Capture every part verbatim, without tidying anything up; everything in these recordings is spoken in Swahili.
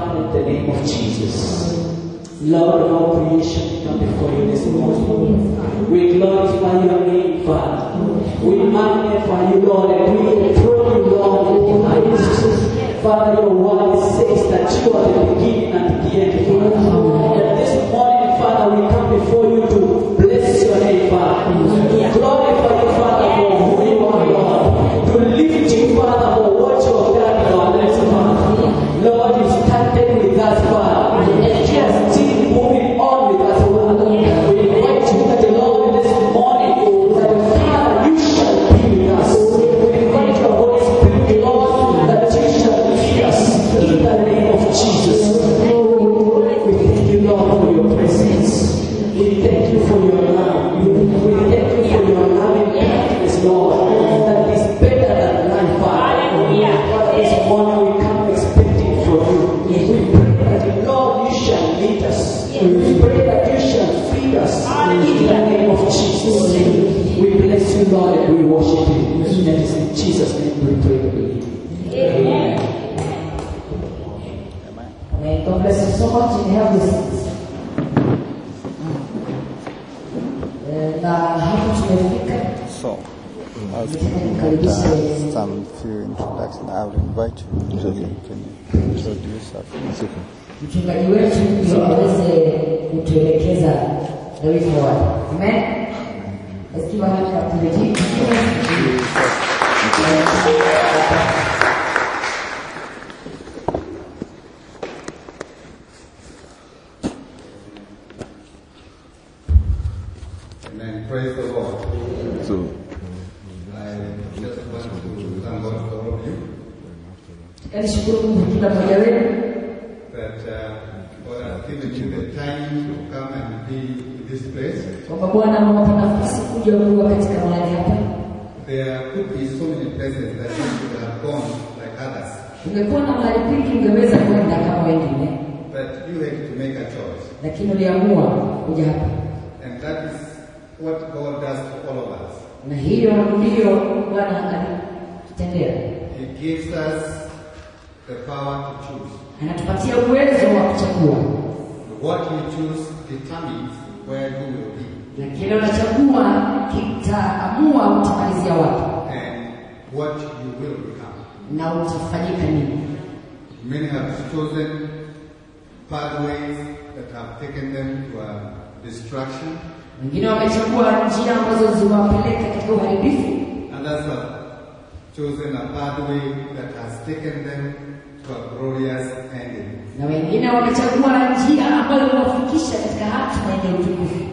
Father, in the name of Jesus. Lord of all creation, we come before you this morning. We glorify your name, Father. We magnify you, Lord, and we adore you, Lord, in the highest. Father, your word says that you are the beginning and the end, Father. And this morning, Father, we come before you to bless your name, Father. To glorify you, Father, for who you are, Lord. To lift you, Father, for what you have done in our lives, Father. Lord, you started with us, Father. And you are still moving on with us, Father. We invite you that the Lord this morning, that Father, you shall be with us. We invite your Holy Spirit, Lord, that you shall lead us in the name of Jesus. We thank you, Lord, for your presence. We thank you for your love. We thank you for your loving kindness, Lord, that is better than life, Father. Father, this morning we come expecting from you. We pray that the Lord, you shall lead us. We pray that you shall feed us in the name of Jesus. We bless you, Lord, and we worship you. And it is in Jesus' name we pray and believe. Amen. Amen. God bless you so much in have this. Na hapo tumefika. So, as we have some few introductions, I will invite you. So you can introduce yourself. Mchungaji wetu ndio aweze kutuelekeza the way forward. Amen. Let's give a hand clap to the team. Amen. Praise the Lord. So, I just want to thank God for all of you Nashukuru Mungu kila mmoja wenu that uh, God has given you the time to come and be in this place. kwamba Bwana amewapa nafasi kuja kuwa katika mahali hapa. There could be so many places that you could have gone like others, Ungekuwa na mahali kwingi ungeweza kwenda kama wengine, but you had to make a choice. lakini uliamua kuja hapa. And that is what God does to all of us. Na hiyo ndio Bwana alitendea. He gives us the power to choose. Anatupatia uwezo wa kuchagua. What you choose determines where you will be. Na kile unachagua kitaamua utamalizia wapi And what you will become. na utafanyika nini. Many have chosen pathways that have taken them to a destruction. Wengine wamechagua njia ambazo ziwapeleka katika uharibifu. Others have chosen a pathway that has taken them to a glorious ending. Na wengine wamechagua njia ambayo inawafikisha katika hatima yenye utukufu.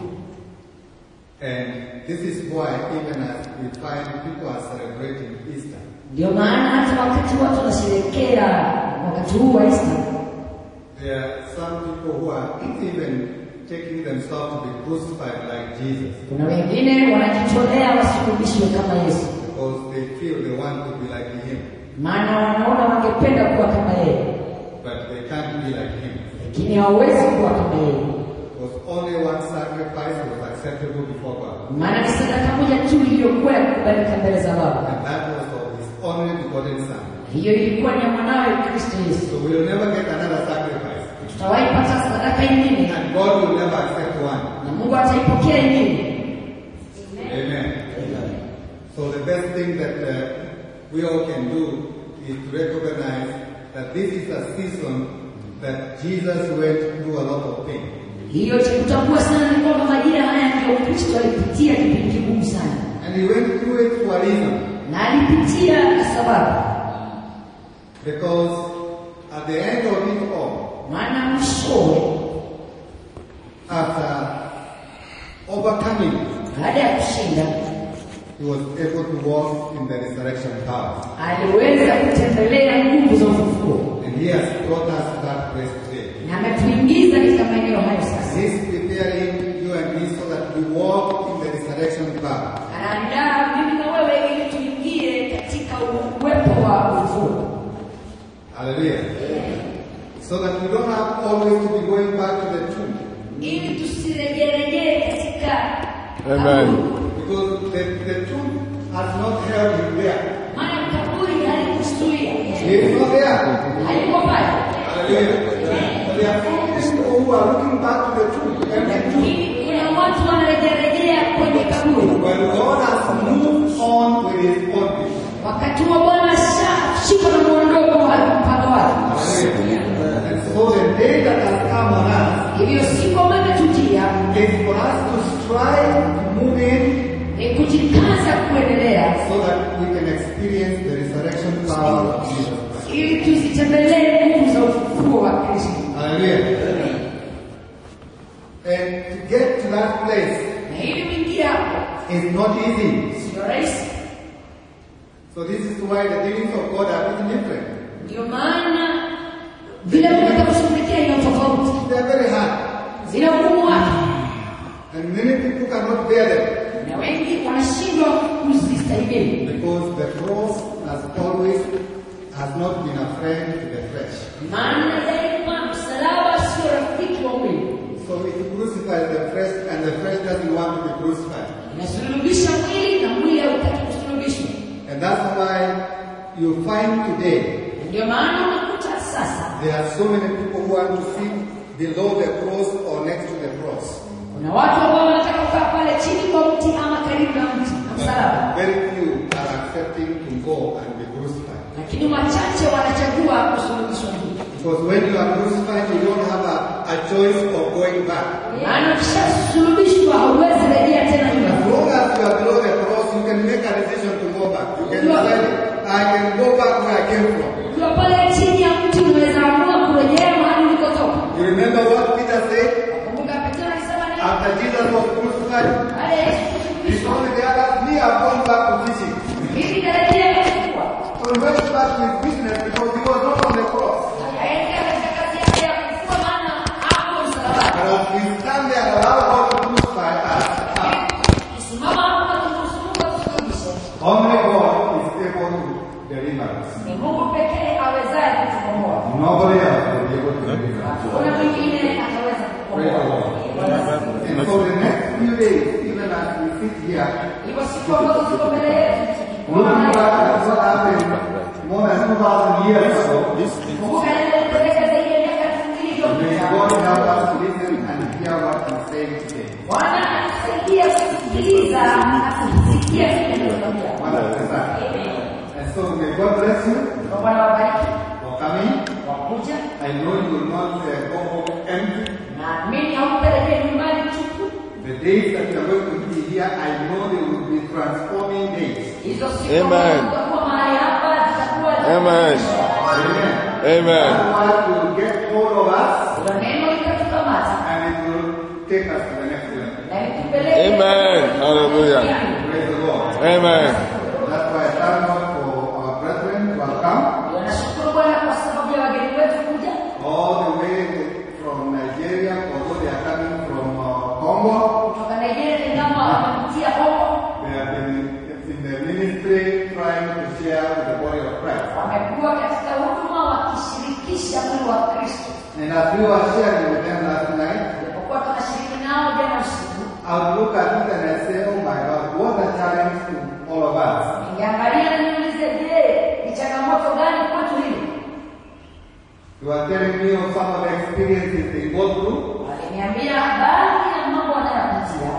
And this is why even as we find people are celebrating Easter, Ndio maana hata wakati watu wanasherehekea wakati huu wa Easter, there are some people who are even taking themselves to be crucified like Jesus, kuna wengine wanajitolea wasulubishwe kama Yesu, because they feel they want to be like him, maana wanaona wangependa kuwa kama yeye, but they can't be like him. lakini hawawezi kuwa kama yeye. Because only one sacrifice was acceptable before God, Maana ni sadaka moja tu iliyokuwa ya kukubalika mbele za Baba. and that was of his only begotten Son. Hiyo ilikuwa ni ya mwanawe Kristo Yesu. So we will never get another sacrifice, Tutawahi pata sadaka nyingine and God will never accept one. na Mungu ataipokea nyingine. Amen. So the best thing that uh, we all can do is to recognize that this is a season that Jesus went through a lot of pain. Hiyo cha kutambua sana ni kwamba majira haya ndio Kristo alipitia kipindi kigumu sana. And he went through it for a reason. Na alipitia kwa sababu, Because at the end of it all, maana mwishowe, after overcoming, baada ya kushinda, he was able to walk in the resurrection power. aliweza kutembelea nguvu za ufufuo. And he has brought us to that place today. Na ametuingiza katika maeneo hayo sasa. He's preparing you and me so that we walk in the resurrection power. Anaandaa mimi na wewe ili tuingie katika uwepo wa ufufuo. Hallelujah. So that we don't have always to be going back to the tomb. Ili tusirejelee katika Amen. Because the, the tomb has not held him there. maana kaburi halikuzuia. He is not there. Haiko pale. Hallelujah. people who are looking back to the tomb, empty tomb. Kuna watu wanarejelea kwenye kaburi. When God has moved on with His own people. Wakati wa Bwana shika na muondoko wa mpango wake. And so the day that has come on us, Hivyo siku imetujia is for us to strive to move in, ni kujikaza kuendelea so that we can experience the resurrection power of Jesus Christ. ili tuzitembelee nguvu za ufufuo wa Kristo. Hallelujah. And to get to that place Na ili kuingia hapo is not easy. sio rahisi. So this is why the dealings of God are very different. Ndio maana vile Mungu atakushughulikia ina tofauti. They are very hard. Zina ugumu wake. And many people cannot bear them. Na wengi wanashindwa kuzistahimili. Because the cross has always has not been a friend to the flesh. Maana daima msalaba sio rafiki wa mwili. So it crucifies the flesh and the flesh doesn't want to be crucified. Inasulubisha mwili na mwili hautaki kusulubishwa. And that's why you find today Ndio maana unakuta sasa there are so many people who want to sit below the cross or next to the cross. kuna watu ambao wanataka kukaa pale chini kwa mti ama karibu na mti na msalaba. Very few are accepting to go and be crucified. Lakini wachache wanachagua kusulubishwa. Because when you are crucified, you don't have a, a choice of going back. Maana ukishasulubishwa hauwezi rejea tena nyuma. As long as you are below the cross, you can make a decision to go back. You can decide, I can go back where I came from. Ukiwa pale chini ya mti unaweza amua kurejea mahali ulikotoka. You remember what Peter said? Kumbuka Petro alisema nini? After Jesus was crucified, Pale Yesu he kusulubishwa. told the others, me, I've gone back to teaching. Mimi narejea kuchukua. So he went back to his business because he was not on the cross. Akaenda katika kazi yake ya kufua maana hapo msalabani. But as we stand there and allow God to crucify us, Simama hapo na kumsulubisha kusulubisha. only God is able to deliver us. Ni Mungu pekee awezaye kutukomboa. Nobody else will be able to deliver us. Hakuna mwingine ataweza kukomboa. And so the next few days, even as we sit here, Hivyo siku ambazo ziko mbele yetu. looking back at what happened more than two thousand years ago, Kumbuka yaliyotendeka zaidi ya miaka elfu mbili may iliyopita. God help us to listen and hear what He's saying today. Bwana anatusaidia kusikiliza na kusikia kile tunachomwambia. Wonderful. And so may God bless you Bwana wabariki for coming. kwa kuja. I know you will not uh, go home empty. Na mimi haupeleke nyumbani tupu. The days that you are going to be here, I know they will be transforming days. Hizo siku Amen. tutakuwa mahali hapa zitakuwa Amen. Amen. Amen. That word will get hold of us hilo neno litatukamata and it will take us to the next level. na litupeleke. Amen. Hallelujah. Praise the Lord. Amen. That's why I thank God for our brethren who have come Nashukuru Bwana kwa sababu ya wageni wetu kuja all the way from Nigeria, although they are coming from uh, Congo. kutoka Nigeria kama wanapitia Kongo. They have been in the ministry trying to share with the body of Christ. Wamekuwa katika huduma wakishirikisha mwili wa Kristo. And as we were sharing with them last night, Tulipokuwa tunashiriki nao jana usiku, I would look at it and I say, oh my God, what a challenge to all of us. ningeangalia na niulize, je, ni changamoto gani kwetu hili? You are telling me of some of the experiences they go through. Waliniambia baadhi ya mambo wanayopitia.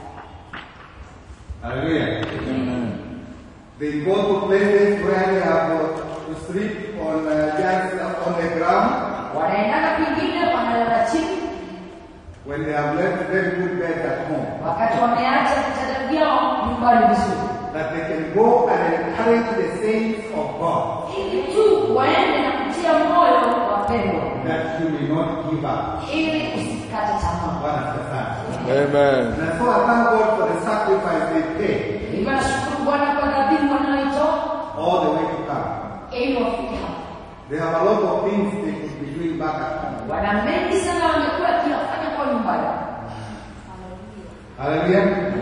Hallelujah. They go to places where they have to sleep on uh, just on the ground Wanaendana kwingine wanalala chini when they have left very good beds at home. wakati wameacha vitanda vyao nyumbani vizuri. That they can go and encourage the saints of God. Ili tu waende na kutia moyo wapendwa. That you will not give up. Ili usikate tamaa. One after time. Amen. And so I thank God for the sacrifice they paid Hivyo nashukuru Bwana kwa dhabihu wanayoitoa all the way to come. ili wafike hapa. They have a lot of things they could be doing back at home. Wana mengi sana wamekuwa wakiyafanya kwa nyumbani. Hallelujah.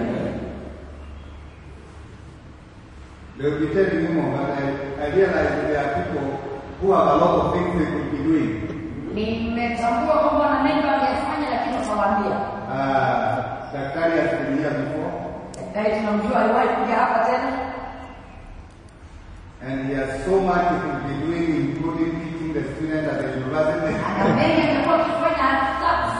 They will be telling you more, but I, I realize that there are people who have a lot of things they could be doing. Nimetambua kwamba wana mengi wameyafanya, lakini utawaambia. Uh, Daktari has been here before, Daktari tunamjua aliwahi kuja hapa tena. and he has so much he could be doing, including teaching the students at the university. Ana mengi amekuwa akifanya hata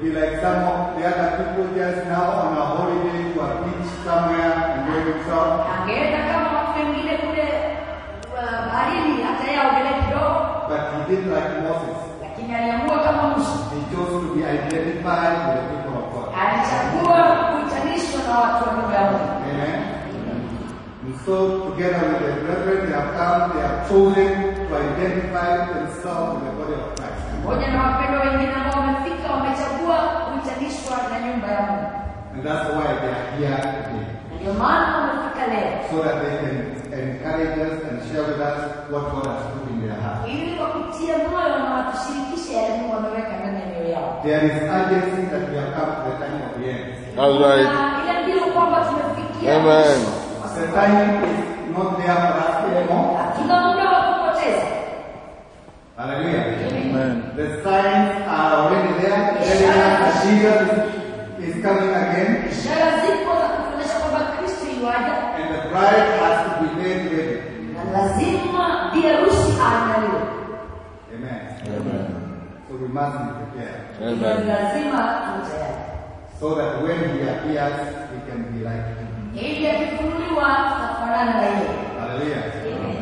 be like some of the other people just now on a holiday to a beach somewhere and go himself. Angeenda kama watu wengine kule uh, baharini hata yeye aogelee kidogo. But he did like Moses. Lakini aliamua kama Musa. He chose to be identified with the people of God. Alichagua kuitanishwa na watu wa Mungu. Amen. And so together with the brethren, they have come, they have chosen to identify themselves with the body of Christ. Moja na wapendwa wengine ambao wamefika wamechagua kuitanishwa na nyumba ya Mungu. And that's why they are here today. Ndio maana wamefika leo. So that they can encourage us and share with us what God has put in their heart. Ili wakutie moyo na watushirikishe yale Mungu ameweka ndani ya mioyo yao. There is urgency that we have come to the time of the end. That's right. Ile ndio kwamba tumefikia. Amen. The time is not there for us anymore. Hatuna muda wa kupoteza. Hallelujah. Amen. The signs are already there. Telling us that Jesus is coming again. Ishara zipo za kutuonyesha kwamba Kristo yuaja. And the bride has to be made ready. Na lazima bi harusi aandaliwe. Amen. Amen. So we must be prepared. Amen. Lazima tuwe tayari. So that when he appears, we can be like him. Ili akifunuliwa tutafanana na yeye. Hallelujah. Amen.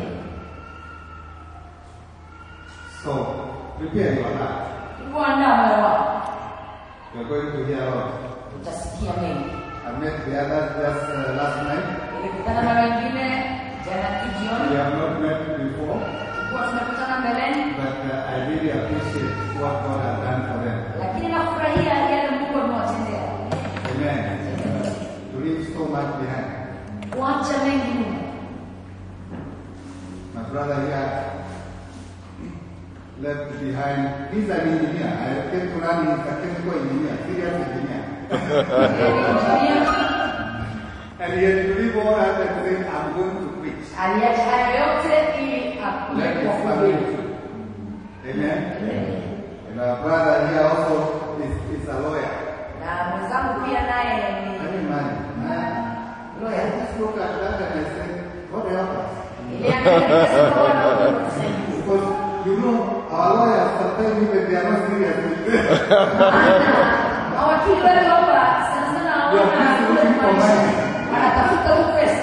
So, prepare your heart. Kuandaa moyo wako. We are going to hear a lot. Utasikia mengi. I met the others just uh, last night. Nilikutana na wengine jana jioni. We have not met before, Kwa tumekutana mbeleni. but uh, I really appreciate what God has done for them. Lakini nafurahia yale Mungu amewatendea. Amen. To leave so much behind. Kuacha mengi nyuma. My brother here left behind. He's an engineer. I came to learn he's a chemical engineer, serious engineer. And he had to leave all that and say, I'm going to preach. Aliacha hayo yote ili Let akuje his kwa family Mungu. too. Amen. And our brother here also is, is a lawyer. Na mwenzangu pia naye Can ni you imagine? Man, I just look at that and I said, God help us. Because you know, our lawyers sometimes even they are not serious with this. Mawakili wale kwamba sana sana They are just looking for money. wanatafuta tu pesa.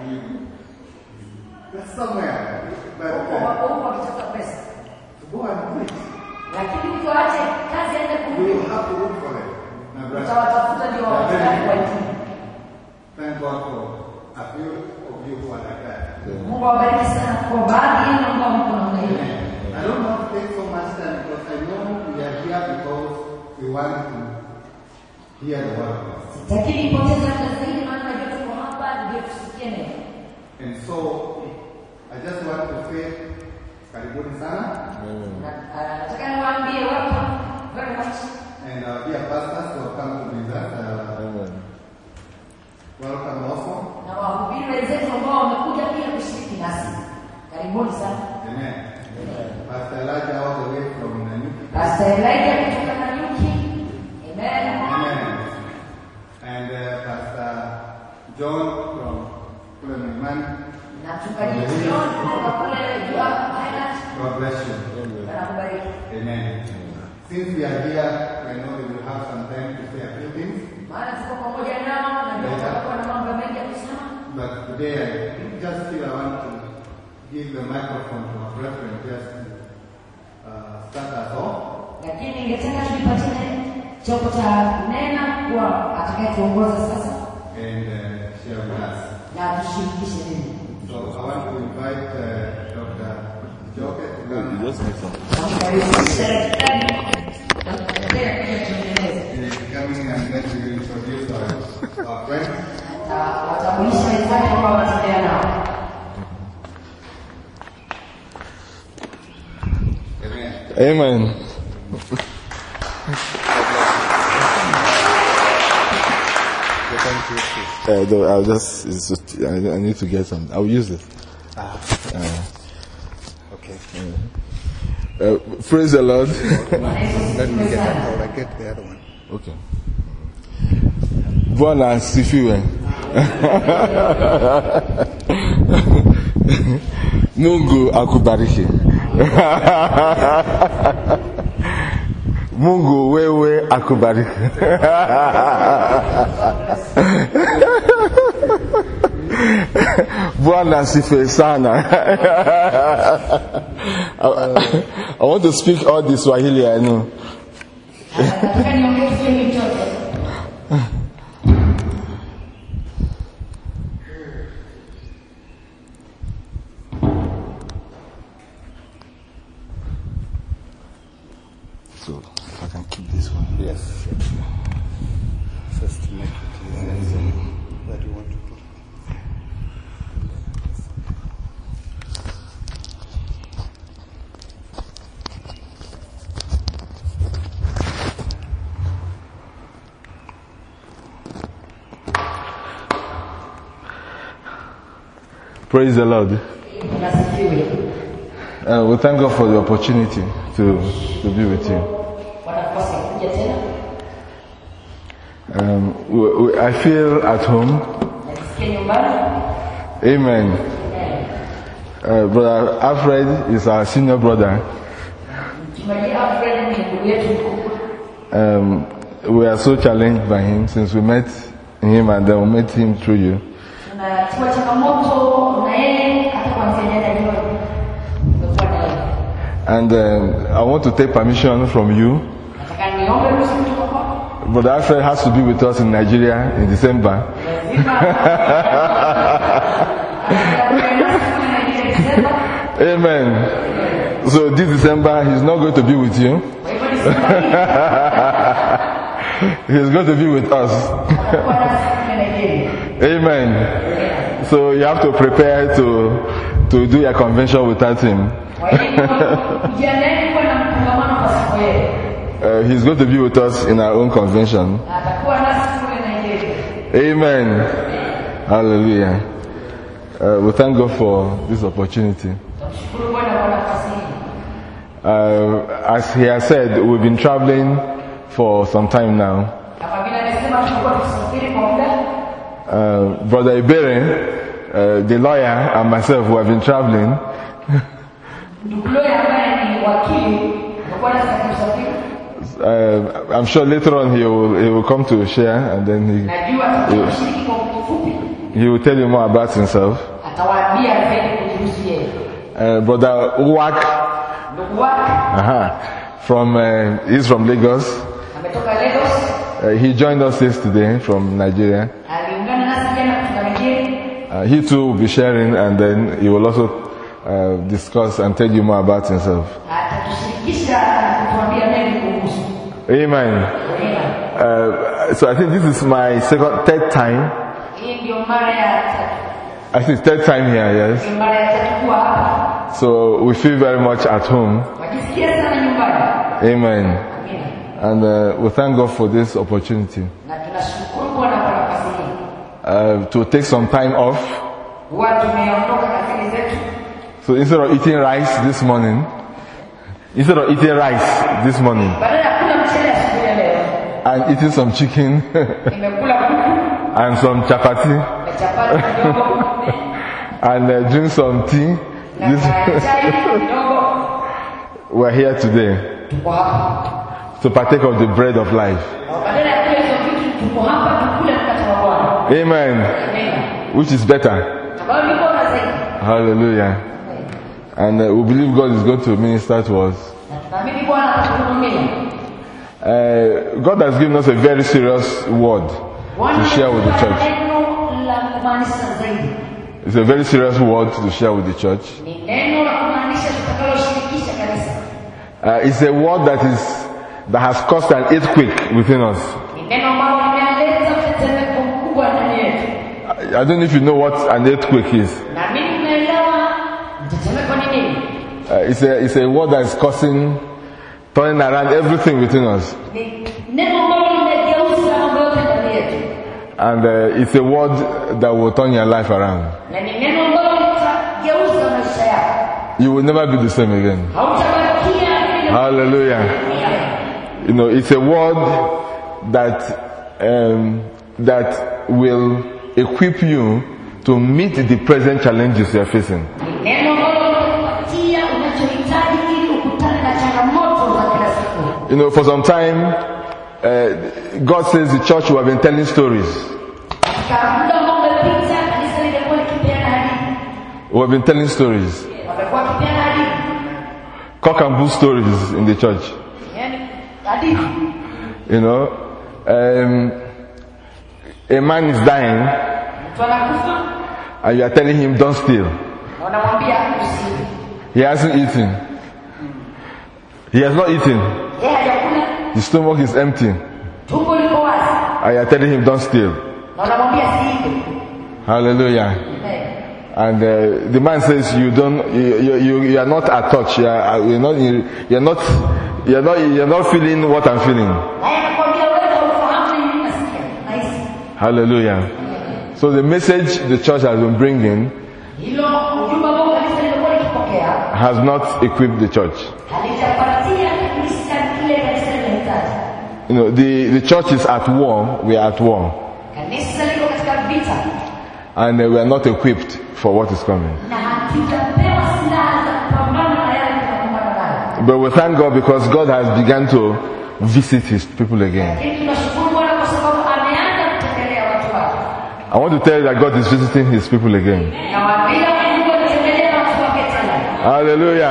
That's somewhere. But Huko uh, wako huko wakitafuta pesa. to go and preach, Lakini mtu aache kazi aende we kuhubiri. will have to look for it. My brother. Utawatafuta ndio wawataka kwa juu. Thank God for a few of you who are like that. Mungu awabariki sana kwa baadhi yenu ambao mko namna hiyo. I don't want to take so much time because I know we are here because we want to hear the word of God. Lakini nipoteze muda zaidi maana najua tuko hapa ndio tusikie neno. And so, I just want to say, karibuni sana, Na ah, nataka niwaambie welcome very much. and our dear pastors who have come to visit us, uh, Amen. welcome also. Na wahubiri wenzetu ambao wamekuja pia kushiriki nasi. Karibuni sana. Amen. Pastor Elijah all the way from Nanyuki. Pastor Elijah kutoka Nanyuki. Amen. Amen. And uh, Pastor John from Kuleman. Na mchungaji John kutoka kule Jua Highland. God bless you. Anakubariki. Amen. Since we are here, I know we will have some time to say a few things. Maana tuko pamoja nao na ndio tutakuwa na mambo mengi ya kusema. But today I just feel I want to give the microphone to our brethren just to uh, start us off. Lakini ningetaka tujipatie chombo cha kunena kwa atakayetuongoza sasa And uh, share with us. na tushirikishe nini. So I want to invite uh, Doctor Joke to You come. just make some. Namkaribisha daktari. Namkaribisha kwenye tuendeleze. He is coming and then we will introduce our, our friends. Na watambulisha wenzake ambao wanatembea nao. Amen. Amen. Uh, though I'll just, it's just, I I need to get some. I'll use it. Ah, Uh, okay. uh, praise the Lord. Let me get that or I get the other one. Okay. Bwana asifiwe. Mungu akubariki. Mungu wewe akubariki. Bwana asifiwe sana. I, I want to speak all the Swahili I know. So, if I can keep this one. Yes. Just to make it easier. Where do you want to go? Praise the Lord. Uh, we thank God for the opportunity to, to be with you. Um, we, we, I feel at home. Amen. Uh, brother Alfred is our senior brother. Um, we are so challenged by him since we met him and then we met him through you. And um, I want to take permission from you. Brother Alfred has to be with us in Nigeria in December. Amen. So this December he's not going to be with you. He's going to be with us. Amen. So you have to prepare to to do your convention without him. Uh, he's going to be with us in our own convention. Amen. Hallelujah. Uh, we thank God for this opportunity. Uh, as he has said, we've been traveling for some time now. Uh, Brother Ibere, uh, the lawyer, and myself who have been traveling. Uh, I'm sure later on he will, he will come to share and then he, he, he will tell you more about himself. Uh, Brother Uwak, uh-huh, from, uh, he's from Lagos. Uh, he joined us yesterday from Nigeria. Uh, he too will be sharing and then he will also uh, discuss and tell you more about himself. Amen. Uh, so I think this is my second, third time. I think third time here, yes. So we feel very much at home. Amen. And uh, we thank God for this opportunity. Uh, to take some time off. So instead of eating rice this morning, instead of eating rice this morning, and eating some chicken and some chapati and uh, drink some tea. We're here today to partake of the bread of life. Amen. Which is better. Hallelujah. And uh, we believe God is going to minister to us. Uh, God has given us a very serious word to share with the church. It's a very serious word to share with the church. Uh, it's a word that is that has caused an earthquake within us. I don't know if you know what an earthquake is. Uh, it's a it's a word that is causing, turning around everything within us. And uh, it's a word that will turn your life around. You will never be the same again. Hallelujah. You know, it's a word that um, that will equip you to meet the present challenges you are facing. You know, for some time, uh, God says the church will have been telling stories. Katika muda ambao umepita, kanisa limekuwa likipeana hadithi. We have been telling stories. Wamekuwa wakipeana hadithi. Cock and bull stories in the church. Yaani hadithi. You know, um, a man is dying Mtu anakufa, and you are telling him, don't steal. na unamwambia usile. He hasn't eaten. He has not eaten. Yeye hajakula, His stomach is empty. tumbo liko wazi, And you are telling him, don't steal. na unamwambia siile. Hallelujah. Amen. And uh, the man says, you don't, you, you, you, you are not at touch. You are, you're not, you're not, you're not, you're not feeling what I'm feeling. Naye anakuambia wewe ufahamu nini nasikia. Nahisi. Hallelujah. So the message the church has been bringing Hilo ujumbe ambao kanisa limekuwa likipokea has not equipped the church. halijapatia kanisa kile kanisa linahitaji. You know, the, the church is at war. We are at war. Kanisa liko katika vita And uh, we are not equipped for what is coming. na hatujapewa silaha za kupambana na yale tunakumbana nayo. But we thank God because God has begun to visit His people again. Lakini tunashukuru Bwana kwa sababu ameanza kutembelea watu wake. I want to tell you that God is visiting His people again. Na waambia Mungu anatembelea watu wake tena. Hallelujah.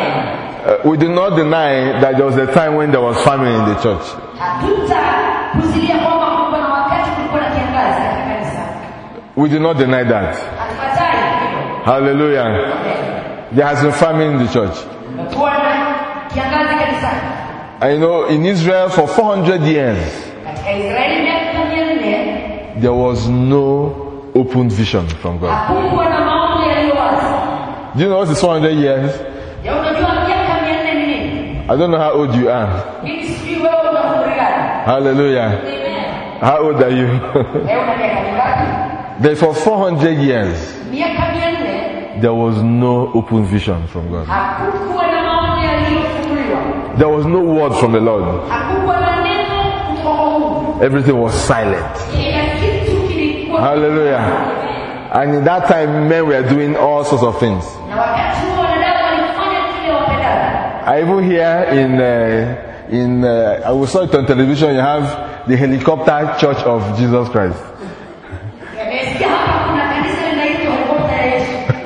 Uh, we do not deny that there was a time when there was famine in the church. Hatutapuzilia kwamba kulikuwa na wakati kulikuwa na kiangazi katika kanisa. We do not deny that. Hatukatai hilo. Hallelujah. There has been famine in the church. Kumekuwa na kiangazi kanisani. And you know, in Israel for four hundred years, Katika Israeli miaka mia nne there was no open vision from God. hakukuwa na maono yaliyo wazi. Do you know what is four hundred years? Ya unajua miaka mia nne ni nini? I don't know how old you are. Mimi sijui wewe una umri gani. Hallelujah. Amen. How old are you? Wewe una miaka mingapi? Then for four hundred years, Miaka mia nne there was no open vision from God. hakukuwa na maono yaliyofunuliwa. There was no word from the Lord. Hakukuwa na neno kutoka kwa Mungu. Everything was silent. Kila kitu kilikuwa. Hallelujah. And in that time, men were doing all sorts of things. Na wakati huo wanadamu walifanya kile wapendalo. I even hear in, uh, in uh, I saw it on television, you have the helicopter church of Jesus Christ. Nimesikia hapa kuna kanisa linaitwa Helikopta ya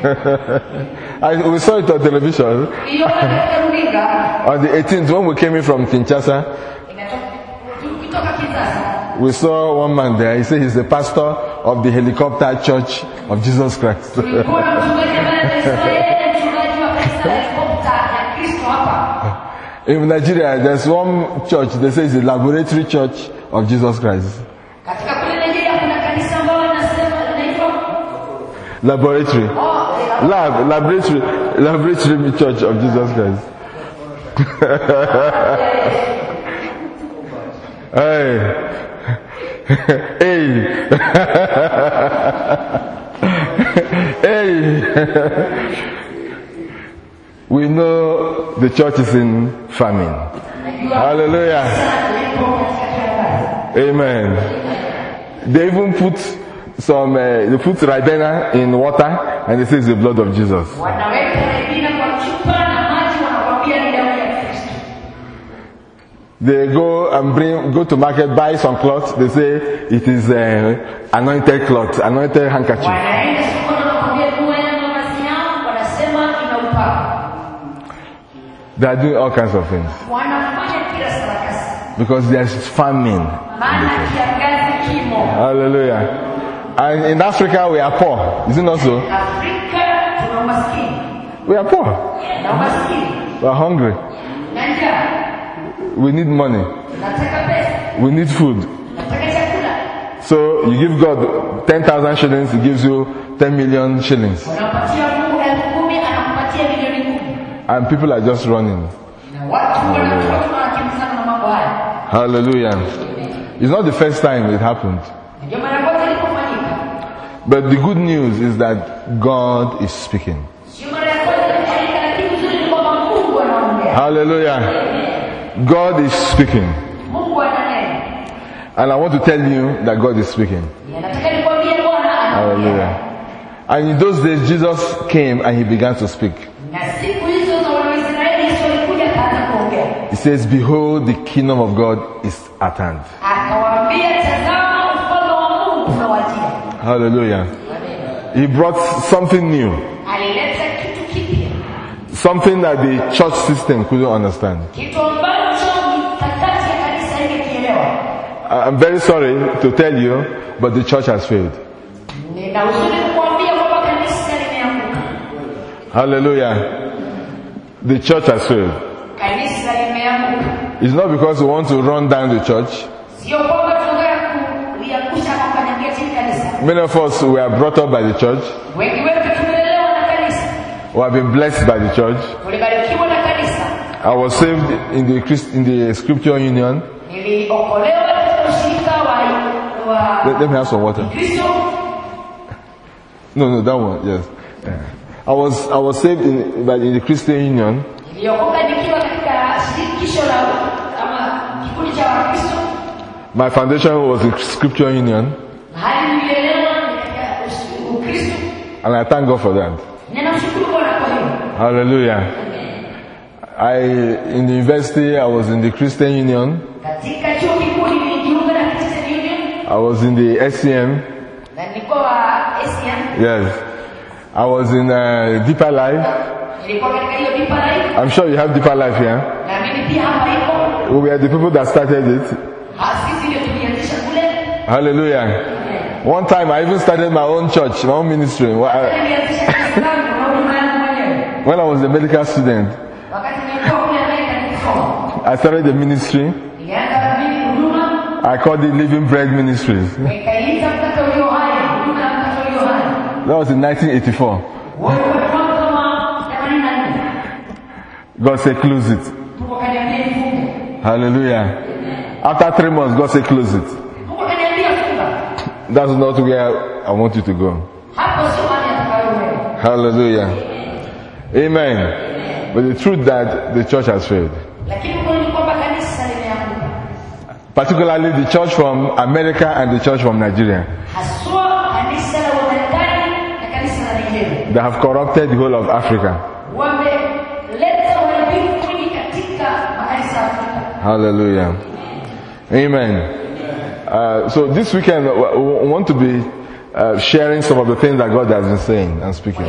Yesu. I, we saw it on television Iliona katika runinga. on the eighteenth when we came in from Kinshasa. Inatoka kutoka Kinshasa. We saw one man there. He said he's the pastor of the helicopter church of Jesus Christ. Kulikuwa na mchungaji ambaye anaitwa yeye mchungaji wa kanisa la Helikopta ya Kristo hapa. In Nigeria, there's one church. They say it's the laboratory church of Jesus Christ. Katika kule Nigeria kuna kanisa ambalo linasema linaitwa Laboratory, lab, laboratory, laboratory church of Jesus Christ. Hey, hey, hey. We know the church is in famine. Hallelujah. Amen. They even put some, uh, they put Ribena in water and they say it's the blood of Jesus. wanaweka Ribena kwa chupa na maji wanakwambia ni damu ya Kristo. They go and bring, go to market, buy some cloth. They say it is uh, anointed cloth, anointed handkerchief. Wanaenda sokoni wanakwambia kuwa yana mavazi yao, wanasema ina upako. They are doing all kinds of things Wanafanya kila sarakasi. because there is famine. Maana kiangazi kimo. Hallelujah. And in Africa we are poor. Is it not so? Afrika tuna umaskini. We are poor. Na umaskini. We are hungry. Na njaa. We need money. Nataka pesa. We need food. Nataka chakula. So you give God ten thousand shillings, He gives you ten million shillings. Unampatia Mungu elfu kumi, anakupatia milioni kumi. And people are just running. Na watu wanatoka wanakimbizana na mambo haya. Hallelujah. It's not the first time it happened. Ndio mara kwanza ilipofanyika. But the good news is that God is speaking. Sio mara ya kwanza ilifanyika, lakini uzuri ni kwamba Mungu anaongea. Hallelujah. God is speaking. Mungu ananena. And I want to tell you that God is speaking. Nataka nikwambie Bwana anaongea. Hallelujah. And in those days, Jesus came and He began to speak. Na siku hizo za Waisraeli Yesu alikuja akaanza kuongea. He says, behold, the kingdom of God is at hand. Akawaambia, tazama ufalme wa Mungu unawajia. Hallelujah. Amen. He brought something new. Alileta kitu kipya. Something that the church system couldn't understand. Kitu ambacho mikakati ya kanisa ingekielewa. I'm very sorry to tell you, but the church has failed. Nina huzuni kukuambia kwamba kanisa limeanguka. Hallelujah. The church has failed. Kanisa limeanguka. It's not because we want to run down the church. Sio kwamba tunataka kuiangusha na kukanyagia chini kanisa. Many of us were brought up by the church. Wengi wetu tumelelewa na kanisa. We have been blessed by the church. Tulibarikiwa na kanisa. I was saved in the Christ, in the Scripture Union. Niliokolewa katika ushirika wa wa Let, let me have some water. Kristo. No, no, that one. Yes. I was I was saved in, by in the Christian Union. Niliokoka nikiwa katika shirikisho la kama kikundi cha Wakristo. My foundation was the Scripture Union. Mahali nililelewa katika Ukristo. And I thank God for that. Ninamshukuru Bwana kwa hiyo. Hallelujah. I in the university I was in the Christian Union. Katika chuo kikuu nilijiunga na Christian Union. I was in the S C M. Na nilikuwa wa S C M. Yes. I was in uh, Deeper Life. Nilikuwa katika hiyo Deeper Life. I'm sure you have Deeper Life here. Na mimi pia hapa iko. We were the people that started it. Sisi ndio tulianzisha kule. Hallelujah. One time I even started my own church, my own ministry. When I was a medical student, I started the ministry. I called it Living Bread Ministries. That was in nineteen eighty-four. God said close it. Hallelujah. After three months, God said close it. That's not where I want you to go. Hallelujah. Amen. But the truth that the church has failed. Particularly the church from America and the church from Nigeria. They have corrupted the whole of Africa. Hallelujah. Amen. Uh, so this weekend we want to be uh, sharing some of the things that God has been saying and speaking.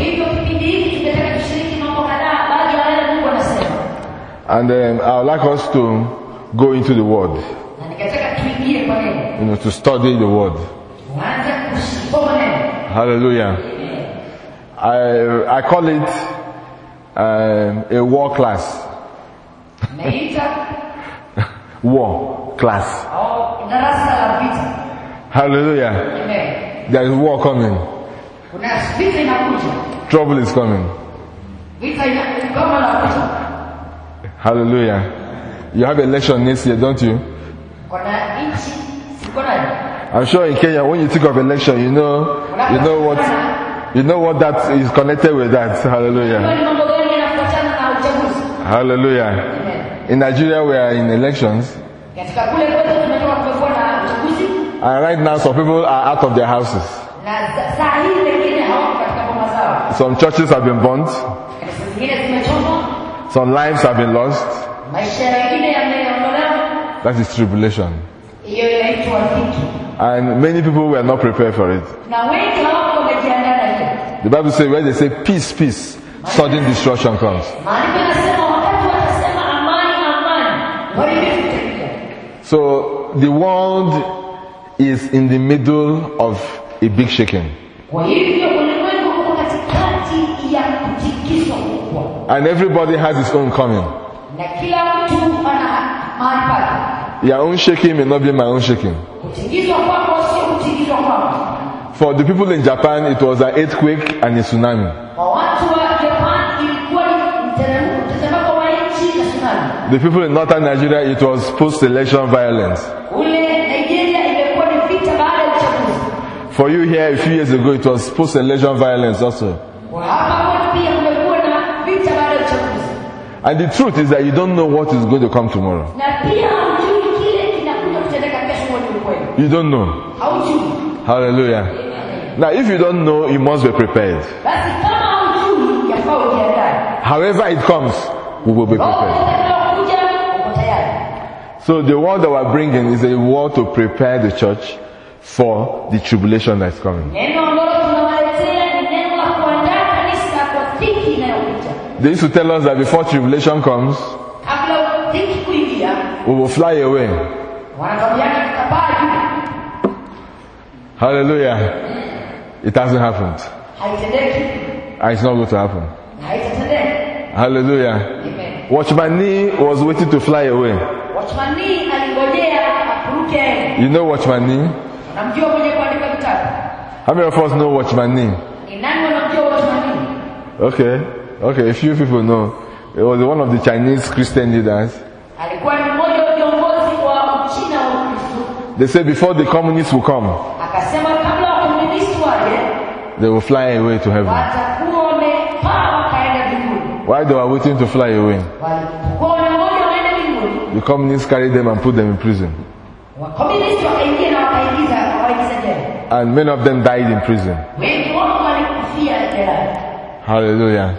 And um, I would like us to go into the Word. You know, to study the Word. Hallelujah. I I call it um, a war class. War class. Hallelujah. There is war coming. Trouble is coming. Hallelujah. You have election next year, don't you? I'm sure in Kenya, when you think of election, you know, you know what, you know what that is connected with that. Hallelujah. Hallelujah. In Nigeria, we are in elections. And right now, some people are out of their houses. Some churches have been burnt. Some lives have been lost. That is tribulation. And many people were not prepared for it. The Bible says where they say peace, peace, sudden destruction comes. So the world is in the middle of a big shaking. And everybody has his own coming. Your own shaking may not be my own shaking. For the people in Japan, it was an earthquake and a tsunami. The people in northern Nigeria, it was post-election violence. For you here a few years ago, it was post-election violence also. And the truth is that you don't know what is going to come tomorrow. You don't know. Hallelujah. Now if you don't know, you must be prepared. However it comes, we will be prepared. So the word that we're bringing is a word to prepare the church for the tribulation that's coming. Neno ambalo tunawaletea ni neno la kuandaa kanisa kwa dhiki inayokuja. They used to tell us that before tribulation comes, Kabla dhiki kuingia, we will fly away. wanakwambiana tutapaa juu. Hallelujah. It hasn't happened. Haitendeki. And it's not going to happen. Haitatendeka. Hallelujah. Amen. Watchman Nee was waiting to fly away. Watchman Nee alingojea akuruke. You know Watchman Nee? Unamjua mwenye kuandika vitabu? How many of us know Watchman Nee? Ni nani wanamjua Watchman Nee? Okay. Okay, a few people know. It was one of the Chinese Christian leaders. Alikuwa ni mmoja wa viongozi wa Uchina wa Ukristo. They said before the communists will come, Akasema kabla wakomunisti waje, they will fly away to heaven. watakuwa wamepaa wakaenda mbinguni. While they were waiting to fly away, Walipokuwa wamengoja waende mbinguni, the communists carried them and put them in prison. wakomunisti wakaingia na wakaingiza wakaingiza jela. And many of them died in prison. Wengi wao walikufia jela. Hallelujah.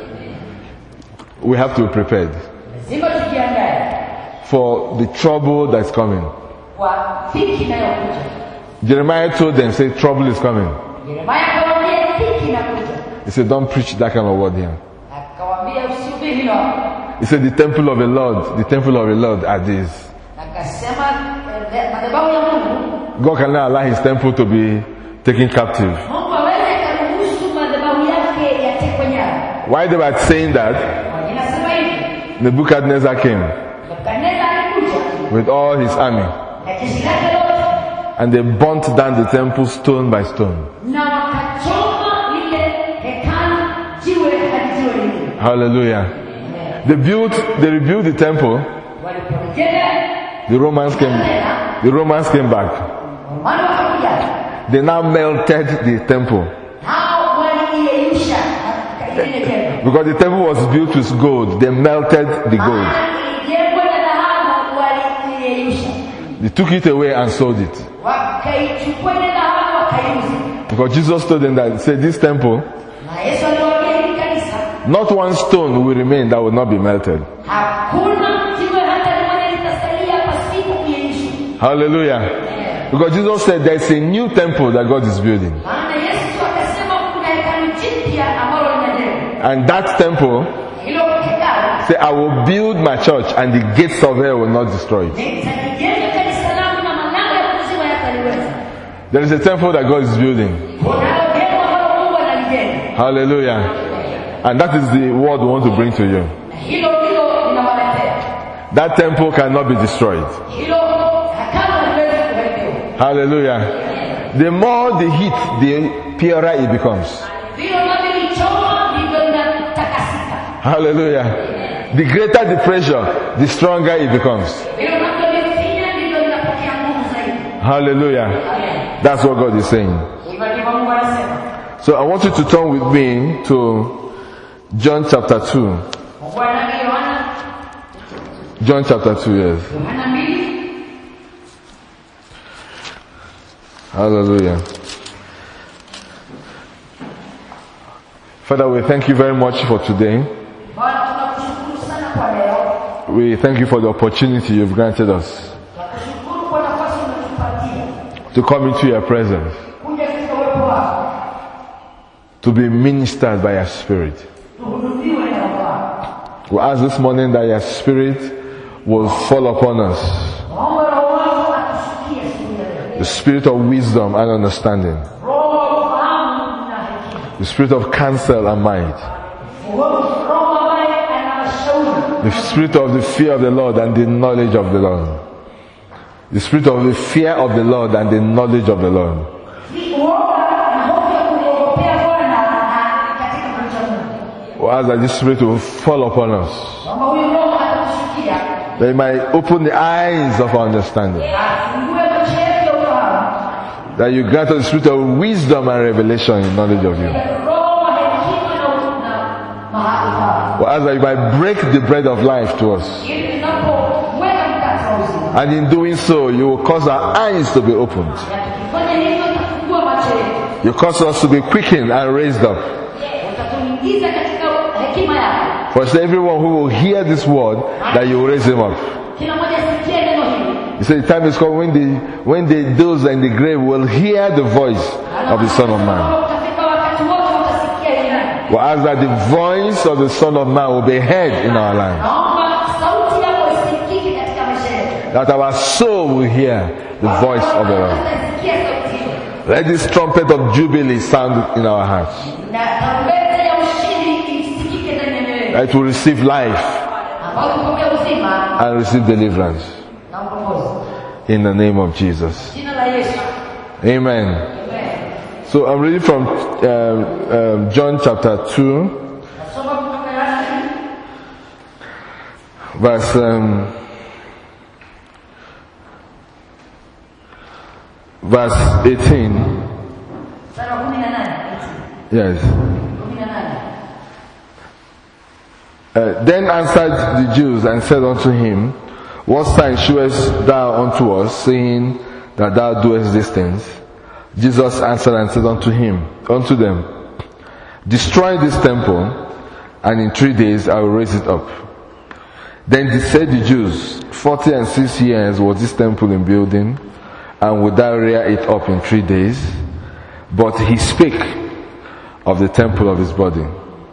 We have to be prepared Lazima tujiandae for the trouble that's coming. kwa dhiki inayokuja. Jeremiah told them, say, trouble is coming. Yeremia akawaambia dhiki inakuja. He said, don't preach that kind of word here. Akawaambia usihubiri hilo. He said, the temple of the Lord, the temple of the Lord are these. Akasema eh, madhabahu ya Mungu, God cannot allow his temple to be taken captive. Mungu hawezi akaruhusu madhabahu yake yatekwe nyara. Why they were saying that, Inasema hivi, Nebuchadnezzar came Nebukadneza alikuja with all his army na jeshi lake lote and they burnt down the temple stone by stone. na wakachoma lile hekalu jiwe hadi jiwe lingine. Hallelujah. They built, they rebuilt the temple. Waliporejea The Romans came, the Romans came back. Waromani wakakuja, They now melted the temple hao waliyeyusha ile tembo. because the temple was built with gold. They melted the gold. Ilijengwa na dhahabu, waliyeyusha. They took it away and sold it. Wakaichukua ile dhahabu wakaiuza. Because Jesus told them that, say, this temple, Na Yesu aliwaambia hili kanisa, not one stone will remain that will not be melted. hakuna jiwe hata moja litasalia pasipo kuyeyushwa. Hallelujah. Because Jesus said there's a new temple that God is building. Maana Yesu akasema kuna hekalu jipya ambalo linajengwa. And that temple, Hilo hekalu say, I will build my church and the gates of hell will not destroy it. nitajenga kanisa langu na malango ya kuzimu hayataliweza. There is a temple that God is building. Kunalo jengo ambalo Mungu analijenga. Hallelujah. And that is the word we want to bring to you. Na hilo ndilo linawaletea. That temple cannot be destroyed. Hilo hekalu haliwezi kuharibiwa. Hallelujah. The more the heat, the purer it becomes. Vile unavyoichoma ndivyo linatakasika. Hallelujah. The greater the pressure, the stronger it becomes. Vile unavyolifinya ndivyo linapokea nguvu zaidi. Hallelujah. Amen. That's what God is saying. Hivyo ndivyo Mungu anasema. So I want you to turn with me to John chapter two. Mungu anaambia Yohana, John chapter two, yes. Yohana mbili. Hallelujah. Father, we thank you very much for today. Bwana tunakushukuru sana kwa leo. We thank you for the opportunity you've granted us Tunakushukuru kwa nafasi umetupatia to come into your presence, kuja katika uwepo wako. to be ministered by your Spirit. Tuhudumiwe na Roho wako. We ask this morning that your Spirit will fall upon us, Naomba Roho wako atushukie siku ya leo. the Spirit of wisdom and understanding, Roho wa ufahamu na hekima. the Spirit of counsel and might, Roho ambaye anawashauri. the Spirit of the fear of the Lord and the knowledge of the Lord, the Spirit of the fear of the Lord and the knowledge of the Lord. Uoga na hofu ya kumwogopea Bwana na katika kumcha Mungu. We ask that this Spirit will fall upon us, Naomba huyo Roho atatushukia. that He might open the eyes of our understanding, Afungue macho yetu ya ufahamu. that you grant us the Spirit of wisdom and revelation in knowledge of you. Roho wa hekima na maarifa. We ask that you might break the bread of life to us, Ili tunapoweka mkate wa uzima. and in doing so you will cause our eyes to be opened. Na tukifanya hivyo utafungua macho yetu. You cause us to be quickened and raised up. Utatuingiza katika hekima yako. For it's everyone who will hear this word that you will raise him up. Kila mmoja asikie neno hili. He said the time is coming when the when the those in the grave will hear the voice of the Son of Man. Well, as that the voice of the Son of Man will be heard in our lives. That our soul will hear the voice of the Lord. Let this trumpet of jubilee sound in our hearts. That it will receive life and receive deliverance. In the name of Jesus. Amen. So I'm reading from um, um, John chapter two, verse um, verse eighteen. Yes. Uh, then answered the Jews and said unto him, what sign shewest thou unto us, saying that thou doest these things? Jesus answered and said unto him, unto them, destroy this temple, and in three days I will raise it up. Then said the Jews, forty and six years was this temple in building, and would thou rear it up in three days? But he spake of the temple of his body.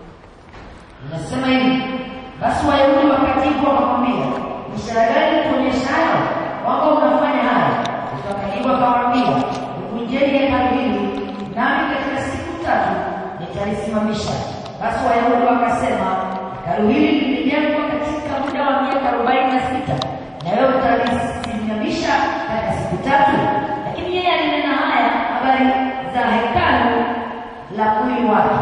Basi Wayahudi wakasema, hekalu hili lilijengwa katika muda wa miaka arobaini na sita, na wewe utalisimamisha katika siku tatu. Lakini yeye alinena haya habari za hekalu la mwili wake.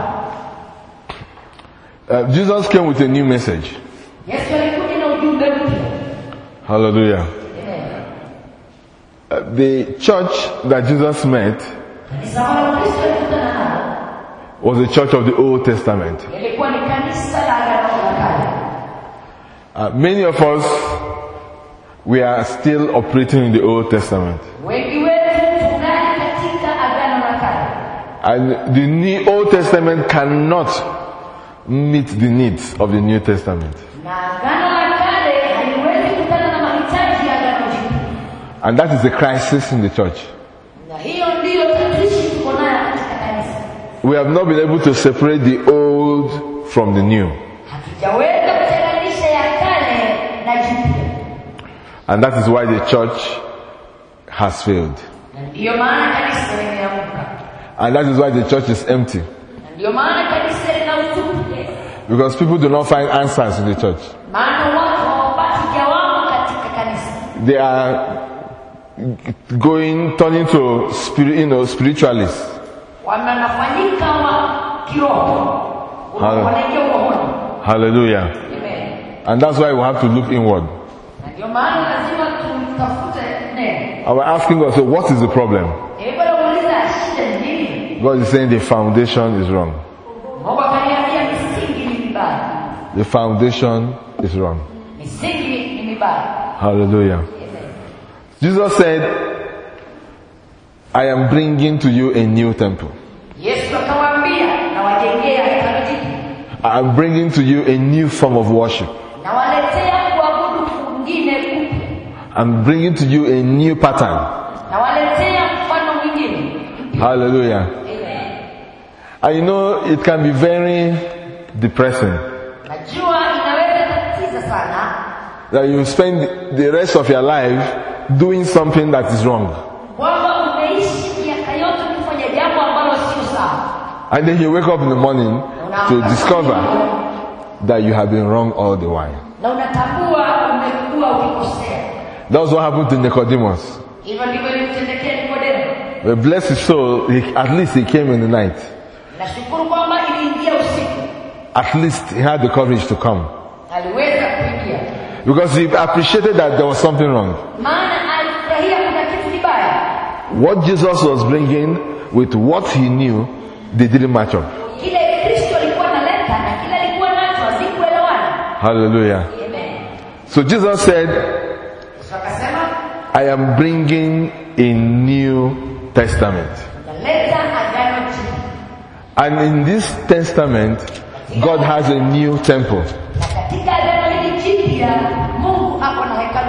Uh, Jesus came with a new message. Yesu alikuja na ujumbe mpya. Hallelujah. Amen. Uh, the church that Jesus met Kanisa ambalo Kristo alikutana nalo was the church of the Old Testament. ilikuwa ni kanisa la Agano la Kale. Uh, many of us, we are still operating in the Old Testament. Wengi wetu tungali katika Agano la Kale. And the new Old Testament cannot meet the needs of the New Testament. Na Agano la Kale haliwezi kukutana na mahitaji ya Agano Jipya. And that is the crisis in the church. Na hiyo ndiyo tatizo tuko nayo katika kanisa. We have not been able to separate the old from the new. Hatujaweza kutenganisha ya kale na jipya. And that is why the church has failed. Na ndiyo maana kanisa limeanguka. And that is why the church is empty. Na ndiyo maana kanisa lina utupu. Because people do not find answers in the church. Maana watu hawapati jawabu katika kanisa. They are going, turning to spirit, you know, spiritualists. Wanafanyika wa kiroho. Wanaingia urohoni. Hallelujah. Amen. And that's why we have to look inward. Na ndiyo maana lazima tutafute neno. And we're asking God, so what is the problem? Hebu nauliza shida ni nini? God is saying the foundation is wrong. Mungu akaniambia misingi ni mibaya. The foundation is wrong. Misingi ni mibaya. Hallelujah. Amen. Jesus said, I am bringing to you a new temple. Yesu akawaambia na wajengea hekalu jipya. I am bringing to you a new form of worship. Na waletea kuabudu kwingine upya. I'm bringing to you a new pattern. Na waletea mfano mwingine. Hallelujah. Amen. And you know, it can be very depressing Najua inaweza tatiza sana. that you spend the rest of your life doing something that is wrong. Kwamba umeishi miaka yote kufanya jambo ambalo sio sawa. And then you wake up in the morning to discover that you have been wrong all the while. Na unatambua umekuwa ukikosea. That's what happened to Nicodemus. Hivyo ndivyo ilimtendekea Nikodemo. But bless his soul, he, at least he came in the night. Nashukuru kwamba iliingia usiku. At least he had the courage to come. Aliweza kuingia. Because he appreciated that there was something wrong. Maana alifurahia kuna kitu kibaya. What Jesus was bringing with what he knew, they didn't match up. Kile Kristo alikuwa analeta na kile alikuwa nacho hazikuelewana. Hallelujah. Amen. So Jesus said, So akasema, I am bringing a new testament. naleta agano jipya. And in this testament, God has a new temple. Na katika agano hili jipya, Mungu ako na hekalu jipya.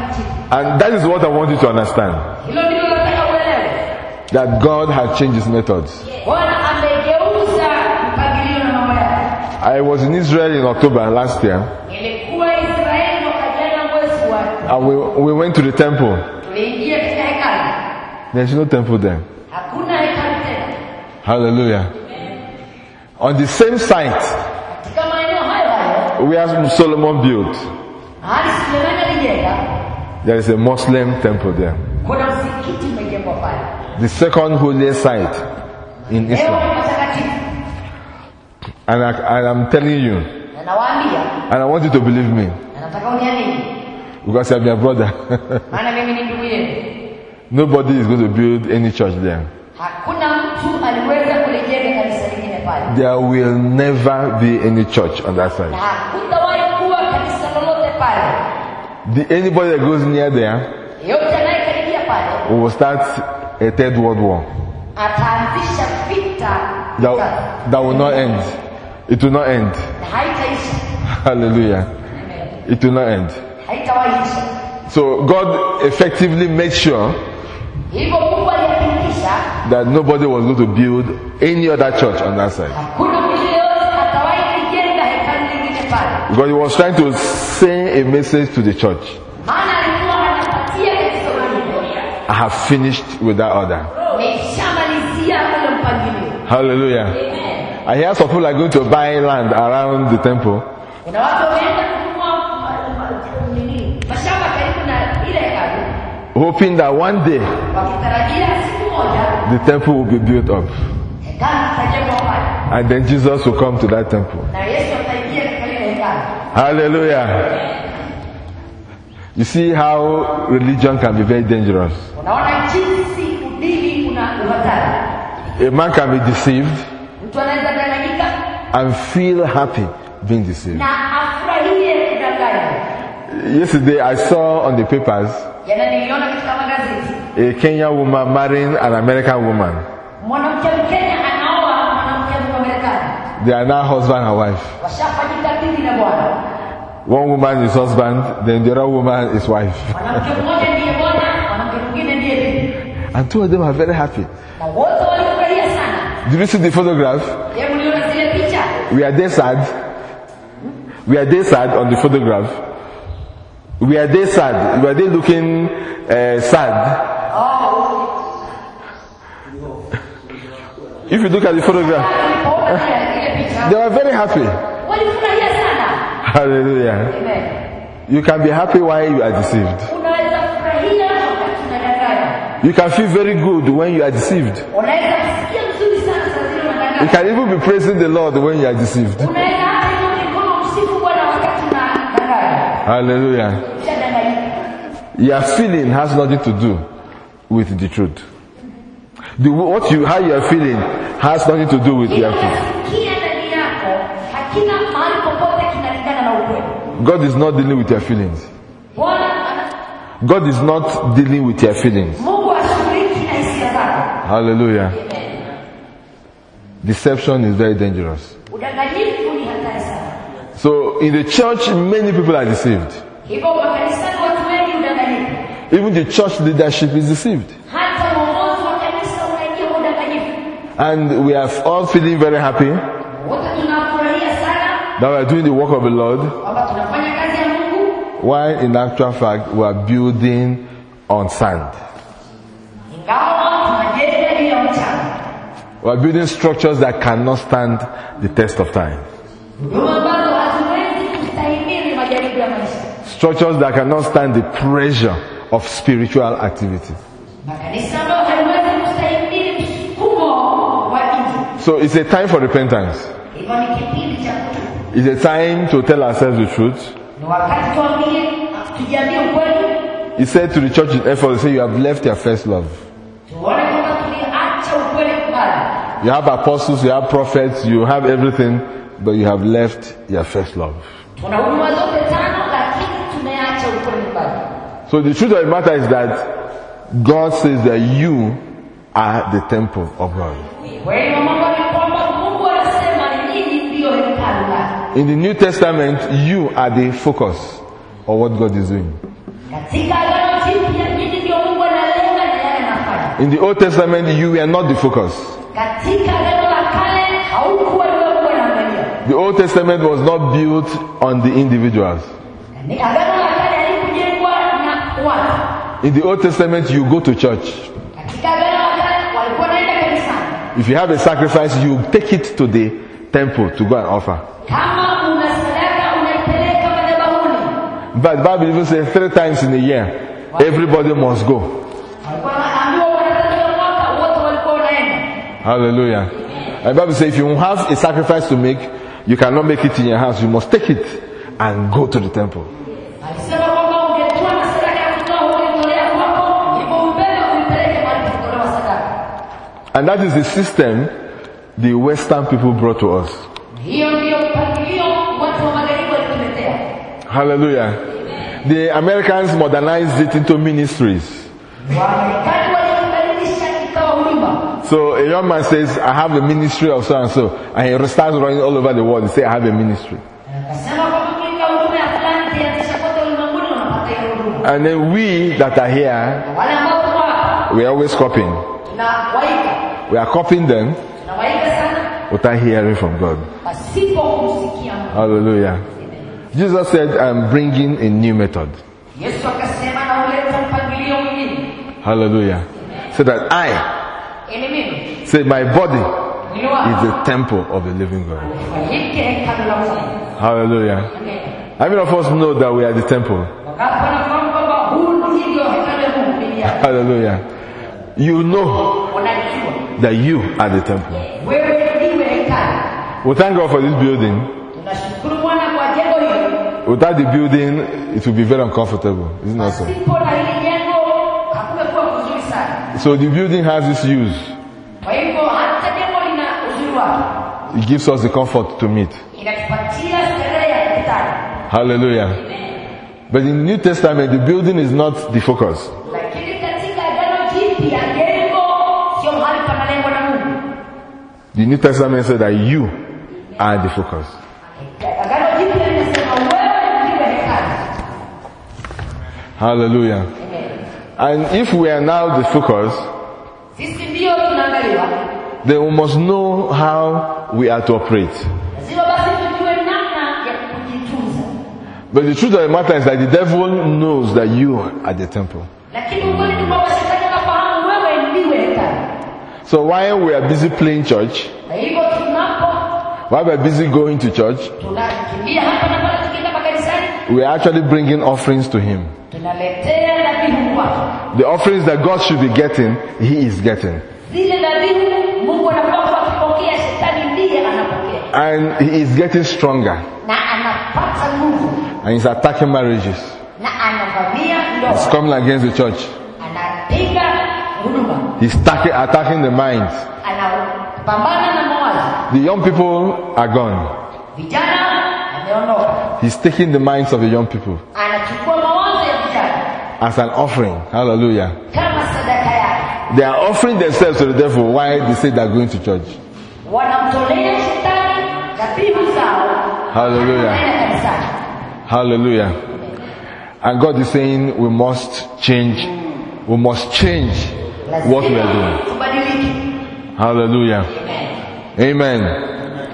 And that is what I want you to understand. Hilo ndilo nataka uelewe. That God has changed his methods. Bwana amegeuza mpangilio na mambo yake. I was in Israel in October last year. Nilikuwa Israeli mwaka jana mwezi wa. And we, we went to the temple. Tuliingia katika hekalu. There's no temple there. Hakuna hekalu tena. Hallelujah. On the same site Katika maeneo hayo hayo, where Solomon built, mahali Sulemani alijenga, there is a Muslim temple there. kuna msikiti umejengwa pale. The second holiest site in Leo Islam. ni patakatifu. And, I, and I'm telling you, Na nawaambia, and I want you to believe me, na nataka uniamini, because I'm your brother. maana mimi ni ndugu yenu. Nobody is going to build any church there. Hakuna mtu aliweza kulijenga kanisa lingine pale. There will never be any church on that Na side. hakutawahi kuwa kanisa lolote pale. The, anybody that goes near there Yeyote anayekaribia pale will start a third world war ataanzisha vita that, tatu. that will not end. It will not end. Na haitaisha. Hallelujah. It will not end. Haitawahi isha. So God effectively made sure Hivyo Mungu alihakikisha that nobody was going to build any other church on that side. hakuna mtu yeyote atawahi kujenga hekalu lingine pale. Because he was trying to send a message to the church. Maana alikuwa anapatia kanisa lingine. I have finished with that order. Nimeshamalizia ule mpangilio. Hallelujah. I hear some people are going to buy land around the temple Kuna watu wameenda kununua nini? Mashamba karibu na ile hekalu. hoping that one day Wakitarajia siku moja the temple will be built up. hekalu litajengwa pale. And then Jesus will come to that temple. Na Yesu ataingia katika lile hekalu. Hallelujah. You see how religion can be very dangerous. Unaona jinsi udini una uhatari. A man can be deceived Mtu anaweza danganyika and feel happy being deceived. na afurahie kudanganya. Yesterday I saw on the papers Jana niliona katika magazeti a Kenyan woman marrying an American woman. mwanamke Mkenya anaoa mwanamke Mmarekani. They are now husband and wife. Washafanyika bibi na bwana. One woman is husband, then the other woman is wife. Mwanamke mmoja ndiye bwana, mwanamke mwingine ndiye bibi. And two of them are very happy. Na wote walifurahia sana. Did you see the photograph? Je, mliona zile picha? We are they sad? We are they sad on the photograph? We are they sad? Were they looking uh, sad? If you look at the photograph, Walipoona zile picha, they were very happy. walifurahia sana. Hallelujah. Amen. You can be happy while you are deceived. Unaweza furahia wakati unadanganya. You can feel very good when you are deceived. Unaweza kusikia mzuri sana saa zile You unadanganya. can even be praising the Lord when you are deceived. Unaweza hata inua mikono msifu Bwana wakati unadanganya. Hallelujah. Ushadanganyika. Your feeling has nothing to do with the truth. The, what you, how you are feeling has nothing to do with your truth. Kinasikia ndani yako hakina mahali popote kinalingana na ukweli. God is not dealing with your feelings. Bwana ana God is not dealing with your feelings. Mungu ashughuliki na hisia zako. Hallelujah. Deception is very dangerous. Udanganyifu ni hatari sana. So in the church, many people are deceived. Hivyo makanisani watu wengi udanganyika. Even the church leadership is deceived. Hata uongozi wa kanisa unaingia kwa udanganyifu. And we are all feeling very happy Wote tunafurahia sana that we are doing the work of the Lord, kwamba tunafanya kazi ya Mungu, while in actual fact we are building on sand. ingawa tunajenga juu ya mchanga. We are building structures that cannot stand the test of time. Huduma ambazo haziwezi kustahimili majaribu ya maisha. Structures that cannot stand the pressure of spiritual activity. Makanisa ambayo haiwezi kustahimili msukumo wa nje. So it's a time for repentance. Hivyo ni kipindi cha kutubu. It's a time to tell ourselves the truth. Ni wakati tuambie, tujiambie ukweli. He said to the church in Ephesus, he said, you have left your first love. Tuone kwamba tuliacha ukweli pale. You have apostles, you have prophets, you have everything, but you have left your first love. Tuna huduma zote tano lakini tumeacha ukweli pale. So the truth of the matter is that God says that you are the temple of God. Kweli wa mambo ni kwamba Mungu anasema nyinyi ndio hekalu lake. In the New Testament, you are the focus of what God is doing. Katika Agano In the Old Testament, you were not the focus. Katika Agano la Kale haukuwa ndio kuwa unaangalia. The Old Testament was not built on the individuals. Ni Agano la Kale halikujengwa na watu. In the Old Testament, you go to church. Katika Agano la Kale walikuwa wanaenda kanisani. If you have a sacrifice, you take it to the temple to go and offer. Kama una sadaka unaipeleka madhabahuni. But the Bible even says three times in a year, everybody must go. Walikuwa wanaambiwa wanataka mwaka wote walikuwa wanaenda. Hallelujah. And the Bible says if you have a sacrifice to make, you cannot make it in your house. You must take it and go to the temple. Alisema kwamba ungetoa na sadaka ya kutoa ulitolea kwako, ndipo ubebe uipeleke mahali kutolewa sadaka. And that is the system the Western people brought to us. Hiyo ndio mpangilio watu wa magharibi walituletea. Hallelujah. The Americans modernized it into ministries. Wamarekani walibadilisha ikawa huduma. So a young man says, I have a ministry of so and so, and he starts running all over the world. He says, I have a ministry. Akasema kwamba mimi na huduma ya fulani kianzisha kote ulimwenguni na unapata hiyo huduma. And then we that are here, Wale ambao tuko hapa we are always copying. tunawaiga. We are copying them Tunawaiga sana without hearing from God. pasipo kumsikia Mungu. Hallelujah. Jesus said, I'm bringing a new method. Yesu akasema na uleta mpangilio mwingine. Hallelujah. So that I, Ili mimi say my body mwili wangu is the temple of the living God. ufanyike hekalu la Mungu. Hallelujah. How many of us know that we are the temple? Wakati wanafahamu kwamba huu ndio hekalu la Mungu ndani yako. Hallelujah. You know Unajua that you are the temple. wewe ndiwe hekalu. We thank God for this building. Tunashukuru Bwana kwa jengo hili. Without the building, it will be very uncomfortable. Isn't that so? Pasipo na hili jengo hakungekuwa kuzuri sana. So the building has its use. Kwa hivyo hata jengo lina uzuri wake. It gives us the comfort to meet. Inatupatia starehe ya kukutana. Hallelujah. But in the New Testament, the building is not the focus. Lakini katika Agano Jipya jengo sio mahali pa malengo na Mungu. The New Testament said that you are the focus. Agano Jipya linasema wewe ndiwe hekalu. Hallelujah. And if we are now the focus, Sisi ndio tunaangaliwa. then we must know how we are to operate. Lazima basi tujue namna ya kujitunza. But the truth of the matter is that the devil knows that you are the temple. Lakini ukweli ni kwamba shetani anafahamu wewe ndiwe hekalu. So while we are busy playing church, Kwa hivyo tunapo while we are busy going to church, tunakimbia hapa na pale tukienda makanisani, we are actually bringing offerings to him. tunaletea dhabihu kwake. The offerings that God should be getting, he is getting. Zile dhabihu Mungu anapaswa kupokea, shetani ndiye anapokea. And he is getting stronger. Na anapata nguvu. And he's attacking marriages. Na anavamia He's ndoa. coming against the church. Anapiga huduma. He's attacking, attacking the minds. Anapambana na mawazo. The young people are gone. Vijana ameondoka. He's taking the minds of the young people Anachukua mawazo ya vijana as an offering. Hallelujah. kama sadaka yake. They are offering themselves to the devil while they say they are going to church. Wanamtolea shetani dhabihu zao. Hallelujah. Wanaenda kanisani. Hallelujah. And God is saying we must change. We must change what we are doing. Tubadilike. Hallelujah. Amen. Amen.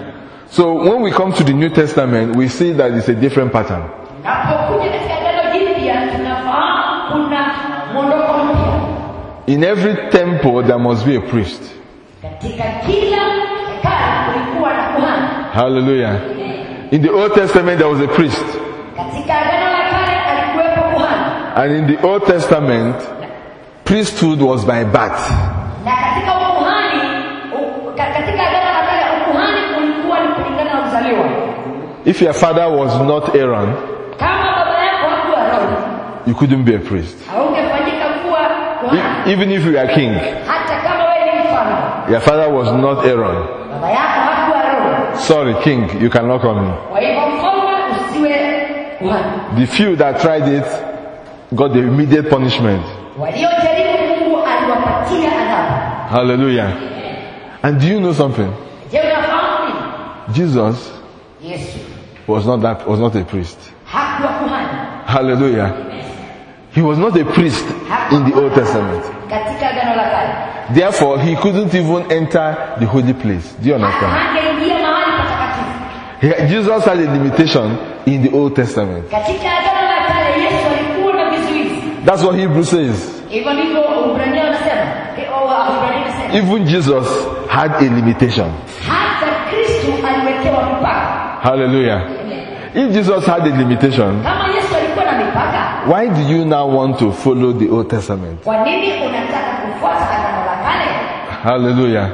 So when we come to the New Testament, we see that it's a different pattern. Napokuja katika Agano Jipya tunafahamu kuna mwondoko mpya. In every temple there must be a priest. Katika kila hekalu kulikuwa na kuhani. Hallelujah. In the Old Testament there was a priest. Katika Agano la Kale alikuwepo kuhani. And in the Old Testament, priesthood was by birth. Na katika ukuhani, u- ka- katika Agano la Kale ukuhani ulikuwa ni kulingana na uzaliwa. If your father was not Aaron, Kama baba yako hakuwa Aroni, you couldn't be a priest. haungefanyika kuwa kuhani. E- Even if you are king, Hata kama wewe ni mfalme, your father was not Aaron. baba yako hakuwa Aroni. Sorry, king, you cannot call me. Kwa hivyo mfalme usiwe kuhani. The few that tried it got the immediate punishment. Waliojaribu Mungu aliwapatia adhabu. Hallelujah. And do you know something? Je, unafahamu nini? Jesus Yesu was not that was not a priest. hakuwa kuhani. Hallelujah. He was not a priest in the Old Testament. katika agano la kale. Therefore, he couldn't even enter the holy place. Do you understand? Hangeingia mahali patakatifu. He- Jesus had a limitation in the Old Testament. Katika agano la kale Yesu alikuwa na vizuizi. That's what Hebrew says. Hivyo ndivyo Waebrania wanasema. Eh, oh, Waebrania wanasema. Even Jesus had a limitation. Hata Kristo aliwekewa mipaka. Hallelujah. If Jesus had a limitation, Kama Yesu alikuwa na mipaka, why do you now want to follow the Old Testament? kwa nini unataka kufuata agano la kale? Hallelujah.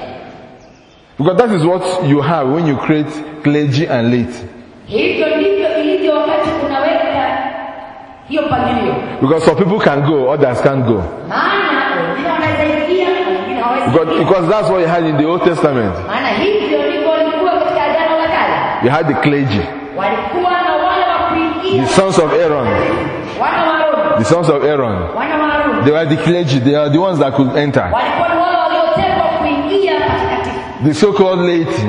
Because that is what you have when you create clergy and laity. Hivyo ndivyo ilivyo wakati unaweka hiyo mpangilio. Because some people can go, others can't go. Maana wengine wanaweza ingia, wengine hawawezi Because, ingia. because that's what you had in the Old Testament. Maana hivyo ndivyo walikuwa katika agano la kale. You had the clergy, Walikuwa na wale wa kuingia, the sons of Aaron, wana wa Haruni, the sons of Aaron. wana wa Haruni. They were the clergy, they are the ones that could enter. Walikuwa ni wale waliotengwa kuingia patakatifu. The so-called laity,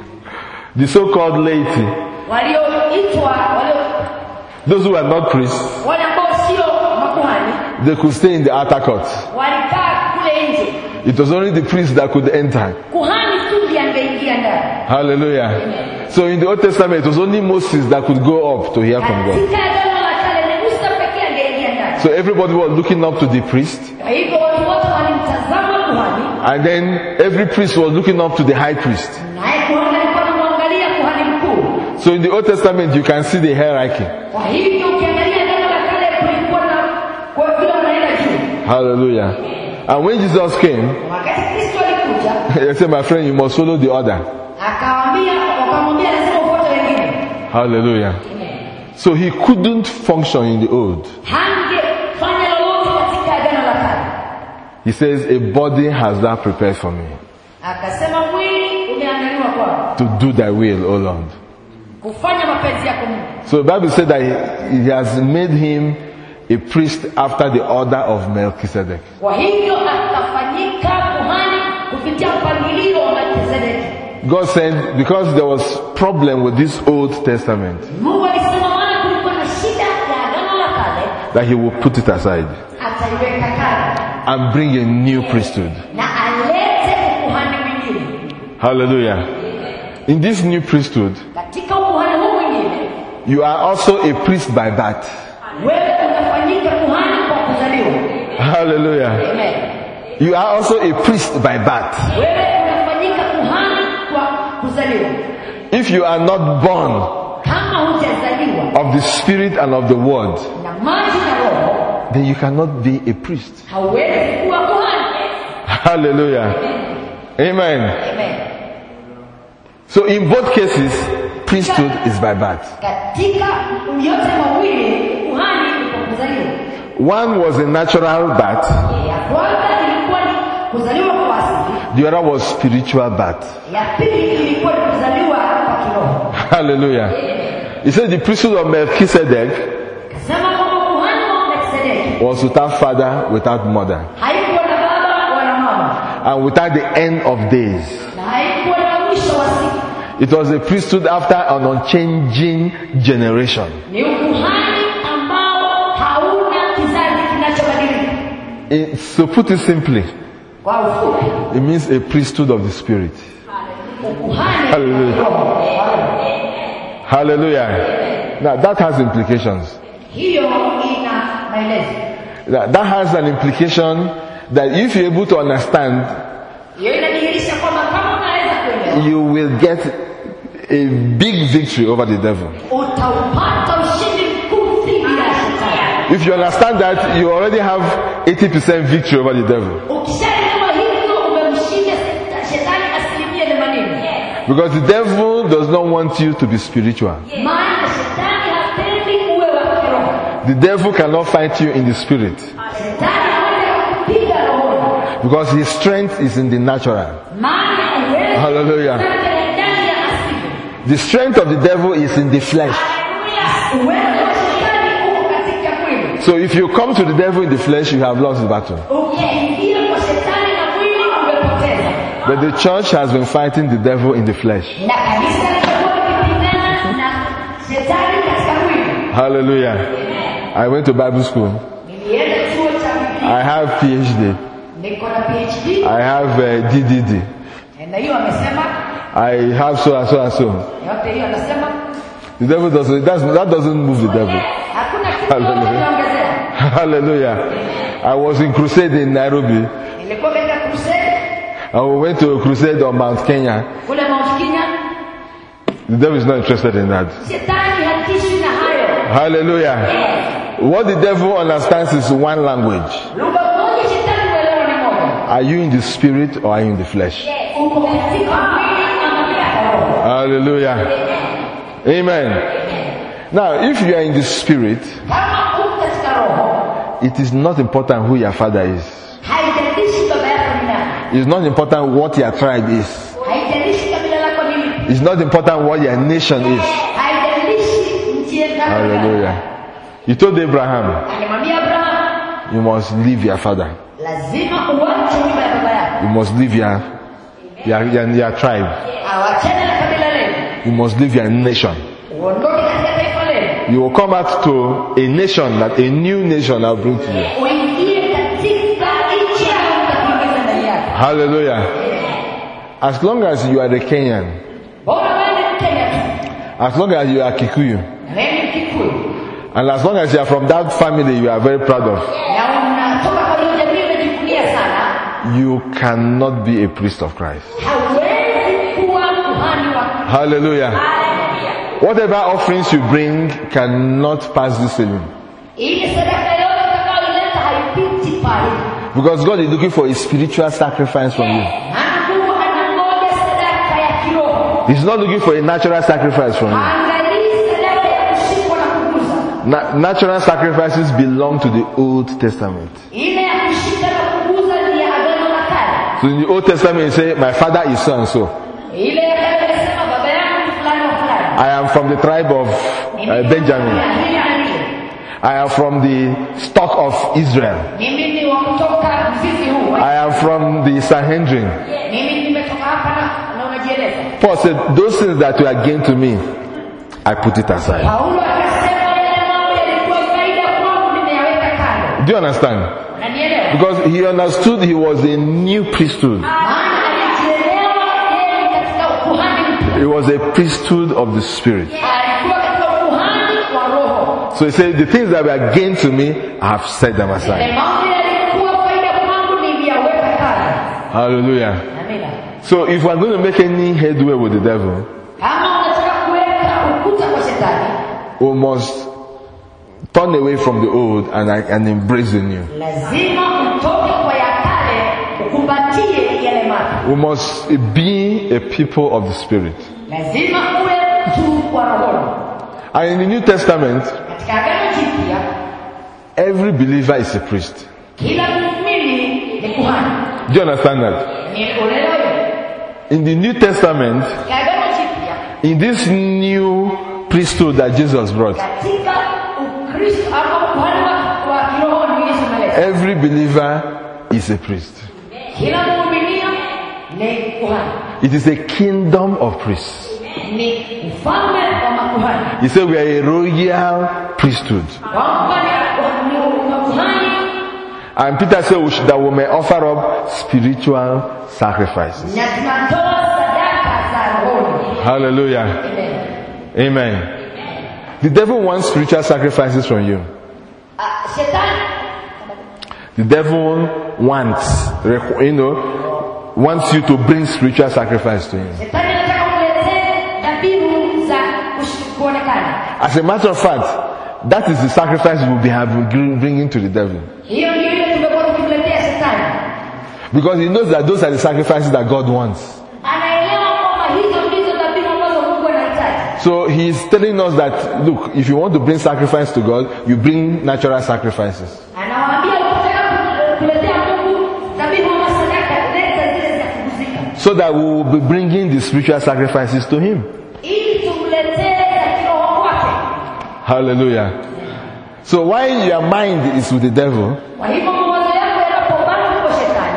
the so-called laity, Walioitwa, walio those who were not priests, wale ambao sio makuhani, they could stay in the outer court. walikaa kule nje. It was only the priests that could enter. Kuhani tu ndiye angeingia ndani. Hallelujah. So in the Old Testament, it was only Moses that could go up to hear from God. Katika agano la kale ni Musa pekee angeingia ndani. So everybody was looking up to the priest, Kwa hivyo watu wote walimtazama kuhani, and then every priest was looking up to the high priest. naye kuhani alikuwa anamwangalia kuhani mkuu. So in the Old Testament, you can see the hierarchy. Kwa hivyo ukiangalia agano la kale kulikuwa na kwa vile unaenda juu. Hallelujah. And when Jesus came, Wakati Kristo alikuja, he said, my friend, you must follow the order. akawaambia, wakamwambia lazima ufuate wengine. Hallelujah. So he couldn't function in the old. Hangefanya lolote katika agano la kale. He says, a body has thou prepared for me Akasema mwili umeandaliwa kwako to do thy will, O Lord. kufanya mapenzi yako Mungu. So the Bible said that he, he has made him a priest after the order of Melchizedek. Kwa hivyo akafanyika kuhani kupitia mpangilio wa Melkizedeki. God said, because there was problem with this Old Testament, Mungu alisema maana kulikuwa na shida ya agano la kale, that he will put it aside ataiweka kando and bring a new priesthood. na alete ukuhani mwingine. Hallelujah. In this new priesthood, Katika ukuhani huu mwingine, you are also a priest by birth. wewe unafanyika kuhani kwa kuzaliwa. Hallelujah. Amen. You are also a priest by birth. Wewe unafanyika kuhani kwa kuzaliwa. If you are not born Kama hujazaliwa of the Spirit and of the Word, na maji na roho, then you cannot be a priest. hauwezi kuwa kuhani. Hallelujah. Amen. Amen. So in both cases, priesthood is by birth. Katika yote mawili kuhani ni kwa kuzaliwa. One was a natural birth, Ya kwanza ilikuwa ni kuzaliwa kwa asili, the other was spiritual birth. ya pili ilikuwa ni kuzaliwa kwa kiroho. Hallelujah. He said the priesthood of Melchizedek Kasema kwamba kuhani wa Melkizedeki was without father, without mother, haikuwa na baba wala mama and without the end of days. na haikuwa na mwisho wa siku. It was a priesthood after an unchanging generation. Ni ukuhani ambao hauna kizazi kinachobadilika. It, to put it simply, Kwa ufupi, it means a priesthood of the Spirit. ukuhani Hallelujah. wa roho. Hallelujah. Now that has implications. Hiyo ina maelezo. That, that has an implication that if you're able to understand, Hiyo inadhihirisha kwamba kama unaweza kuelewa, you will get a big victory over the devil. utaupata ushindi mkuu dhidi ya shetani. If you understand that, you already have eighty percent victory over the devil. Ukishaelewa hivyo, umemshinda shetani asilimia themanini. Because the devil does not want you to be spiritual. Maana shetani hapendi uwe wa kiroho. The devil cannot fight you in the spirit. Shetani hawezi kupiga rohoni. Because his strength is in the natural. Maana uwezo Hallelujah. wake ni ndani ya asili. The strength of the devil is in the flesh. Uwezo wa shetani uko katika mwili. So if you come to the devil in the flesh, you have lost the battle. Ukiingia kwa shetani na mwili umepoteza. But the church has been fighting the devil in the flesh. Na kanisa limekuwa likipigana na shetani katika mwili. Hallelujah. I went to Bible school. I have PhD. niko na PhD. I have uh, D D D. Na hiyo amesema. I have so and so and so. Yote hiyo anasema. The devil doesn't, that's, that doesn't move the devil. Hakuna kitu kinachoongezea. Hallelujah. I was in crusade in Nairobi. Nilikuwa katika crusade. And we went to a crusade on Mount Kenya. Kule Mount Kenya. The devil is not interested in that. Shetani hatishi na hayo. Hallelujah. Yes. What the devil understands is one language. Lugha moja shetani huelewa ni moja. Are you in the spirit or are you in the flesh? Yes. Uko katika mwili ama katika roho. Hallelujah. Amen. Now, if you are in the spirit, Kama uko katika roho, it is not important who your father is. haijalishi baba yako ni nani. It's not important what your tribe is. Haijalishi kabila lako ni lipi. It's not important what your nation is. Haijalishi nchi yako. Hallelujah. He told Abraham, Alimwambia Abraham, you must leave your father. lazima uache nyumba ya baba yako. You must leave your, your, your, your tribe. Awachane na kabila lenu. You must leave your nation. Uondoke katika taifa lenu. You will come out to a nation, that a new nation I'll bring to you. Uingie katika nchi ambayo nitakuingiza ndani yako. Hallelujah. As long as you are the Kenyan, Bora wewe ni Mkenya tu. as long as you are Kikuyu, Na wewe ni Mkikuyu. and as long as you are from that family you are very proud of, Na unatoka kwa hiyo jamii unajivunia sana. you cannot be a priest of Christ. Hauwezi kuwa kuhani wa Hallelujah. Whatever offerings you bring cannot pass this ceiling. ile sadaka yote utakayoleta haipiti pale. Because God is looking for a spiritual sacrifice from you. Maana Mungu anangoja sadaka ya kiroho. He's not looking for a natural sacrifice from you. Angalii sadaka ya kushikwa na kuguza. Na- natural sacrifices belong to the Old Testament. Ile ya kushika na kuguza ni ya agano la kale. So in the Old Testament you say, my father is so and so. Ile ya kale inasema baba yangu ni fulani wa fulani. I am from the tribe of uh, Benjamin. Hili na lile. I am from the stock of Israel. Mimi ni wa kutoka mzizi huu. I am from the Sanhedrin. Mimi nimetoka hapa na na unajieleza. Paul said, those things that were gain to me, I put it aside. Paulo akasema yale mambo yalikuwa faida kwangu nimeyaweka kando. Do you understand? Unanielewa? Because he understood he was a new priesthood. Maana alijielewa yeye ni katika ukuhani mpya. It was a priesthood of the Spirit. Alikuwa katika ukuhani wa roho. So he said, the things that were gain to me, I have set them Yale aside. mambo yalikuwa faida kwangu niliyaweka kando. Hallelujah. Amina. So if we're going to make any headway with the devil, Kama unataka kuweka ukuta kwa shetani, we must turn away from the old and, and embrace the new. lazima utoke kwa ya kale ukumbatie yale mapya. We must be a people of the Spirit. Lazima uwe mtu wa roho. And in the New Testament, Katika agano jipya, every believer is a priest. kila muumini ni kuhani. Do you understand that? Ni uelewa hiyo. In the New Testament, Katika agano jipya, in this new priesthood that Jesus brought, katika Ukristo ama ukuhani wa wa kiroho ni Yesu ameleta. every believer is a priest. Kila muumini ni kuhani. It is a kingdom of priests. Ni ufalme wa makuhani. He said we are a royal priesthood. Kwamba ni ni makuhani. And Peter said we should, that we may offer up spiritual sacrifices. Na tunatoa sadaka za roho. Hallelujah. Amen. Amen. The devil wants spiritual sacrifices from you. Ah, shetani The devil wants, you know, wants you to bring spiritual sacrifice to him. shetani anataka kuletea dhabihu za kush- kuonekana. As a matter of fact, that is the sacrifice we will be having, bringing to the devil. Hiyo ndio ile tumekuwa tukimletea shetani. Because he knows that those are the sacrifices that God wants. Anaelewa kwamba hizo ndizo dhabihu ambazo Mungu anahitaji. So he is telling us that, look, if you want to bring sacrifice to God, you bring natural sacrifices. Anawaambia ukitaka kuletea Mungu dhabihu ama sadaka, leta zile za kuguzika. So that we will be bringing the spiritual sacrifices to him. Ili tumletee za kiroho kwake. Hallelujah. So while your mind is with the devil, Kwa hivyo mawazo yako yanapobana kwa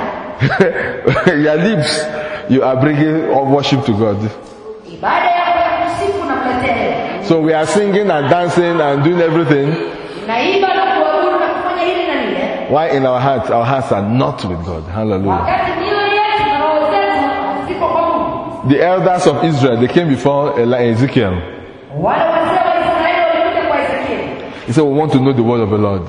shetani, your lips, you are bringing worship to God. ibada yako ya kusifu na mletea. So we are singing and dancing and doing everything. Naimba na kuabudu na kufanya hili na lile. Why in our hearts, our hearts are not with God. Hallelujah. Wakati mioyo yetu na roho zetu ziko kwa Mungu. The elders of Israel, they came before Eli- Ezekiel. Wale wazee wa Israeli walikuja kwa Ezekieli. He said, we want to know the word of the Lord.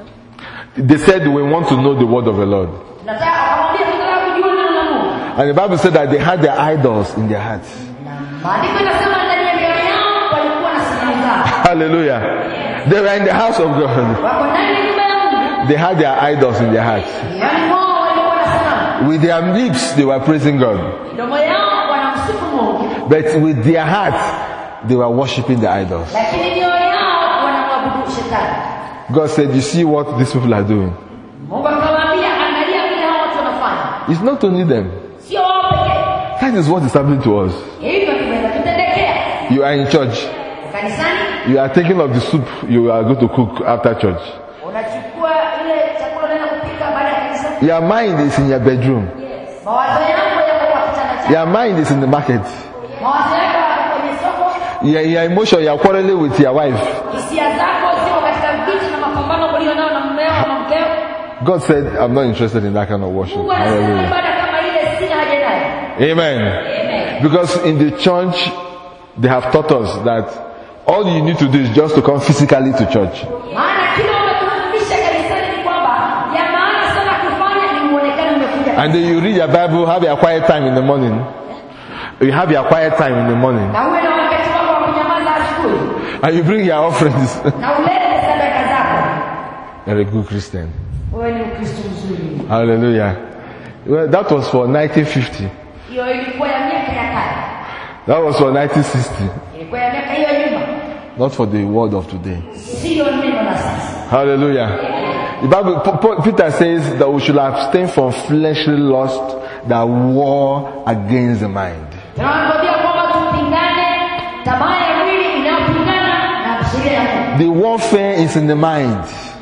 They said, we want to know the word of the Lord. Tunataka akamwambia tunataka kujua neno la Mungu. And the Bible said that they had their idols in their hearts. Maandiko yanasema ndani ya mioyo yao walikuwa na sanamu zao. Hallelujah. They were in the house of God. Wako ndani ya nyumba ya Mungu. They had their idols in their hearts. Yaani wao walikuwa na sanamu. With their lips, they were praising God. Midomo yao wanamsifu Mungu. But with their hearts, they were worshipping the idols. Lakini mioyo yao wanamwabudu shetani. God said, you see what these people are doing? Mungu akamwambia angalia vile hao watu wanafanya. It's not only them. Sio wao pekee. That is what is happening to us. Hivyo kimeweza kutendekea. You are in church. Kanisani You are thinking of the soup you are going to cook after church. unachukua ile chakula unaenda kupika baada ya kanisa. Your mind is in your bedroom. Mawazo yako yako kwa kitanda chako. Your mind is in the market. Mawazo yako yako kwenye soko. Your, your emotion, you are quarreling with your wife. Hisia zako ziko katika vita na mapambano ulio nayo na mmeo na mkeo. God said, I'm not interested in that kind of worship. Mungu anasema Hallelujah. ibada kama ile sina haja nayo. Amen. Amen. Because in the church, they have taught us that all you need to do is just to come physically to church. Maana kile unachofundisha kanisani ni kwamba ya maana sana kufanya ni muonekane umekuja. And then you read your Bible, have your quiet time in the morning. You have your quiet time in the morning. Na uwe na wakati wako wa kunyamaza asubuhi. And you bring your offerings. Na ulete sadaka zako. You're a good Christian. Wewe ni Mkristo mzuri. Hallelujah. Well, that was for nineteen fifty. Hiyo ilikuwa ya miaka ya kale. That was for nineteen sixty. Ilikuwa ya miaka hiyo nyuma. Not for the world of today. Sio neno la sasa. Hallelujah. The Bible, P- P- Peter says that we should abstain from fleshly lust that war against the mind. Tunawaambia kwamba tupingane tamaa ya mwili inayopingana na sheria ya Mungu. The warfare is in the mind.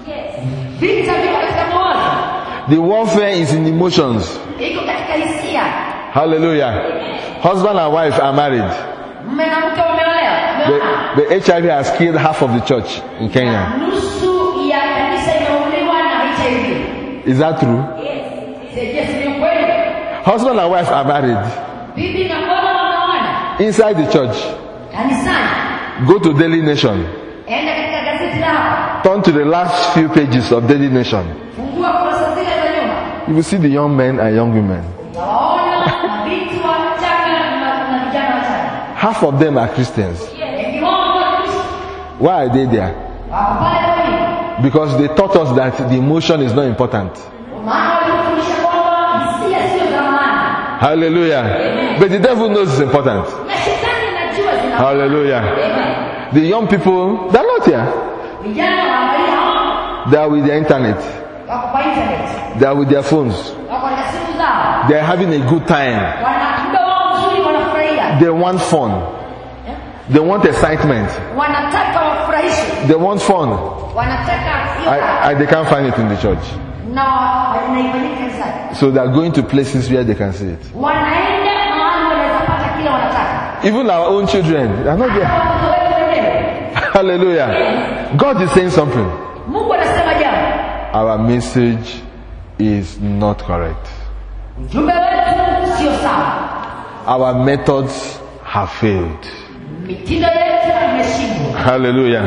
Vita viko katika mawazo. The warfare is in emotions. Iko katika hisia. Hallelujah. Husband and wife are married. Mume na mke wameolewa. The, the H I V has killed half of the church in Kenya. Nusu ya kanisa imeuliwa na H I V. Is that true? Yes, ni kweli. Husband and wife are married. Bibi na bwana wameoana. Inside the church. Kanisani. Go to Daily Nation. Enda katika gazeti la hapa. Turn to the last few pages of Daily Nation. Fungua kurasa zile za nyuma. You will see the young men and young women. Utawaona mabinti wachanga na na vijana wachanga. Half of them are Christians. Wengi wao ni Wakristo. Why are they there? Wako pale kwa nini? Because they taught us that the emotion is not important. Maana walifundisha kwamba hisia sio za maana. Hallelujah. But the devil knows it's important. Na shetani anajua zina. Hallelujah. Amen. The young people, they're not here. Vijana waangalia hao. They are with their internet. Wako kwa internet. They are with their phones. Wako na simu zao. They are having a good time. Wana muda wao mzuri wanafurahia. They want fun. They want excitement. Wanataka wafurahishe. They want fun. Wanataka hiyo. I, I, they can't find it in the church. Na wanaifanyia kanisani. So they are going to places where they can see it. Wanaenda mahali wanaweza pata kile wanataka. Even our own children, they are not there. Watoto wetu wenyewe. Hallelujah. God is saying something. Mungu anasema jambo. Our message is not correct. Ujumbe wetu sio sawa. Our methods have failed. Mitindo yetu imeshindwa. Hallelujah.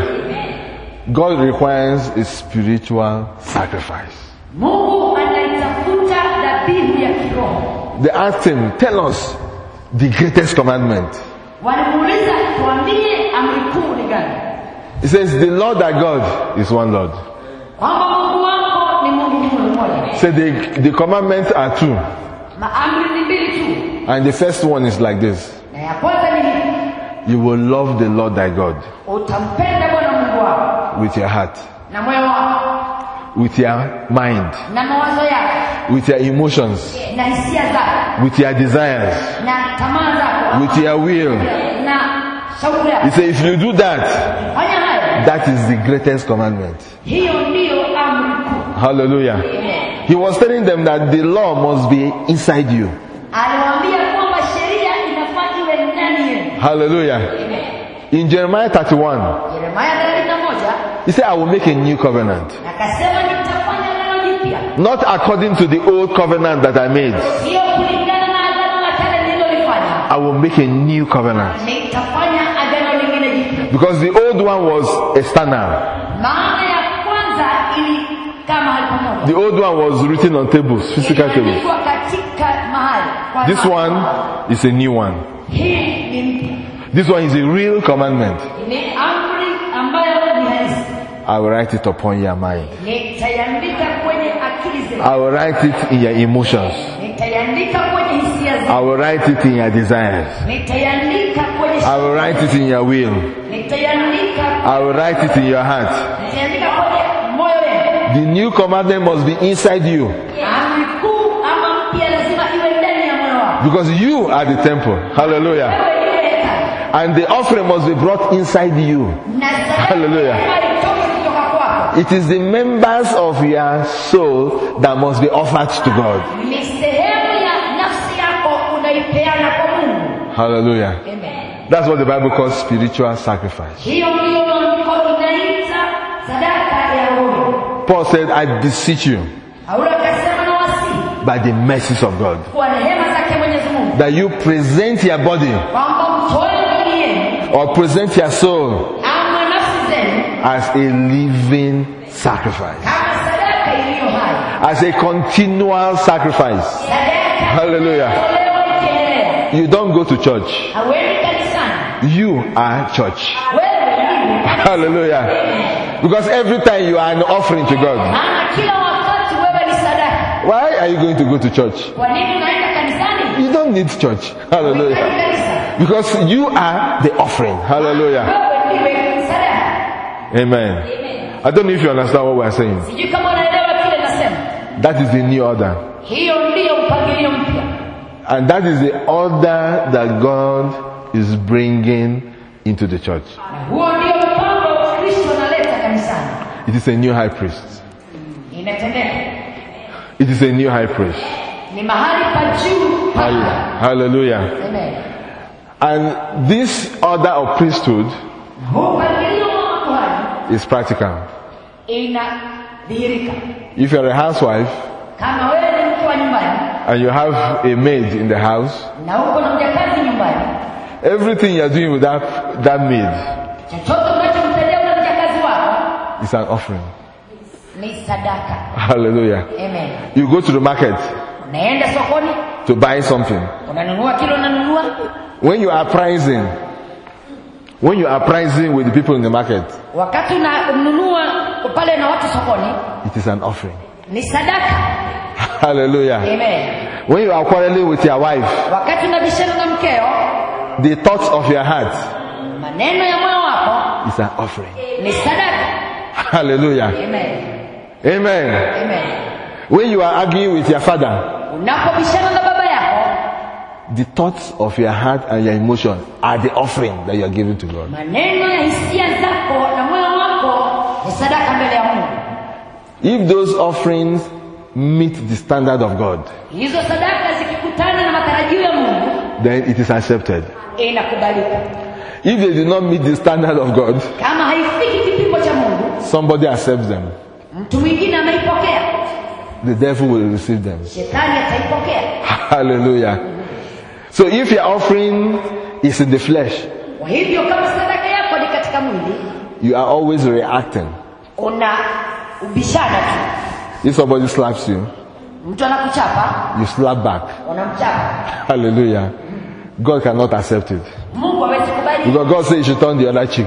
God requires a spiritual sacrifice. Mungu anaitafuta dhabihu ya kiroho. They asked him, tell us the greatest commandment. Walimuuliza tuambie amri kuu ni gani? He says, the Lord our God is one Lord. Kwamba Mungu wako ni Mungu mmoja. So the, the commandments are two. Maamri ni mbili tu. And the first one is like this. Na ya kwanza ni hii. You will love the Lord thy God Utampenda Bwana Mungu wako with your heart, na moyo wako with your mind, na mawazo yako with your emotions, na hisia zako with your desires, na tamaa zako with your will. na shauku yako. He said, if you do that, Fanya hayo. that is the greatest commandment. Hiyo ndiyo amri kuu. Hallelujah. Amen. He was telling them that the law must be inside you. Aliwaambia kwamba sheria inafaa iwe ndani yenu. Hallelujah. Amen. In Jeremiah thirty-one, Yeremia thelathini na moja he said, I will make a new covenant. akasema nitafanya agano jipya. not according to the old covenant that I made. sio kulingana na agano la kale nililofanya. I will make a new covenant. Nitafanya agano lingine jipya. Because the old one was external. Maana ya kwanza ili kama halipamoja. The old one was written on tables, physical tables. Ilikuwa katika mahali. Kwa This mfano, one is a new one. hii ni mpya. This one is a real commandment. Ni amri ambayo ni halisi. I will write it upon your mind. Nitaiandika kwenye akili zenu. I will write it in your emotions. Nitaiandika kwenye hisia zenu. I will write it in your desires. Nitaiandika kwenye I will write it in your will. Nitaiandika I will write it in your heart. Nitaiandika kwenye moyo wenu. The new commandment must be inside you. Amri kuu ama mpya lazima iwe ndani ya moyo wako. Because you are the temple. Hallelujah. Wewe ndiye hekalu. And the offering must be brought inside you. Na sadaka Hallelujah. haitoki kutoka kwako. It is the members of your soul that must be offered to God. Ni sehemu ya nafsi yako unaipeana kwa Mungu. Hallelujah. Amen. That's what the Bible calls spiritual sacrifice. Hiyo ndiyo maandiko inaita sadaka ya roho. Paul said, I beseech you Paulo akasema na wasihi by the mercies of God kwa rehema zake Mwenyezi Mungu that you present your body kwamba mtoe mwili yenu or present your soul ama nafsi zenu as a living sacrifice, kama sadaka iliyo hai. as a continual sacrifice. Sadaka Hallelujah. tolewa ikiendelea. You don't go to church. Hawendi kanisani. You are church. Wewe ni Hallelujah. Because every time you are an offering to God. maana kila wakati wewe ni sadaka. Why are you going to go to church? Kwa nini unaenda kanisani? You don't need church. Hallelujah. Unaenda kanisa. Because you are the offering. Hallelujah. Wewe ndiwe sadaka. Amen. I don't know if you understand what we are saying. Sijui kama unaelewa kile nasema. That is the new order. Hiyo ndiyo mpangilio mpya. And that is the order that God is bringing into the church. Na huo ndio mpango Kristo analeta kanisani. It is a new high priest. Inatendeka. It is a new high priest. Ni mahali pa juu pa. Hall- Hallelujah. Amen. And this order of priesthood Huu mpangilio wa makuhani is practical. inadhihirika. If you're a housewife Kama wewe ni mke wa nyumbani and you have a maid in the house, na uko na mjakazi nyumbani, everything you're doing with that, that maid chochote unachomtendea ule mjakazi wako is an offering. ni sadaka. Hallelujah. Amen. You go to the market Unaenda sokoni, to buy something. unanunua kile unanunua. When you are pricing, when you are pricing with the people in the market, Wakati unanunua pale na watu sokoni, it is an offering. ni sadaka. Hallelujah. Amen. When you are quarreling with your wife, Wakati unabishana na mkeo, the thoughts of your heart maneno ya moyo wako is an offering. ni sadaka. Hallelujah. Amen. Amen. Amen. When you are arguing with your father, Unapobishana na baba yako, the thoughts of your heart and your emotion are the offering that you are giving to God. maneno ya hisia zako na moyo wako ni sadaka mbele ya Mungu. If those offerings meet the standard of God, Hizo sadaka zikikutana na matarajio ya Mungu, then it is accepted. inakubalika. If they do not meet the standard of God, Kama haifiki kipimo cha Mungu, somebody accepts them. mtu mwingine ameipokea, The devil will receive them. shetani ataipokea. Hallelujah. So if your offering is in the flesh, Kwa hivyo kama sadaka yako ni katika mwili, you are always reacting. una ubishana tu. If somebody slaps you, Mtu anakuchapa, you slap back. unamchapa. Hallelujah. God cannot accept it. Mungu hawezi kubali. Because God said you should turn the other cheek.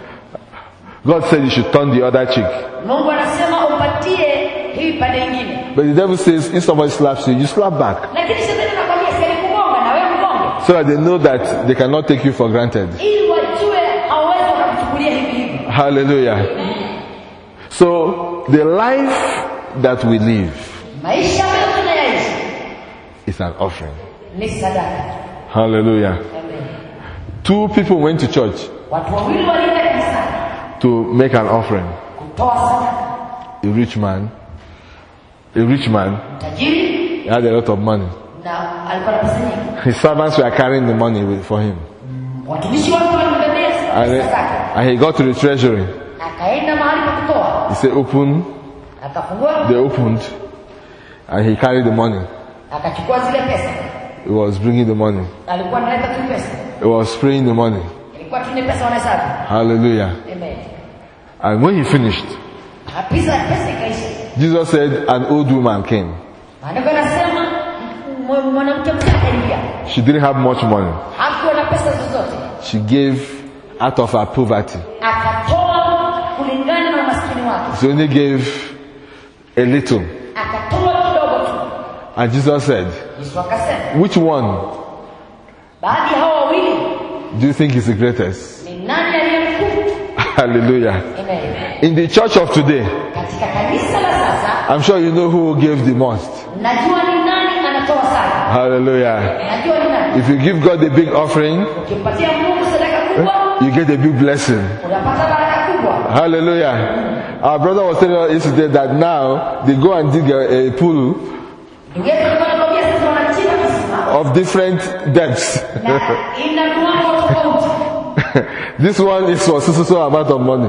God said you should turn the other cheek. Mungu anasema upatie hii pande nyingine. But the devil says if somebody slaps you, you slap back. Lakini shetani anakuambia sasa kugonga na wewe mgonge. So that they know that they cannot take you for granted. Ili wajue hawawezi kukuchukulia hivi hivi. Hallelujah. So the life that we live Maisha ambayo tunayaishi is an offering. ni sadaka. Hallelujah. Amen. Two people went to church Watu wawili walienda kanisani to make an offering. kutoa sadaka. A rich man, a rich man, Tajiri he had a lot of money. na alikuwa na pesa nyingi. His servants were carrying the money with, for him. Watumishi wake walimbebea And, pesa zake. and he got to the treasury. Akaenda mahali pa kutoa. He said, open. Akafungua, They opened. and he carried the money. akachukua zile pesa, He was bringing the money. alikuwa analeta tu pesa, He was spraying the money. ilikuwa tu ni pesa wanahesabu. Hallelujah. Amen. And when he finished, Pesa pesa ikaisha. Jesus said an old woman came. Maandiko yanasema mw- mwanamke mzee akaingia, She didn't have much money. hakuwa na pesa zozote, She gave out of her poverty. akatoa kulingana na umaskini wake, She only gave a little. akatoa kidogo tu. And Jesus said, Yesu akasema, which one baadhi ya hao wawili do you think is the greatest? ni nani aliye mkuu? Hallelujah. Amen. In the church of today, Katika kanisa la sasa, I'm sure you know who gave the most. najua ni nani anatoa sana, Hallelujah. najua ni nani. If you give God a big offering, Ukimpatia Mungu sadaka kubwa, you get a big blessing. unapata baraka kubwa. Hallelujah. Our brother was telling us yesterday that now they go and dig a, a pool Ndugu yetu alikuwa anakwambia sisi wanachimba kisima of different depths. na ina viwango tofauti. This one is for so so so amount of money.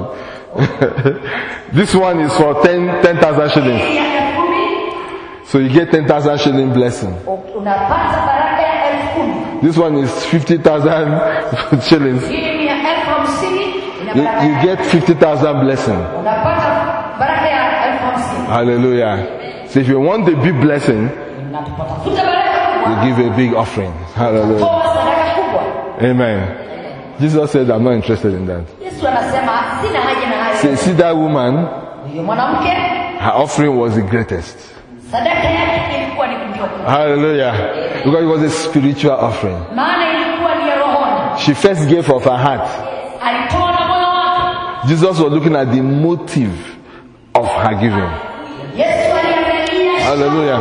This one is for ten ten thousand shillings. Hii ya elfu kumi, So you get ten thousand shilling blessing. unapata baraka ya elfu kumi. This one is fifty thousand shillings. Hii ni ya elfu hamsini, ina You, baraka you ya- get fifty thousand blessing. unapata baraka ya elfu hamsini. Hallelujah. So if you want the big blessing, Na tupotafuta baraka you kubwa, give a big offering. Hallelujah. toa sadaka kubwa. Amen. Jesus said, I'm not interested in that. Yesu anasema sina haja na hayo. See, see that woman, Huyo mwanamke her offering was the greatest. sadaka yake ilikuwa ni ndio kubwa. Hallelujah. Because it was a spiritual offering. Maana ilikuwa ni ya rohoni. She first gave of her heart. Alitoa na moyo wake. Jesus was looking at the motive of her giving. Yesu aliangalia Hallelujah.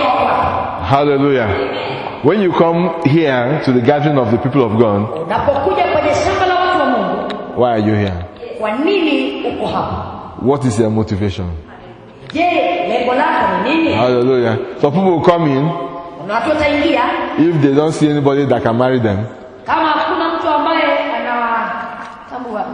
Hallelujah. When you come here to the gathering of the people of God, unapokuja kwenye shamba la watu wa Mungu, why are you here? kwa nini uko hapa? What is your motivation? Je, lengo lako ni nini? Hallelujah. So people will come in Kuna watu wataingia if they don't see anybody that can marry them. kama hakuna mtu ambaye anawatambua,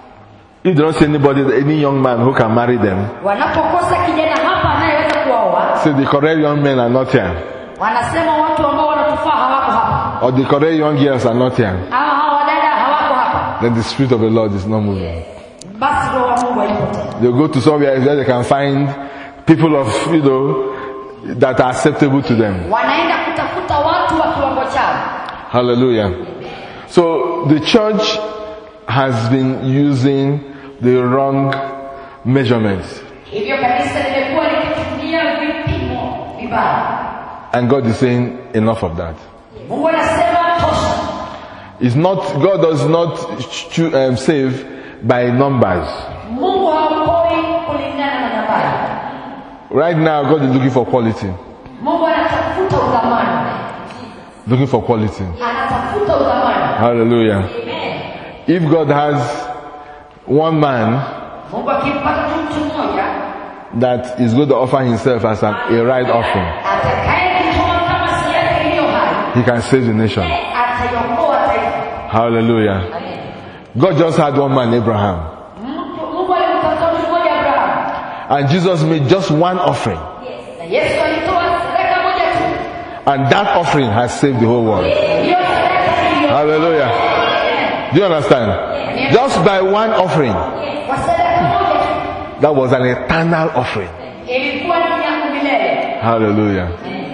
If they don't see anybody, any young man who can marry them, wanapokosa kijana hapa anayeweza kuwaoa, say the correct young men are not here, wanasema watu ambao wanatufaa hawako hapa, or the correct young girls are not here, ama hawa wadada hawako hapa, then the Spirit of the Lord is not moving. basi roho wa Mungu hayupo tena. They'll go to somewhere where they can find people of, you know, that are acceptable to them. Wanaenda kutafuta watu wa kiwango chao. Hallelujah. So the church has been using the wrong measurements. Hivyo kanisa limekuwa likitumia vipimo vibaya. And God is saying enough of that. Mungu anasema tosha. It's not, God does not cho- um, save by numbers. Mungu haokoi kulingana na nambari. Right now, God is looking for quality. Mungu anatafuta udhamani. Looking for quality. Anatafuta udhamani. Hallelujah. Amen. If God has one man Mungu akimpata tu mtu mmoja that is going to offer himself as an, a right offering, atakayejitoa kama sadaka iliyo hai, he can save the nation. ataiokoa taifa. Hallelujah. Amen. God just had one man, Abraham. Mtu- Mungu alimtafuta mtu mmoja Abrahamu. And Jesus made just one offering. Na Yesu alitoa sadaka moja tu. And that offering has saved the whole world. Hiyo sadaka iliyo Hallelujah. Do you understand? Just by one offering, kwa sadaka moja tu. that was an eternal offering. Ilikuwa ni ya milele. Hallelujah.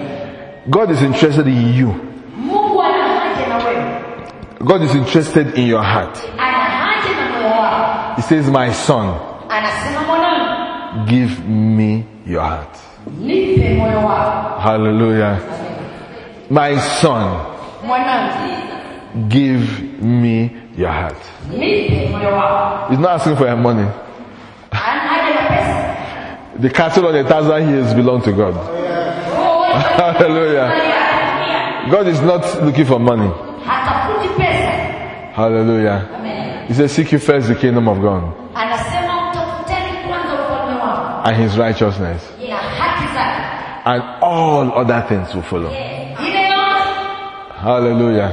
God is interested in you. Mungu ana haja na wewe. God is interested in your heart. Ana haja na moyo wako. He says, my son, Anasema mwanangu, give me your heart. nipe moyo wako. Hallelujah. My son, Mwanangu, give me your heart. nipe moyo wako. He's not asking for your money. Ana haja na pesa. The cattle on a thousand hills belong to God. Hallelujah. God is not looking for money. Hatafuti pesa. Hallelujah. Amen. He says, seek you first the kingdom of God Anasema utafuteni kwanza ufalme wako and his righteousness, na haki zake. and all other things will follow. Ile yote. Hallelujah.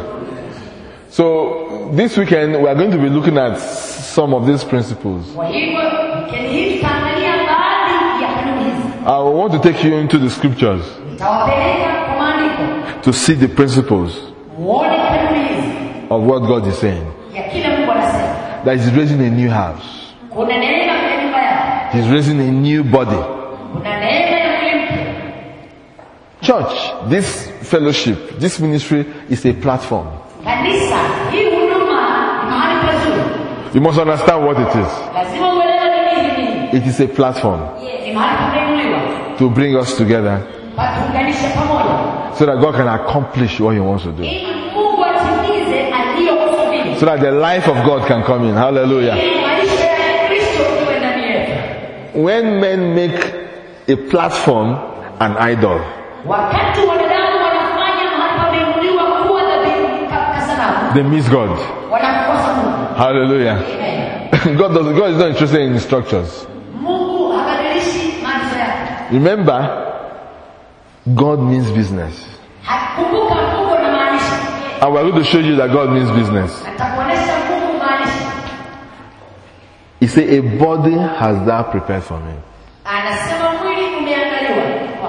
So this weekend we are going to be looking at some of these principles. Kwa hivyo, wikendi hii tutaangalia baadhi ya kanuni hizi. I want to take you into the scriptures Nitawapeleka kwa maandiko to see the principles muone kanuni hizi of what God is saying. ya kile Mungu anasema. That He's raising a new house. Kuna neema kwenye nyumba yako. He's raising a new body. Kuna neema ya mwili mpya. Church, this fellowship, this ministry is a platform. Kanisa, hii huduma ni mahali pazuri. You must understand what it is. Lazima uelewe ni nini. It is a platform Ni mahali pakuinuliwa. to bring us together Patuunganishe pamoja. so that God can accomplish what He wants to do. Ili Mungu atimize aliyokusudia. So that the life of God can come in. Hallelujah. Ili maisha ya Kristo iwe ndani yetu. When men make a platform an idol, Wakati wanadamu wanafanya mahali pameinuliwa kuwa dhabihu katika sanamu, they miss God. wanamkosa Mungu. Hallelujah. Amen. God does, God is not interested in structures. Mungu habadilishi maagizo yake. Remember, God means business. Hakumbuka Mungu na maanisha. And we're going to show you that God means business. Atakuonesha Mungu maanisha. He said, a body has thou prepared for me. Anasema mwili umeandaliwa.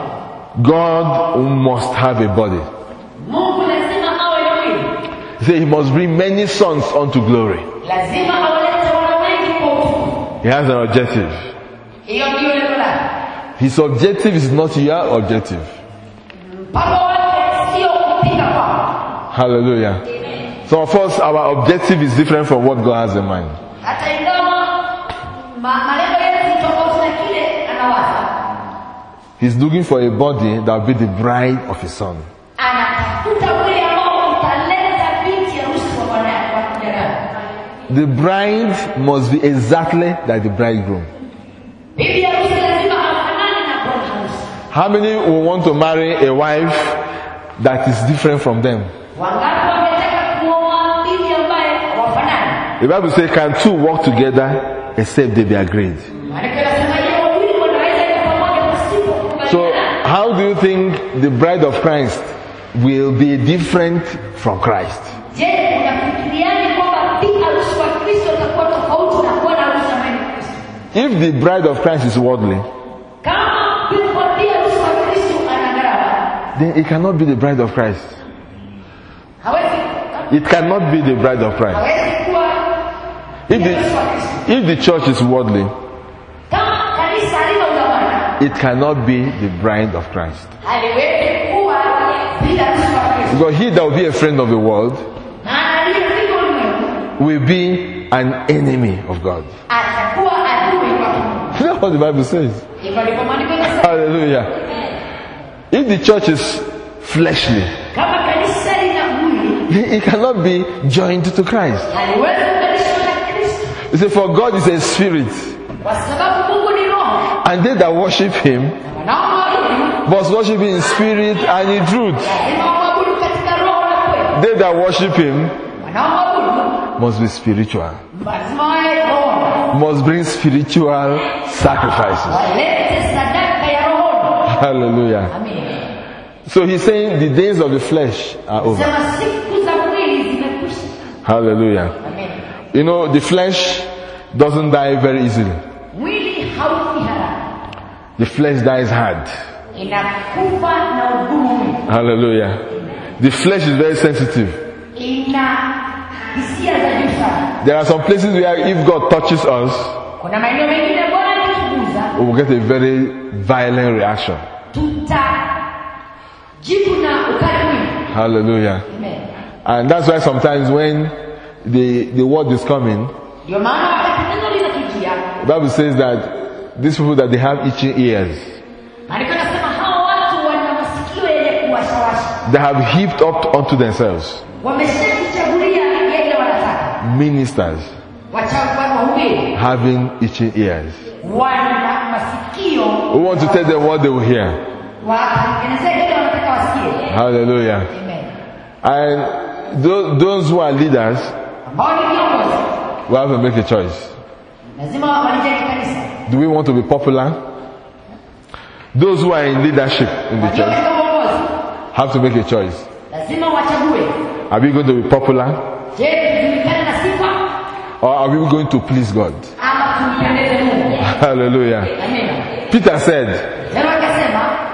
God must have a body. Mungu lazima awe na mwili. He said he must bring many sons unto glory. Lazima awalete wana wengi kwa utukufu. He has an objective. Hiyo ndio lengo lake. His objective is not your objective. Mpango wake sio kupika kwao. Hallelujah. Some of us, our objective is different from what God has in mind. Hata ingawa ma- malengo yetu ni tofauti na kile anawaza. He's looking for a body that will be the bride of his son. Anatafuta mwili ambao utaleta binti harusi wa Bwana wa kijana. The bride must be exactly like the bridegroom. Bibi harusi lazima afanane na bwana harusi. How many will want to marry a wife that is different from them? Wangapi wangetaka kuoa bibi ambaye hawafanani? The Bible says, can two walk together except they be agreed? Maana inasema yeye wawili wanaweza kwenda pamoja pasipo So, kukubaliana. how do you think the bride of Christ will be different from Christ? Je, unafikiriani kwamba bibi harusi wa Kristo atakuwa tofauti na bwana harusi ambaye ni Kristo? If the bride of Christ is worldly, Kama bibi harusi wa Kristo ana gharama, then it cannot be the bride of Christ. hawezi It cannot be the bride of Christ. hawezi kuwa If bibi harusi wa Kristo. the, if the church is worldly, Kama kanisa halina udhamana, it cannot be the bride of Christ. haliwezi kuwa bibi harusi wa Kristo. Because he that will be a friend of the world Na aliyefika ulimwengu will be an enemy of God. atakuwa adui wa Mungu. That's what the Bible says. Hivyo ndivyo maandiko yanasema. Hallelujah. If the church is fleshly, Kama kanisa lina mwili, it cannot be joined to Christ. haliwezi kuunganishwa na Kristo. You say, for God is a spirit, Kwa sababu Mungu ni roho. and they that worship him Wanaomwabudu must worship him in spirit and in truth. lazima wamwabudu katika roho na kweli. They that worship him Wanaomwabudu must be spiritual, lazima wawe roho. must bring spiritual sacrifices. Walete sadaka ya roho. Hallelujah. Amen. So he's saying the days of the flesh are over. Sema siku za mwili zimekwisha. Hallelujah. Amen. You know, the flesh doesn't die very easily. Mwili haufi haraka. The flesh dies hard. Inakufa na ugumu. Hallelujah. The flesh is very sensitive. Ina hisia za juu sana. There are some places where if God touches us, Kuna maeneo mengine Bwana akituguza we will get a very violent reaction. tutajibu na ukali mwingi. Hallelujah. Amen. And that's why sometimes when the, the word is coming, Ndio maana wakati neno linakujia, the Bible says that these people that they have itching ears, maandiko yanasema hao watu wana masikio yenye kuwashawasha. they have heaped up unto themselves Wameshajichagulia yale wanataka. ministers Wachagua wahubiri. having itching ears. Wana masikio. We want to tell them what they will hear. Watengenezea yale wanataka wasikie. Hallelujah. Amen. And those, those who are leaders Ambao ni viongozi. will have to make a choice. Lazima walijenge kanisa. Do we want to be popular? Those who are in leadership in the church Wakiwa uongozi, have to make a choice. lazima wachague. Are we going to be popular, Je, tujulikane na sifa or are we going to please God? ama tumpendeze Mungu? Hallelujah. Amen. Peter said, Sema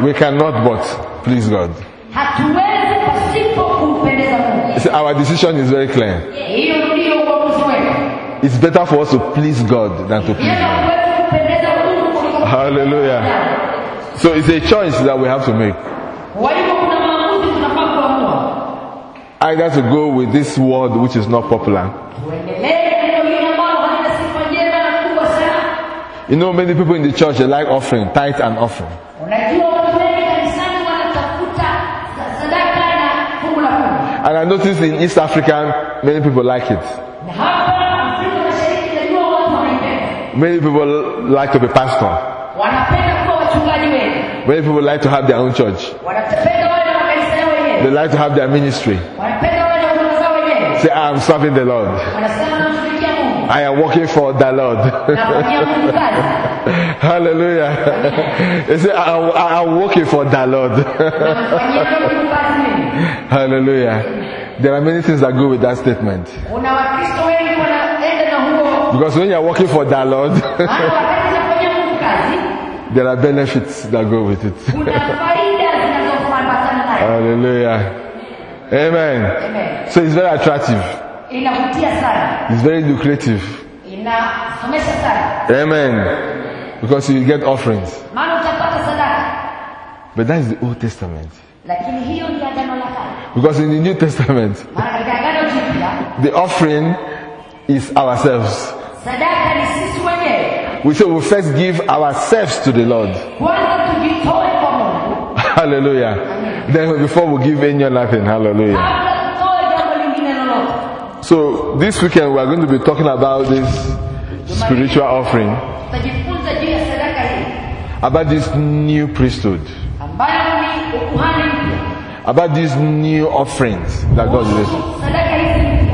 We cannot but please God. hatuwezi pasipo kumpendeza Mungu. See, our decision is very clear. Hiyo ndio uamuzi wetu. It's better for us to please God than to please Yeye man. kwetu kumpendeza Mungu kuliko Hallelujah. So it's a choice that we have to make. Kwa hivyo kuna maamuzi tunafaa kuamua. Either to go with this word which is not popular. Tuendelee neno hili ambalo halina sifa njema na kubwa sana. You know, many people in the church, they like offering, tithe and offering. Unajua watu wengi kanisani wanatafuta sadaka na fungu la kumi. And I noticed in East Africa, many people like it. Na hapa Afrika Mashariki najua watu wanaipenda. Many people like to be pastor. Wanapenda kuwa wachungaji wengi. Many people like to have their own church. Wanapenda wale na makanisa yao wenyewe. They like to have their ministry. Wanapenda wale na huduma zao wenyewe. Say, I am serving the Lord. Wanasema namtumikia Mungu. I am working for the Lord. Nafanyia Mungu kazi. Hallelujah. They say, I am, I am working for the Lord. Nafanyia Mungu kazi mimi. Hallelujah. There are many things that go with that statement. Kuna Wakristo wengi wanaenda na huo. Because when you are working for the Lord, Maana wakati unafanyia Mungu kazi, there are benefits that go with it. kuna faida zinazofuatana nayo. Hallelujah. Amen. Amen. So it's very attractive. Inavutia sana. It's very lucrative. Inasomesha sana. Amen. Because you get offerings. Maana utapata sadaka. But that is the Old Testament. Lakini hiyo ni agano la kale. Because in the New Testament, Maana katika agano jipya, the offering is ourselves. sadaka ni sisi wenyewe. We say we first give ourselves to the Lord. Kwanza tujitoe kwa Mungu. Hallelujah. Then before we give any other thing, hallelujah. Kabla tutoe jambo lingine lolote. So this weekend we are going to be talking about this spiritual offering, Tutajifunza juu ya sadaka hii about this new priesthood, ambayo ni ukuhani mpya. about these new offerings that God is. Sadaka hizi mpya.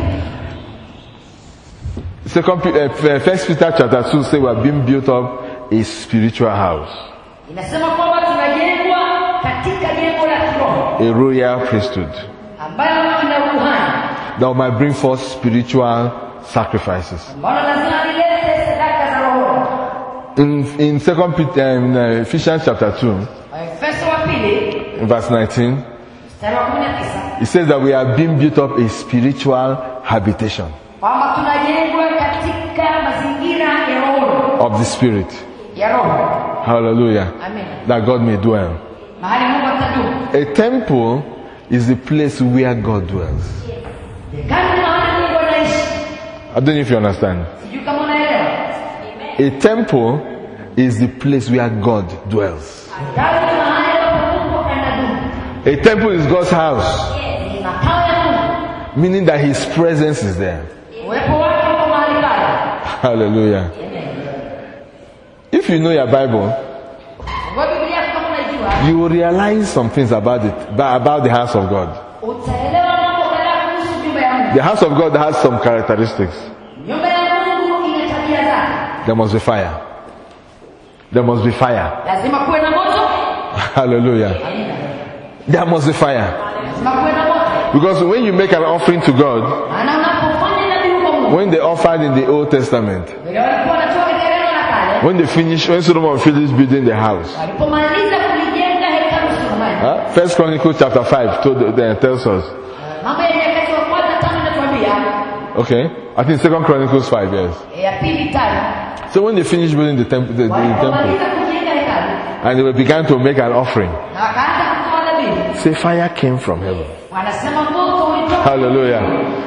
Second, uh, First Peter chapter two say we are being built up a spiritual house, Inasema kwamba tunajengwa katika jengo la kiroho a royal priesthood ambalo lina ukuhani that might bring forth spiritual sacrifices. ambalo lazima lilete sadaka za roho. In in Second Peter, in uh, Ephesians chapter two, Waefeso wa pili in verse nineteen, mstari wa kumi na tisa it says that we are being built up a spiritual habitation kwamba tunajengwa katika mazingira ya roho of the Spirit. ya roho. Hallelujah. Amen. That God may dwell. Mahali Mungu atadumu. A temple is the place where God dwells. Hekalu mahali Mungu anaishi. I don't know if you understand. Sijui kama unaelewa. A temple is the place where God dwells. Hekalu ni mahali ambapo Mungu anadumu. A temple is God's house, Ni makao ya Mungu. meaning that His presence is there. Uwepo wake uko mahali pale. Hallelujah. If you know your Bible, Kwa Biblia yako kama unajua, you will realize some things about it, about the house of God. utaelewa mambo kadhaa kuhusu nyumba ya Mungu. The house of God has some characteristics. Nyumba ya Mungu ina tabia zake. There must be fire. There must be fire. Lazima kuwe na moto. Hallelujah. There must be fire. Lazima kuwe na moto. Because when you make an offering to God, Maana unapofanya dhabihu kwa Mungu, when they offered in the Old Testament, vile walikuwa wanatoa katika agano la kale, when they finished, when Solomon finished building the house, walipomaliza kulijenga hekalu Solomoni. huh? First Chronicles chapter five told, uh, tells us. Mambo ya Nyakati wa kwanza tano inatuambia, Okay, I think Second Chronicles five, yes. ya pili tano, So when they finished building the, temp- the, the temple, walipomaliza kujenga hekalu and they began to make an offering, na wakaanza kutoa dhabihu, say fire came from heaven. wanasema moto ulitoka Hallelujah.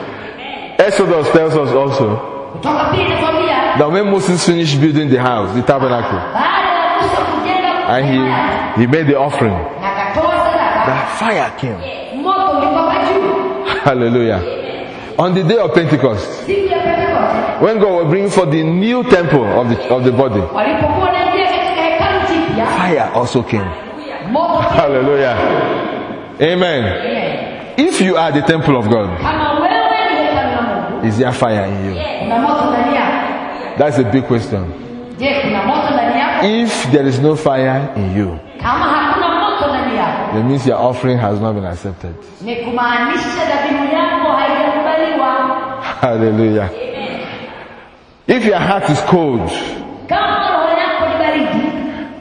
Exodus tells us also kutoka. Pili inatuambia that when Moses finished building the house, the tabernacle, baada ya Musa kujenga and he, he made the offering, na akatoa sadaka, that fire came. moto ulitoka juu. Hallelujah. On the day of Pentecost, Siku ya Pentekoste, when God will bring forth the new temple of the, of the body, walipokuwa wanaingia katika hekalu jipya, fire also came. moto Hallelujah. Amen. If you are the temple of God, kama wewe ni hekalu la Mungu, is there fire in you? kuna moto ndani yako. That's a big question. Je, kuna moto ndani yako? If there is no fire in you, Kama hakuna moto ndani yako, that means your offering has not been accepted. ni kumaanisha dhabihu yako haijakubaliwa. Hallelujah. If your heart is cold, Kama roho yako ni baridi,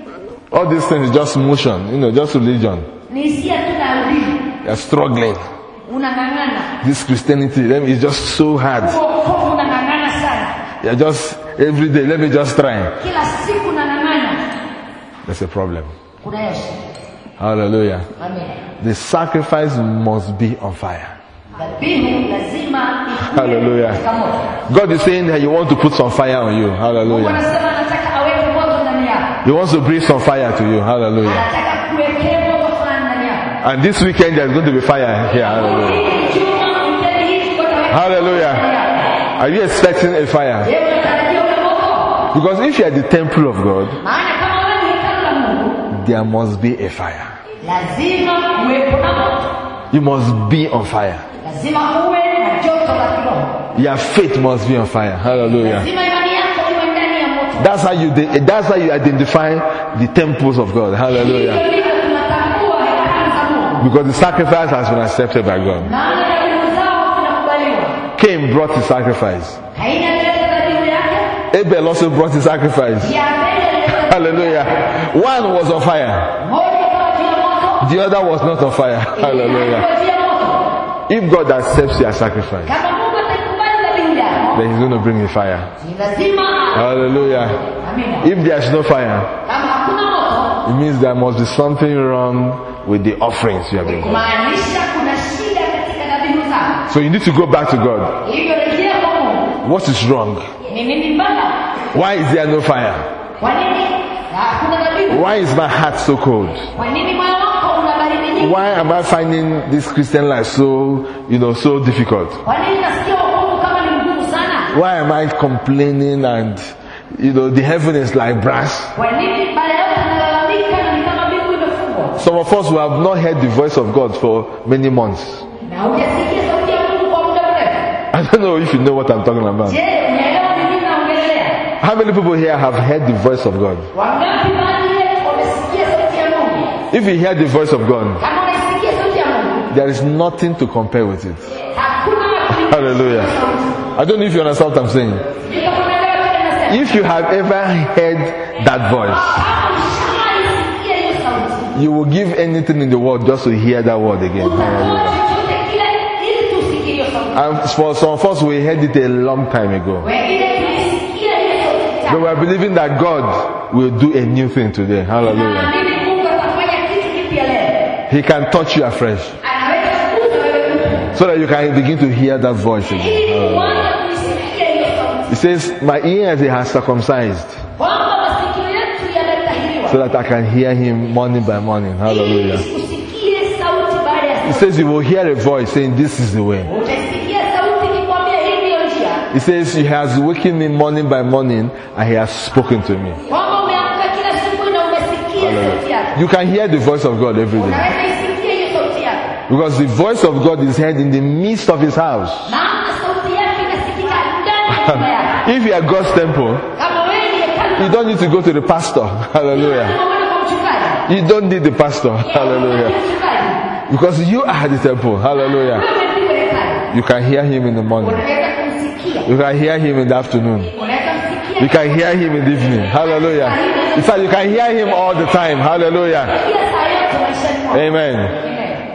All these things is just motion, you know, just religion. Ni hisia tu na udini. You're struggling. Unang'ang'ana. This Christianity, let me, is just so hard. Wokovu unang'ang'ana sana. You're just, every day, let me just try. Kila siku unang'ang'ana. There's a problem. Kuna Yesu. Hallelujah. Amen. The sacrifice must be on fire. Dhabihu lazima ikue Hallelujah. katika moto. God is saying that He wants to put some fire on you. Mungu Hallelujah. anasema anataka aweke moto ndani yako. He wants to breathe some fire to you. Hallelujah. Anataka kuwekea moto fulani ndani yako. And this weekend there's going to be fire here. Hallelujah. Hii Juma wikendi hii kuna weka Hallelujah. ndani yako. Are you expecting a fire? Wewe unatarajia ule moto? Because if you are the temple of God, Maana kama wewe ni hekalu la Mungu, there must be a fire. lazima uwepo na moto. You must be on fire. Lazima uwe na joto la kiroho. Your faith must be on fire. Hallelujah. Lazima imani yako iwe ndani ya moto. That's how you de- that's how you identify the temples of God. Hallelujah. Hivyo ndivyo tunatambua hekalu za Mungu. Because the sacrifice has been accepted by God. Maana dhabihu zao zinakubaliwa. Cain brought his sacrifice. Kaini alileta dhabihu yake. Abel also brought his sacrifice. Pia Abeli alileta. Hallelujah. One was on fire. Moja ikawa juu ya moto. The other was not on fire. Hallelujah. Ikawa juu ya moto. If God accepts your sacrifice, Kama Mungu atakubali dhabihu yako, then He's going to bring you fire. ni lazima. Hallelujah. Amina. If there's no fire, Kama hakuna moto, it means there must be something wrong with the offerings you have been given. kumaanisha kuna shida katika dhabihu zako. So you need to go back to God. Hivyo rejea kwa Mungu. What is wrong? Ni nini mbaya? Why is there no fire? Kwa nini hakuna dhabihu? Why is my heart so cold? Kwa nini moyo wako una baridi nyingi? Why am I finding this Christian life so, you know, so difficult? Kwa nini nasikia wokovu kama ni mgumu sana? Why am I complaining and, you know, the heaven is like brass? Kwa nini baada ya yote nalalamika na ni kama mbingu imefungwa? Some of us who have not heard the voice of God for many months. Na hujasikia sauti ya Mungu kwa muda mrefu. I don't know if you know what I'm talking about. Je, unaelewa ni nini naongelea? How many people here have heard the voice of God? Wangapi baadhi yetu wamesikia sauti ya Mungu? If you hear the voice of God, Kama unaisikia sauti ya Mungu, there is nothing to compare with it. hakuna wakulinganisha Hallelujah. sauti. I don't know if you understand what I'm saying. Sijui kama unaelewa kile nasema. If you have ever heard that voice, Kama ushawaisikia hiyo sauti, you will give anything in the world just to hear that word again. utatoa Hallelujah. chochote kile ili tu usikie hiyo sauti. And for some of us, we heard it a long time ago. Wengine tulisikia hiyo sauti But we are believing that God will do a new thing today. Hallelujah. Naamini Mungu atafanya kitu kipya leo. He can touch you afresh Anaweza kukuza wewe upya. so that you can begin to hear that voice again. Ili Hallelujah. uanze kuisikia hiyo sauti. He says, my ears he has circumcised Kwamba masikio yetu yametahiriwa. so that I can hear him morning by morning. Ili Hallelujah. usikie sauti baada ya He sauti. says you will hear a voice saying, this is the way. Utasikia sauti ikikwambia hii ndiyo njia. He says he has wakened me morning by morning and he has spoken to me. Kwamba umeamka kila asubuhi na umesikia sauti yake. You can hear the voice of God every day. Unaweza isikia hiyo sauti yake. Because the voice of God is heard in the midst of his house. Maana sauti yake inasikika ndani ya nyumba yake. If you are God's temple, Kama wewe ni hekalu, you don't need to go to the pastor. Hallelujah. lazima uende kwa mchungaji. You don't need the pastor. Hallelujah. Mchungaji. Because you are the temple. Hallelujah. Wewe ndiwe hekalu. You can hear him in the morning. Unaweza kumsikia. You can hear him in the afternoon. Unaweza msikia. You can hear him in the evening. Hallelujah. In fact, you can hear him all the time. Hallelujah. Kila saa yote maishani mwako. Amen. Amen.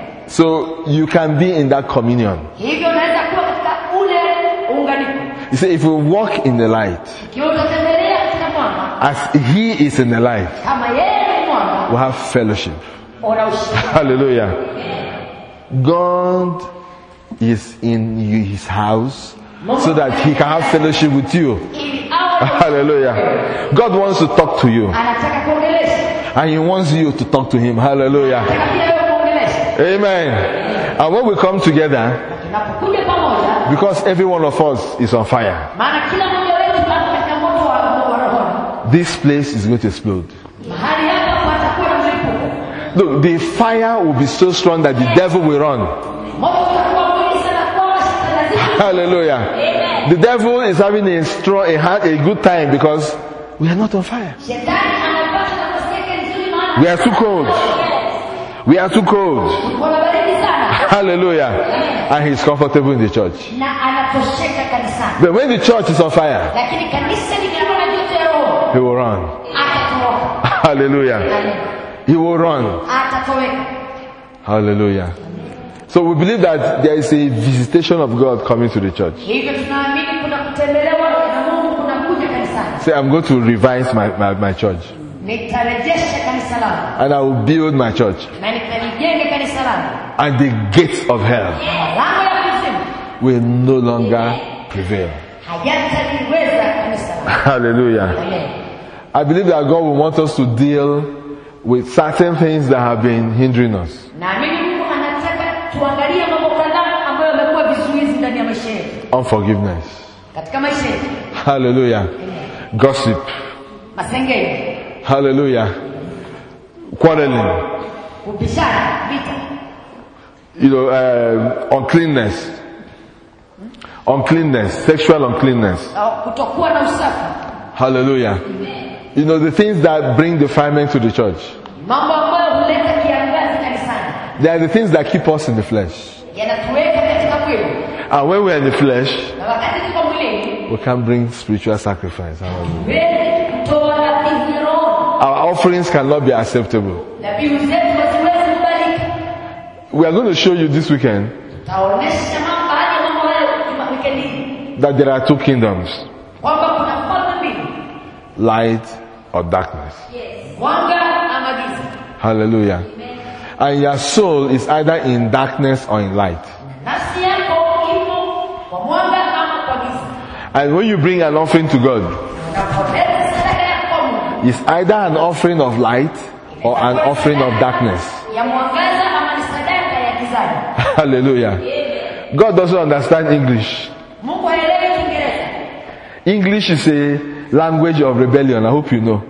So you can be in that communion. Hivyo unaweza kuwa katika ule uunganifu. You see, if we walk in the light, Ikiwa utatembelea katika mwanga, as he is in the light, kama yeye ni mwanga, we have fellowship. una ushirika. Hallelujah. God is in you- his house so that he can have fellowship with you. Ili awe Hallelujah. God wants to talk to you anataka kuongelesha. and he wants you to talk to him. Hallelujah. Anataka pia wewe kuongelesha. Amen. And when we come together, Tunapokuja pamoja, because every one of us is on fire, maana kila mmoja wetu tuko katika moto wa wa roho. this place is going to explode. Mahali hapa patakuwa na mlipuko. Look, the fire will be so strong that the devil will run. Moto utakuwa mwingi sana kwamba shetani lazima. Hallelujah. Amen. The devil is having a strong, a, hard, a good time because we are not on fire. Shetani anapata nafasi yake nzuri maana We are too cold. We are too cold. kuna baridi sana. Hallelujah. And he's comfortable in the church. Na anatosheka kanisani. But when the church is on fire, Lakini kanisa likiwa na joto ya roho, he will run. atatoroka. Hallelujah. He will run. Atatoweka. Hallelujah. So we believe that there is a visitation of God coming to the church. Hivyo tunaamini kuna kutembelewa na Mungu kuna kuja kanisani. Say, I'm going to revise my, my, my church. Nitarejesha kanisa langu. And I will build my church. Na nitalijenge kanisa langu. And the gates of hell Lango la kuzimu will no longer prevail. hayataliweza kanisa langu. Hallelujah. Amen. I believe that God will want us to deal with certain things that have been hindering us. Naamini Mungu anataka tuangalie mambo kadhaa ambayo yamekuwa vizuizi ndani ya maisha yetu. Unforgiveness. Katika maisha yetu. Hallelujah. Gossip. Masengenya. Hallelujah. Quarreling. Kubishana, vita. You know, uh, uncleanness. Uncleanness. Sexual uncleanness. Au kutokuwa na usafi. Hallelujah. You know, the things that bring defilement to the church. Mambo ambayo huleta kiangazi kanisani. They are the things that keep us in the flesh. Yanatuweka katika mwili. And when we are in the flesh, Na wakati tuko mwilini, we can bring spiritual sacrifice. Hallelujah. huwezi kutoa dhabihu ya roho. Our offerings cannot be acceptable. Dhabihu zetu haziwezi kubalika. We are going to show you this weekend Taonesha mambo baadhi ya mambo hayo juma- wikendi hii. that there are two kingdoms, Kwamba kuna falme mbili. light or darkness. Mwanga ama giza. Hallelujah. And your soul is either in darkness or in light. Nafsi yako ipo kwa mwanga ama kwa giza. And when you bring an offering to God, Unapoleta sadaka yako kwa Mungu, it's either an offering of light or an offering of darkness. ya mwangaza ama ni sadaka ya gizani. Hallelujah. God doesn't understand English. Mungu haelewi Kiingereza. English is a language of rebellion. I hope you know.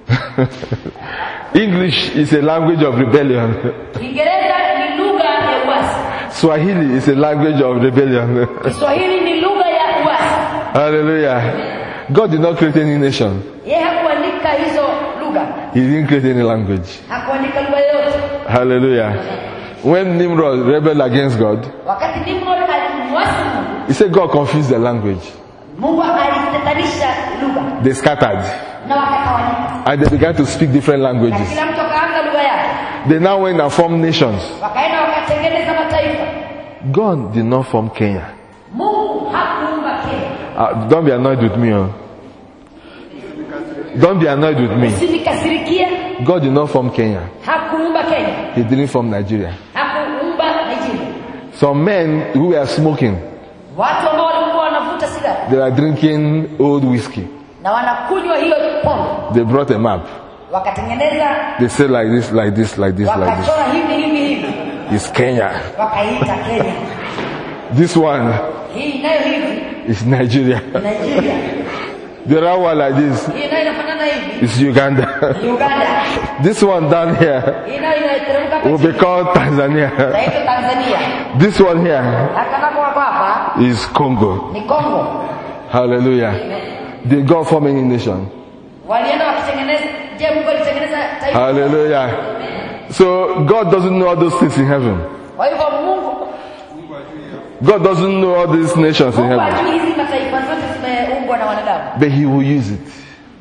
English is a language of rebellion. Kiingereza ni lugha ya uasi. Swahili is a language of rebellion. Kiswahili ni lugha ya uasi. Hallelujah. God did not create any nation. Yeye hakuandika hizo lugha. He didn't create any language. Hakuandika lugha yoyote. Hallelujah. When Nimrod rebelled against God, Wakati Nimrod alimwasi Mungu, he said God confused the language. Mungu alitatanisha lugha They scattered na wakatawanyika. and they began to speak different Na languages. kila mtu akaanza lugha yake. They now went and formed nations. Wakaenda wakatengeneza mataifa. God did not form Kenya. Mungu hakuumba Kenya. Uh, don't be annoyed with me. Oh. Don't be annoyed with me. Usinikasirikie. God did not form Kenya. Hakuumba Kenya. He didn't form Nigeria. Hakuumba Nigeria. Some men who were smoking, Watu ambao walikuwa wanavuta sigara they were drinking old whiskey. na wanakunywa hiyo pombe, They brought a map. wakatengeneza, They said like this, like this, like this, like this. wakachora hivi hivi hivi, It's Kenya. wakaiita Kenya. This one Hii nayo hivi is Nigeria. Nigeria. The other one like this Hii nayo inafanana hivi is Uganda. Uganda. This one down here Hii nayo inateremka will chini. be called Tanzania. Inaitwa Tanzania. This one here Akanako hapa is Congo. ni Kongo. Hallelujah. Did God form any nation? Walienda wakitengeneza, je, Mungu alitengeneza taifa? Hallelujah. So God doesn't know all those things in heaven. Kwa hivyo Mungu God doesn't know all these nations in Mungu heaven. hajui hizi mataifa zote zimeumbwa na wanadamu. But He will use it.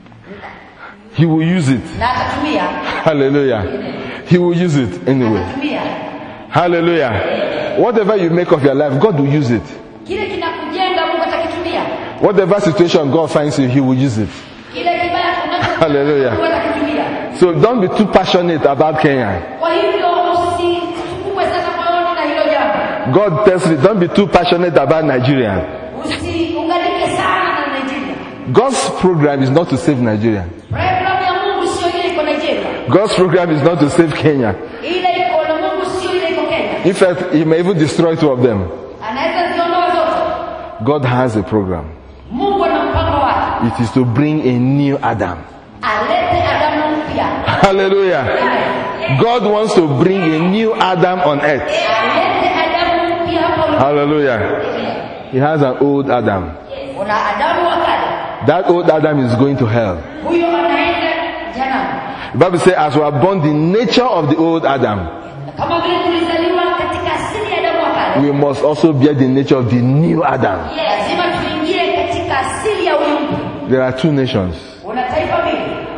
He will use it. Na atatumia, Hallelujah. He will use it anyway. atatumia. Hallelujah. Whatever you make of your life, God will use it. Kile kinakujenga Mungu atakitumia. Whatever situation God finds you, He will use it. Kile kibaya unacho Hallelujah. Mungu atakitumia. So don't be too passionate about Kenya. Kwa hivyo usisukumwe sana moyoni na hilo jambo. God tells me, don't be too passionate about Nigeria. Usiunganike sana na Nigeria. God's program is not to save Nigeria. Programu ya Mungu sio ile iko Nigeria. God's program is not to save Kenya. Ile iko na Mungu sio ile iko Kenya. In fact, He may even destroy two of them. Anaweza ziondoa zote. God has a program. Mungu ana mpango wake. It is to bring a new Adam. Alete Adamu mpya. Hallelujah. God wants to bring a new Adam on earth. Alete Adamu mpya hapa ulimwenguni. Hallelujah. He has an old Adam. Kuna Adamu wa kale. That old Adam is going to hell. Huyo anaenda jehanamu. The Bible says, as we are born the nature of the old Adam, Kama vile tulizaliwa katika asili ya Adamu wa kale. we must also bear the nature of the new Adam. Lazima tuingie katika asili ya huyu mpya. There are two nations. Una taifa mbili.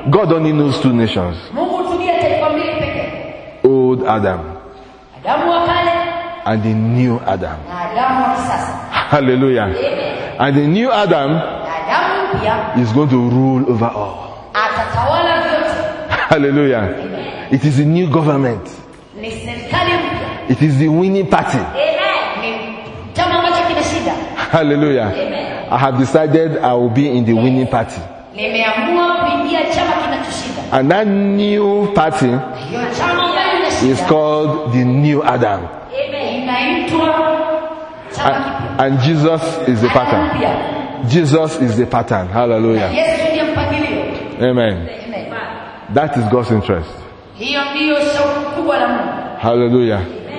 God only knows two nations. Mungu hutumia taifa mbili pekee. Old Adam Adamu wa kale and the new Adam. na Adamu wa kisasa. Hallelujah. Amen. And the new Adam Na Adamu mpya is going to rule over all. atatawala vyote. Hallelujah. It is a new government. Ni serikali mpya. It is the winning party. Amen. Ni chama ambacho kinashinda. Hallelujah. Amen. I have decided I will be in the winning party. Nimeamua kuingia chama kinachoshinda. And that new party Hiyo chama ambayo inashinda. is called the new Adam. Amen. Inaitwa chama And, kipya. and Jesus is the Adamu pattern. mpya. Jesus is the pattern. Hallelujah. Yesu ndiye mpangilio. Amen. Amen. That is God's interest. Hiyo ndiyo shauku kubwa la Mungu. Hallelujah.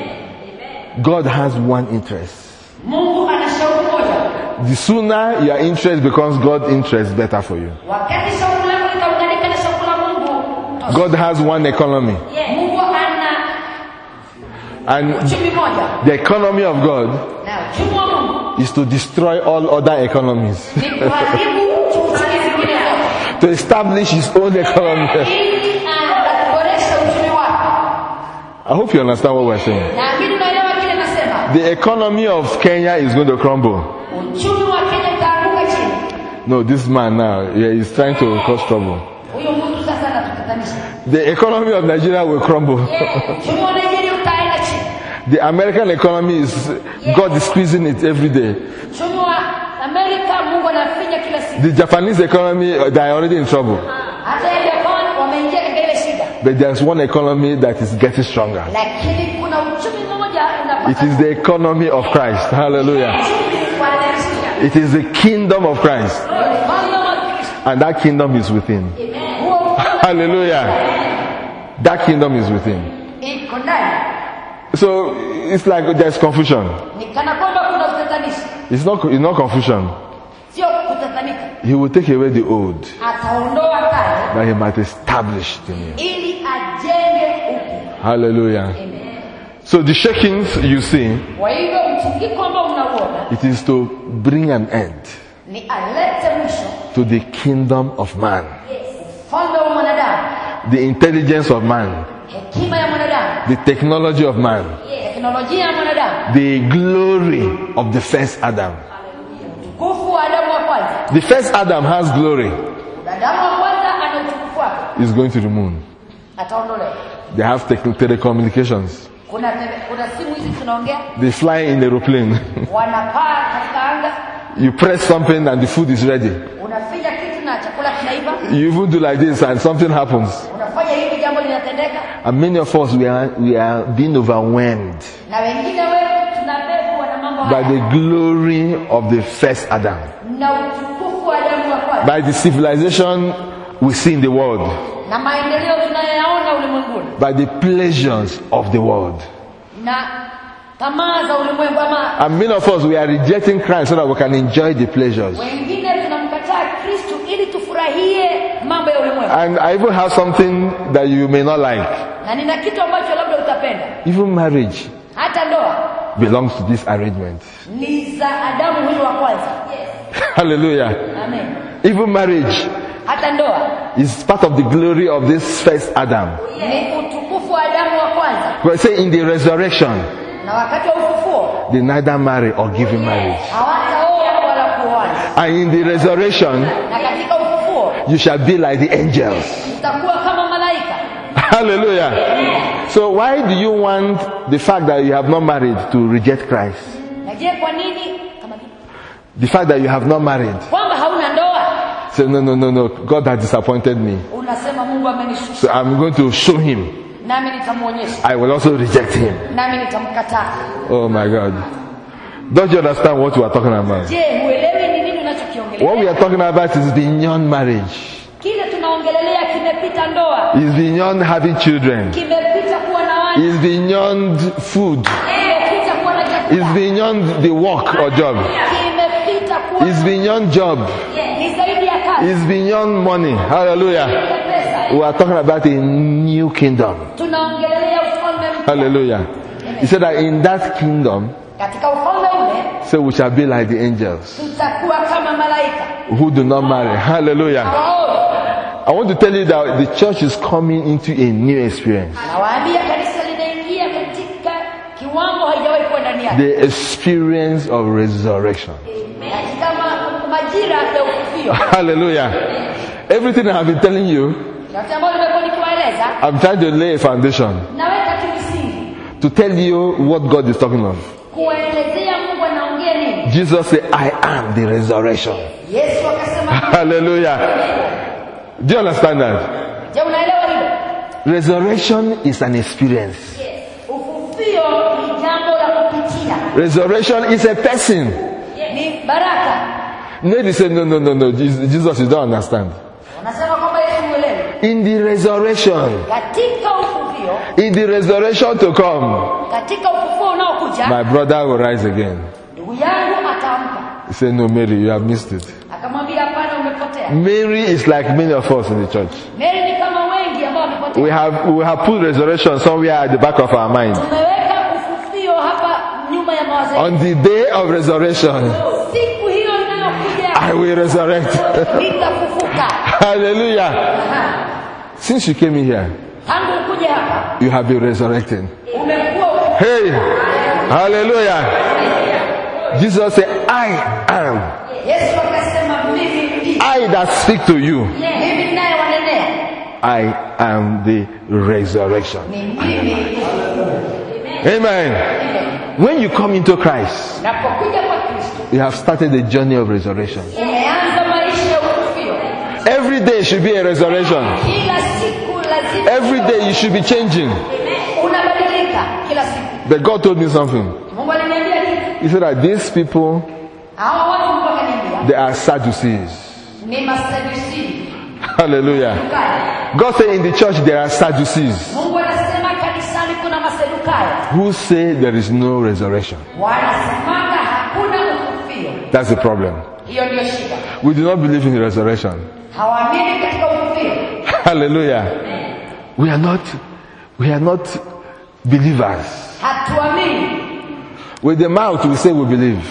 God has one interest. Mungu ana shauku moja. The sooner your interest becomes God's interest, better for you. Wakati shauku lako litaunganika na shauku la Mungu, tosha. God has one economy. Mungu ana And uchumi moja. the economy of God Na uchumi wa Mungu is to destroy all other economies, ni kuharibu uchumi zingine zote. to establish his own economy. Ili ataboresha uchumi wake. I hope you understand what we're saying. Naamini unaelewa kile nasema. The economy of Kenya is going to crumble. Uchumi wa Kenya utaanguka chini. No, this man now, yeah, he's trying to cause trouble. Huyo mtu sasa anatutatanisha. The economy of Nigeria will crumble. Uchumi wa Nigeria utaenda chini. The American economy is, God is squeezing it every day. Uchumi wa Amerika Mungu anafinya kila siku. The Japanese economy, uh, they are already in trouble. Hata ya Japan wameingia katika ile shida. But there's one economy that is getting stronger. Lakini kuna uchumi mmoja It is the economy of Christ. Hallelujah. unapata. It is the kingdom of Christ. And that kingdom is within. Hallelujah. That kingdom is within. Iko ndani. So it's like there's confusion. Ni kana kwamba kuna utatanishi. It's not, it's not confusion. Sio kutatanika. He will take away the old Ataondoa kale that he might establish the new. ili ajenge upya. Hallelujah. Amen. So the shakings you see, Kwa hivyo mtingiko ambao unauona it is to bring an end ni alete mwisho to the kingdom of man, ufalme wa mwanadamu, the intelligence of man, hekima ya mwanadamu, the technology of man, teknolojia ya mwanadamu, the glory of the first Adam. utukufu wa Adamu wa kwanza. The first Adam has glory. Adamu wa kwanza ana utukufu wake, He's going to the moon. ataondolewa. They have tele- telecommunications. Kuna tele- kuna simu hizi tunaongea, They fly in aeroplane. wanapaa katika anga, You press something and the food is ready. unafinya kitu na chakula kinaiva, You even do like this and something happens. unafanya hivi jambo linatendeka, And many of us, we are, we are being overwhelmed na wengine wetu tunabebwa na mambo by haya the glory of the first Adam, na utukufu wa Adamu wa kwanza by the civilization we see in the world, na maendeleo tunayoyaona ulimwenguni by the pleasures of the world. na tamaa za ulimwengu, ama And many of us, we are rejecting Christ so that we can enjoy the pleasures. wengine tunamkataa Kristu ili tufurahie mambo ya ulimwengu. And I even have something that you may not like. Na nina kitu ambacho labda utapenda. Even marriage Hata ndoa belongs to this arrangement. ni za Adamu huyu wa kwanza. Hallelujah. Amen. Even marriage Hata ndoa is part of the glory of this first Adam. ni utukufu wa Adamu wa kwanza, But say in the resurrection, na wakati wa ufufuo they neither marry or give in marriage. hawataoa wala kuoana, And in the resurrection, na katika ufufuo you shall be like the angels. utakuwa kama malaika. Hallelujah. So why do you want the fact that you have not married to reject Christ? Na je, kwa nini kama vipi? The fact that you have not married. Kwamba hauna ndoa? Say, no, no, no, no. God has disappointed me. Unasema Mungu amenishusha, So I'm going to show him. nami nitamuonyesha, I will also reject him. nami nitamkataa. Oh my God. Don't you understand what we are talking about? Je, huelewi ni nini What we unachokiongelea? are talking about is beyond marriage. Kile tunaongelelea kimepita ndoa, It's beyond having children. kimepita kuwa na wana, It's beyond food. kimepita kuwa na It's chakula, beyond the work or job. kimepita kuwa It's beyond job. ni zaidi ya kazi It's beyond money. Hallelujah. ya pesa. We are talking about a new kingdom. Tunaongelelea ufalme mpya. Hallelujah. He said that in that kingdom, Katika ufalme ule so we shall be like the angels tutakuwa kama malaika who do not marry. Hallelujah. hawaowi. I want to tell you that the church is coming into a new experience. Nawaambia kanisa linaingia katika kiwango haijawahi kuwa ndani yake. The experience of resurrection. Katika majira ya ufufuo. Hallelujah. Everything I have been telling you, I'm trying to lay a foundation to tell you what God is talking of. Jesus said, I am the resurrection. Hallelujah. Do you understand that? Resurrection is an experience. Resurrection is a person. Maybe say, no, no, no, no, Jesus, you don't understand. In the resurrection, in the resurrection to come, my brother will rise again. He said, no, Mary, you have missed it. Mary is like many of us in the church. We have we have put resurrection somewhere at the back of our mind. On the day of resurrection, I will resurrect. Hallelujah. Since you came in here, you have been resurrecting. Hey, hallelujah. Jesus said, I am. I that speak to you. I am the resurrection. Amen. When you come into Christ, you have started the journey of resurrection. Every day should be a resurrection. Every day you should be changing. But God told me something. He said that these people, they are Sadducees. Hallelujah. God said in the church there are Sadducees who say there is no resurrection. That's the problem. We do not believe in the resurrection. Hallelujah. We are not we are not believers. With the mouth we say we believe.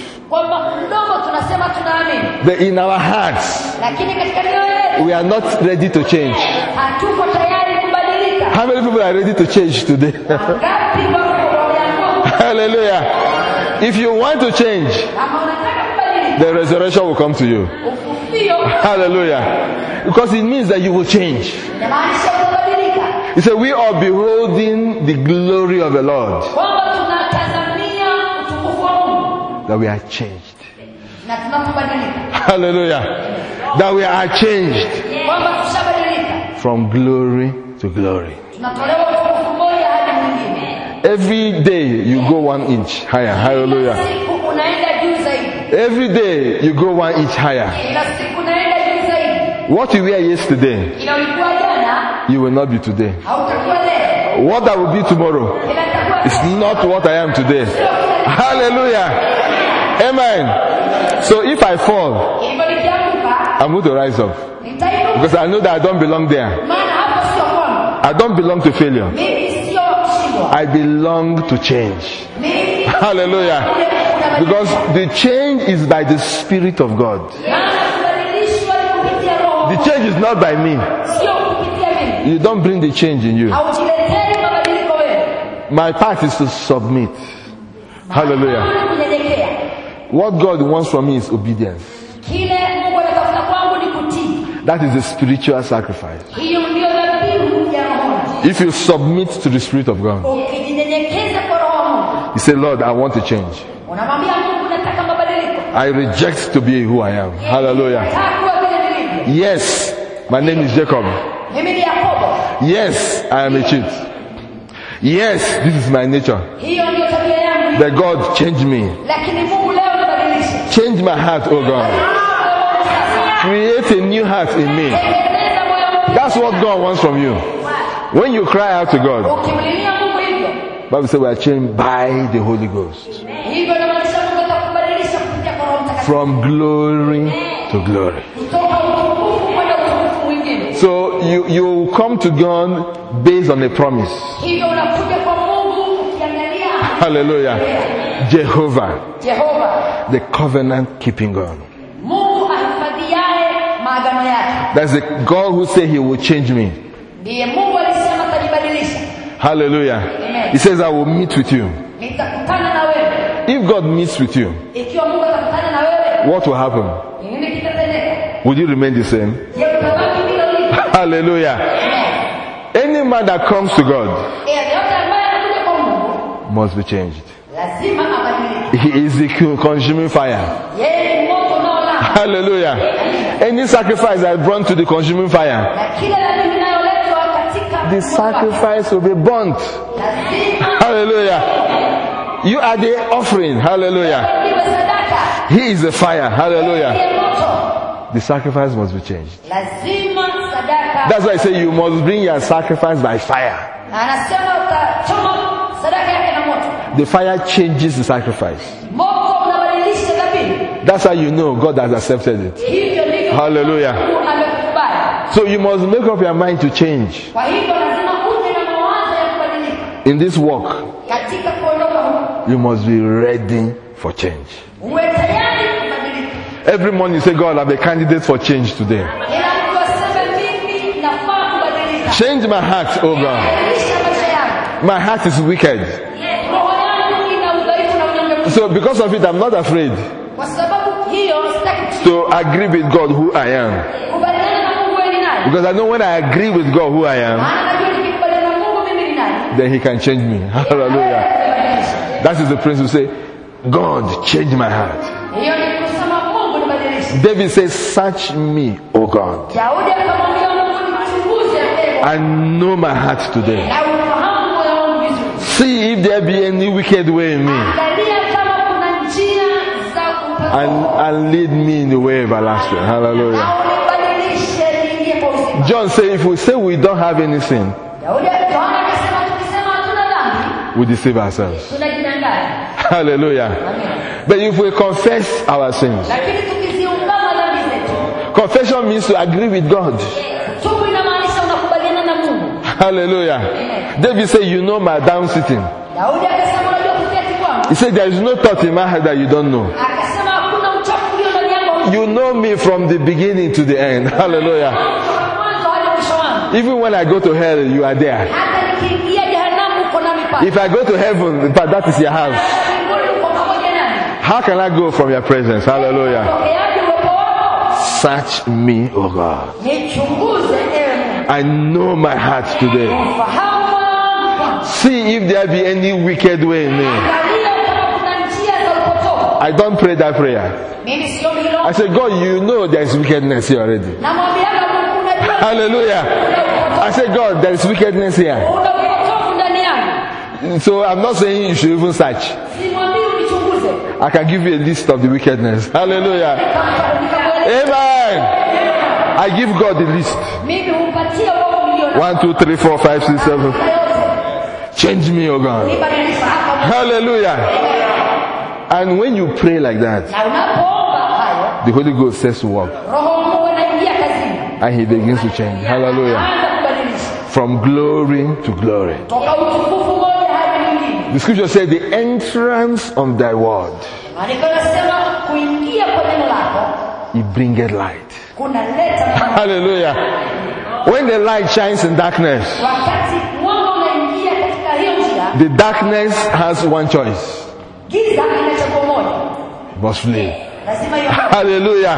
But in our hearts we are not ready to change. How many people are ready to change today? Hallelujah. If you want to change, the resurrection will come to you. Hallelujah. Because it means that you will change. He said, we are beholding the glory of the Lord. That we are changed. Hallelujah. That we are changed from glory to glory. Every day you go one inch higher. Hallelujah. Every day you go one inch higher. What you were yesterday, you will not be today. What I will be tomorrow is not what I am today. Hallelujah. Amen. So if I fall, I'm going to rise up. Because I know that I don't belong there. I don't belong to failure. I belong to change. Hallelujah. Because the change is by the Spirit of God. The change is not by me. You don't bring the change in you. My part is to submit. Hallelujah. What God wants from me is obedience. That is the spiritual sacrifice. If you submit to the Spirit of God, you say, Lord, I want to change. I reject to be who I am. Hallelujah. Yes, my name is Jacob. Yes, I am a cheat. Yes, this is my nature. That God change me. Change my heart, oh God. Create a new heart in me. That's what God wants from you. When you cry out to God, Bible says we are changed by the Holy Ghost. From glory to glory. So you, you come to God based on a promise. Hallelujah. Jehovah. The covenant keeping God. That's the God who said he will change me. Ndiye Mungu alisema atajibadilisha. Hallelujah. Amen. He says, I will meet with you. Nitakutana na wewe. If God meets with you, Ikiwa Mungu atakutana na wewe, what will happen? nini kitatendeka? Would you remain the same? Je, utabaki vile ulivyo? Hallelujah. Any man that comes to God Eh, yote ambaye anakuja kwa Mungu must be changed. lazima abadilike. He is the consuming fire. Yeye ni moto unaolaa. Hallelujah. Any sacrifice I brought to the consuming fire, Na kila dhabihu inayoletwa katika the sacrifice will be burnt. lazima Hallelujah. You are the offering. Hallelujah. iwe sadaka. He is the fire. Hallelujah. Ndiye moto. The sacrifice must be changed. Lazima sadaka. That's why I say you must bring your sacrifice by fire. Na anasema utachoma sadaka yake na moto. The fire changes the sacrifice. Moto unabadilisha dhabihu. That's how you know God has accepted it. Hivyo ndivyo Hallelujah. Mungu amekubali. So you must make up your mind to change. Kwa hivyo lazima uje na mawazo ya kubadilika. In this walk, Katika kuondoka huko, you must be ready for change. uwe tayari kubadilika. Every morning you say, God, I'm a candidate for change today. Kila mtu aseme mimi nafaa kubadilika. Change my heart, oh God. Badilisha maisha yangu. My heart is wicked. Roho yangu ina udhaifu na unyonge. So because of it, I'm not afraid Kwa sababu hiyo sitaki to agree with God who I am. kubadilana na Mungu wewe ni nani? Because I know when I agree with God who I am, Maana najua nikikubaliana na Mungu mimi ni nani? then he can change me. Hallelujah. That is the prince who say, God, change my heart. Hiyo ni kusema Mungu nibadilishe. David says, search me, O God, Daudi akamwambia Mungu nichunguze leo and know my heart today. na ufahamu moyo wangu vizuri. See if there be any wicked way in me, Angalia kama kuna njia za kupata and, and lead me in the way everlasting. Hallelujah. na unibadilishe niingie kwa uzima. John said, if we say we don't have any sin, Daudi Yohana akasema tukisema hatuna dhambi we deceive ourselves. tunajidanganya. Hallelujah. But if we confess our sins, Lakini tukiziungama dhambi zetu, confession means to agree with God. tubu inamaanisha unakubaliana na Mungu. Hallelujah. David said, you know my down sitting. Daudi akasema unajua kuketi kwangu. He said, there is no thought in my head that you don't know. Akasema hakuna uchafu ulio ndani yangu. You know me from the beginning to the end. Hallelujah. Mwanzo hadi mwisho wangu. Even when I go to hell, you are there. Hata nikiingia jehanamu uko nami pale. If I go to heaven, in fact, that is your house. Mbinguni uko pamoja nami. How can I go from your presence? Hallelujah. Pokeaje uwepo wako? Search me, O God. Nichunguze ewe Mungu. I know my heart today. Fahamu moyo wangu kwanza. See if there be any wicked way in me. Angalia kama kuna njia za upotovu. I don't pray that prayer. Mimi siombi hilo. I say, God, you know there is wickedness here already. Namwambiaga Mungu unajua Hallelujah. I say, God, there is wickedness here. una upotovu ndani yangu. So I'm not saying you should even search. Simwambii unichunguze. I can give you a list of the wickedness. Hallelujah. Amen. I give God the list. Mimi humpatia wao milioni. One, two, three, four, five, six, seven. Change me, O God. Nibadilisha hapa. Hallelujah. And when you pray like that, Na unapoomba hayo, the Holy Ghost says to work, Roho wa Mungu anaingia kazini. and He begins to change. Hallelujah. Anaanza kubadilisha. From glory to glory. Toka utukufu moja hadi mwingine. The scripture says, the entrance of thy word, Maandiko yanasema kuingia kwa neno lako it bringeth light. kunaleta mwanga. Hallelujah. When the light shines in darkness, Wakati mwanga unaingia katika hiyo njia, the darkness has one choice. giza ina chaguo moja. It must flee. Lazima hiyo. Hallelujah.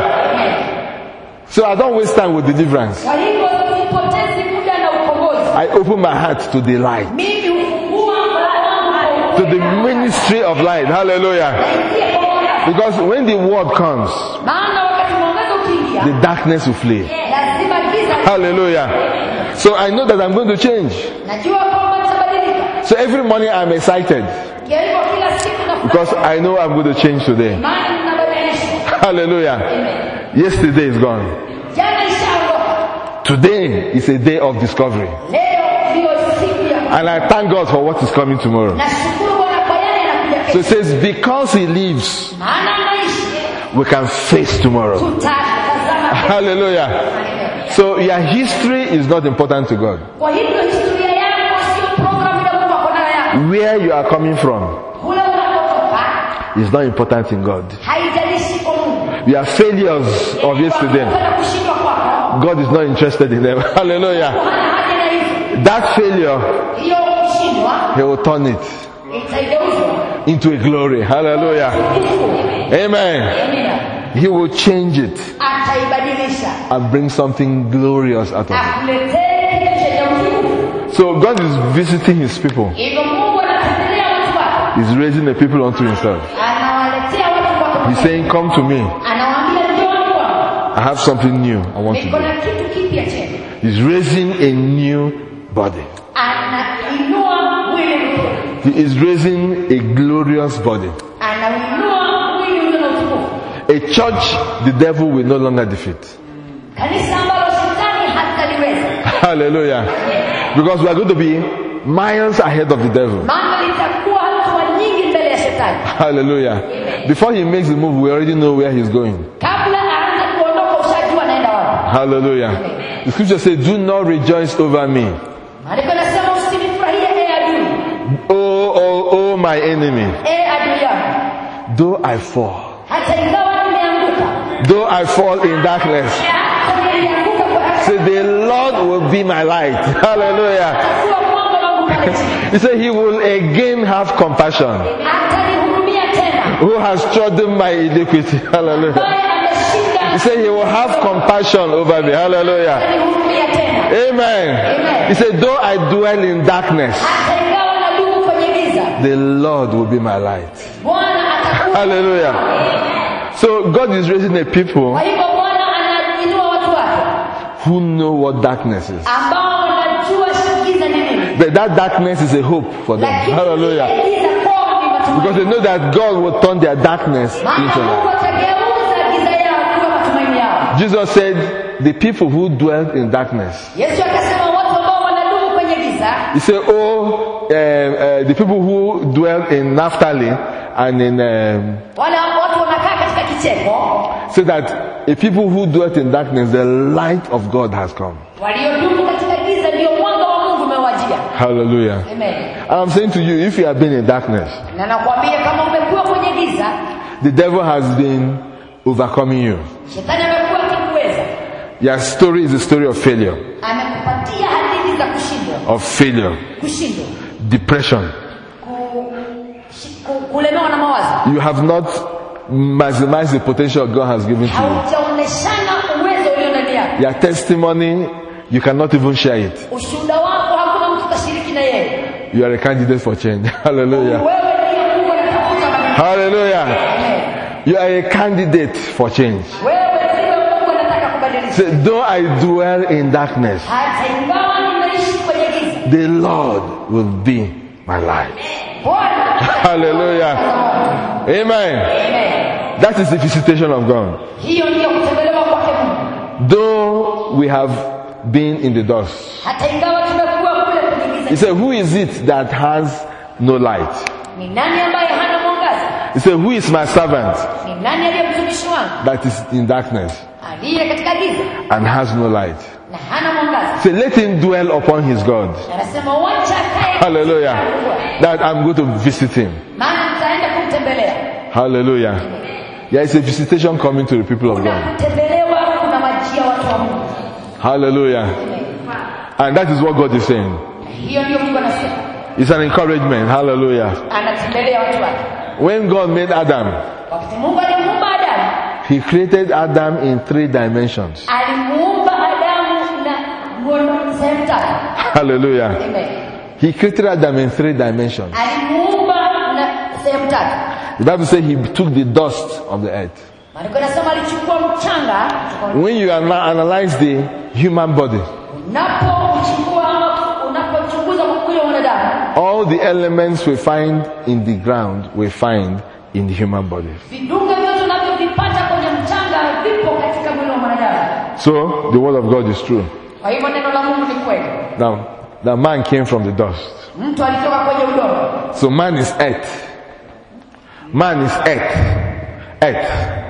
So I don't waste time with deliverance. Kwa hivyo sipotezi muda na ukombozi. I open my heart to the light, Mimi hufungua mlango to the ministry of light. Hallelujah. Naingia kwa mwanga. Because when the word comes, Maana wakati mwangaza ukiingia, the darkness will flee. lazima giza. Hallelujah. So I know that I'm going to change. Najua kwamba nitabadilika. So every morning I'm excited Kwa hivyo kila siku na because I know I'm going to change today. maana ninabadilisha. Hallelujah. Yesterday is gone. Jana ishaondoka. Today is a day of discovery. Leo ndio siku ya. And I thank God for what is coming tomorrow. Nashukuru Bwana kwa yale yanakuja So it kesho. says, because He lives, Maana anaishi. we can face tomorrow. Tutatazama kesho. Hallelujah. So your history is not important to God. Kwa hivyo historia yako sio programu ya Mungu ako nayo yako. Where you are coming from Kule unakotoka is not important in God. haijalishi kwa Mungu. Your failures of yesterday, Kuna kushindwa kwako. God is not interested in them. Hallelujah. hana haja na hizo. That failure, Hiyo kushindwa He will turn it itageuzwa into a glory. Hallelujah. Amen. Amina. He will change it Ataibadilisha and bring something glorious out of it. akuletee kitu chenye utukufu. So God is visiting His people. Hivyo Mungu anatembelea watu wake, He's raising the people unto Himself. anawaletea watu wake. He's saying, come to me. Anawaambia njooni kwangu, I have something new I want to niko do. na kitu kipya chenu. He's raising a new body. Anainua mwili mpya, He is raising a glorious body. anauinua mwili ulio na utukufu. A church the devil will no longer defeat. Kanisa ambalo shetani hataliweza, Hallelujah. Because we are going to be miles ahead of the devil. maana litakuwa hatua nyingi mbele ya shetani. Hallelujah. Before he makes the move, we already know where he's going. Kabla aanze kuondoka, ushajua anaenda wapi. Hallelujah. The scripture says, do not rejoice over me. Maandiko yanasema usinifurahie, e adui, Oh, oh, oh, my enemy. e adui yangu, Though I fall, hata ingawa nimeanguka, though I fall in darkness, hata nilianguka kwa say the Lord will be my light. Hallelujah. kuwa mwanga wangu pale chini, He said he will again have compassion. atanihurumia tena, Who has trodden my iniquity. Hallelujah. ambaye ameshinda, He said he will have compassion over me. Hallelujah. atanihurumia tena. Amen. Amen. He said, though I dwell in darkness, Hata ingawa nadumu kwenye giza, the Lord will be my light. Bwana atakuwa. Hallelujah. So God is raising a people Kwa hivyo Bwana anainua watu wake who know what darkness is. ambao wanajua giza ni nini. But that darkness is a hope for them. Lakini Hallelujah. ile giza kwao ni matumaini. Because they know that God will turn their darkness Maana into Mungu light. atageuza giza yao kuwa matumaini yao. Jesus said, the people who dwell in darkness. Yesu akasema watu ambao wanadumu kwenye giza, He said, oh, uh, uh, the people who dwell in Naphtali and in, um, wale watu wanakaa katika kicheko, so that a people who dwelt in darkness, the light of God has come. waliodumu katika giza ndio mwanga wa Mungu umewajia. Hallelujah. Amen. And I'm saying to you, if you have been in darkness, Na nakwambia kama umekuwa kwenye giza, the devil has been overcoming you. shetani amekuwa akikuweza. Your story is a story of failure, Amekupatia hadithi za kushindwa, of failure, kushindwa, depression. ku, shi- ku, kulemewa na mawazo. You have not maximized the potential God has given to you. Haujaoneshana uwezo ulio ndani yako. Your testimony, you cannot even share it. Ushuhuda wako hakuna mtu utashiriki na yeye. You are a candidate for change. Hallelujah. Wewe ndiye Mungu anatafuta mabadiliko. Hallelujah. You are a candidate for change. Wewe ndiye Mungu anataka kubadilisha. Say, though I dwell in darkness, Hata ingawa nimeishi kwenye giza, the Lord will be my light. Bwana Hallelujah. Amen. Amen. That is the visitation of God. Hiyo ndiyo kutembelewa kwake Mungu. Though we have been in the dust. Hata ingawa tumekuwa kule kwenye giza. He said, who is it that has no light? Ni nani ambaye hana mwangaza? He said, who is my servant Ni nani aliye mtumishi wangu? that is in darkness Aliye katika giza and has no light? na hana mwangaza. Say, let him dwell upon his God. Anasema wacha kae. Hallelujah. That I'm going to visit him. Maana mtaenda kumtembelea. Hallelujah. There is a visitation coming to the people of Kuna God. kutembelewa, kuna majia watu wa Mungu. Hallelujah. And that is what God is saying. Hiyo ndio Mungu anasema. It's an encouragement. Hallelujah. Anatembelea watu wake. When God made Adam, Wakati Mungu alimuumba Adamu, he created Adam in three dimensions. alimuumba Adamu na ngono sehemu tatu. Hallelujah. Amen. He created Adam in three dimensions. Alimuumba na sehemu tatu. The Bible says he took the dust of the earth. Maandiko yanasema alichukua mchanga, When you ana- analyze the human body, unapochukua ama unapochunguza mwili wa mwanadamu, all the elements we find in the ground, we find in the human body. vidunge vyote unavyovipata kwenye mchanga vipo katika mwili wa mwanadamu. So, the word of God is true. Kwa hivyo neno la Mungu ni kweli. Now, the man came from the dust. Mtu alitoka kwenye udongo. So man is earth. Man is earth. Earth.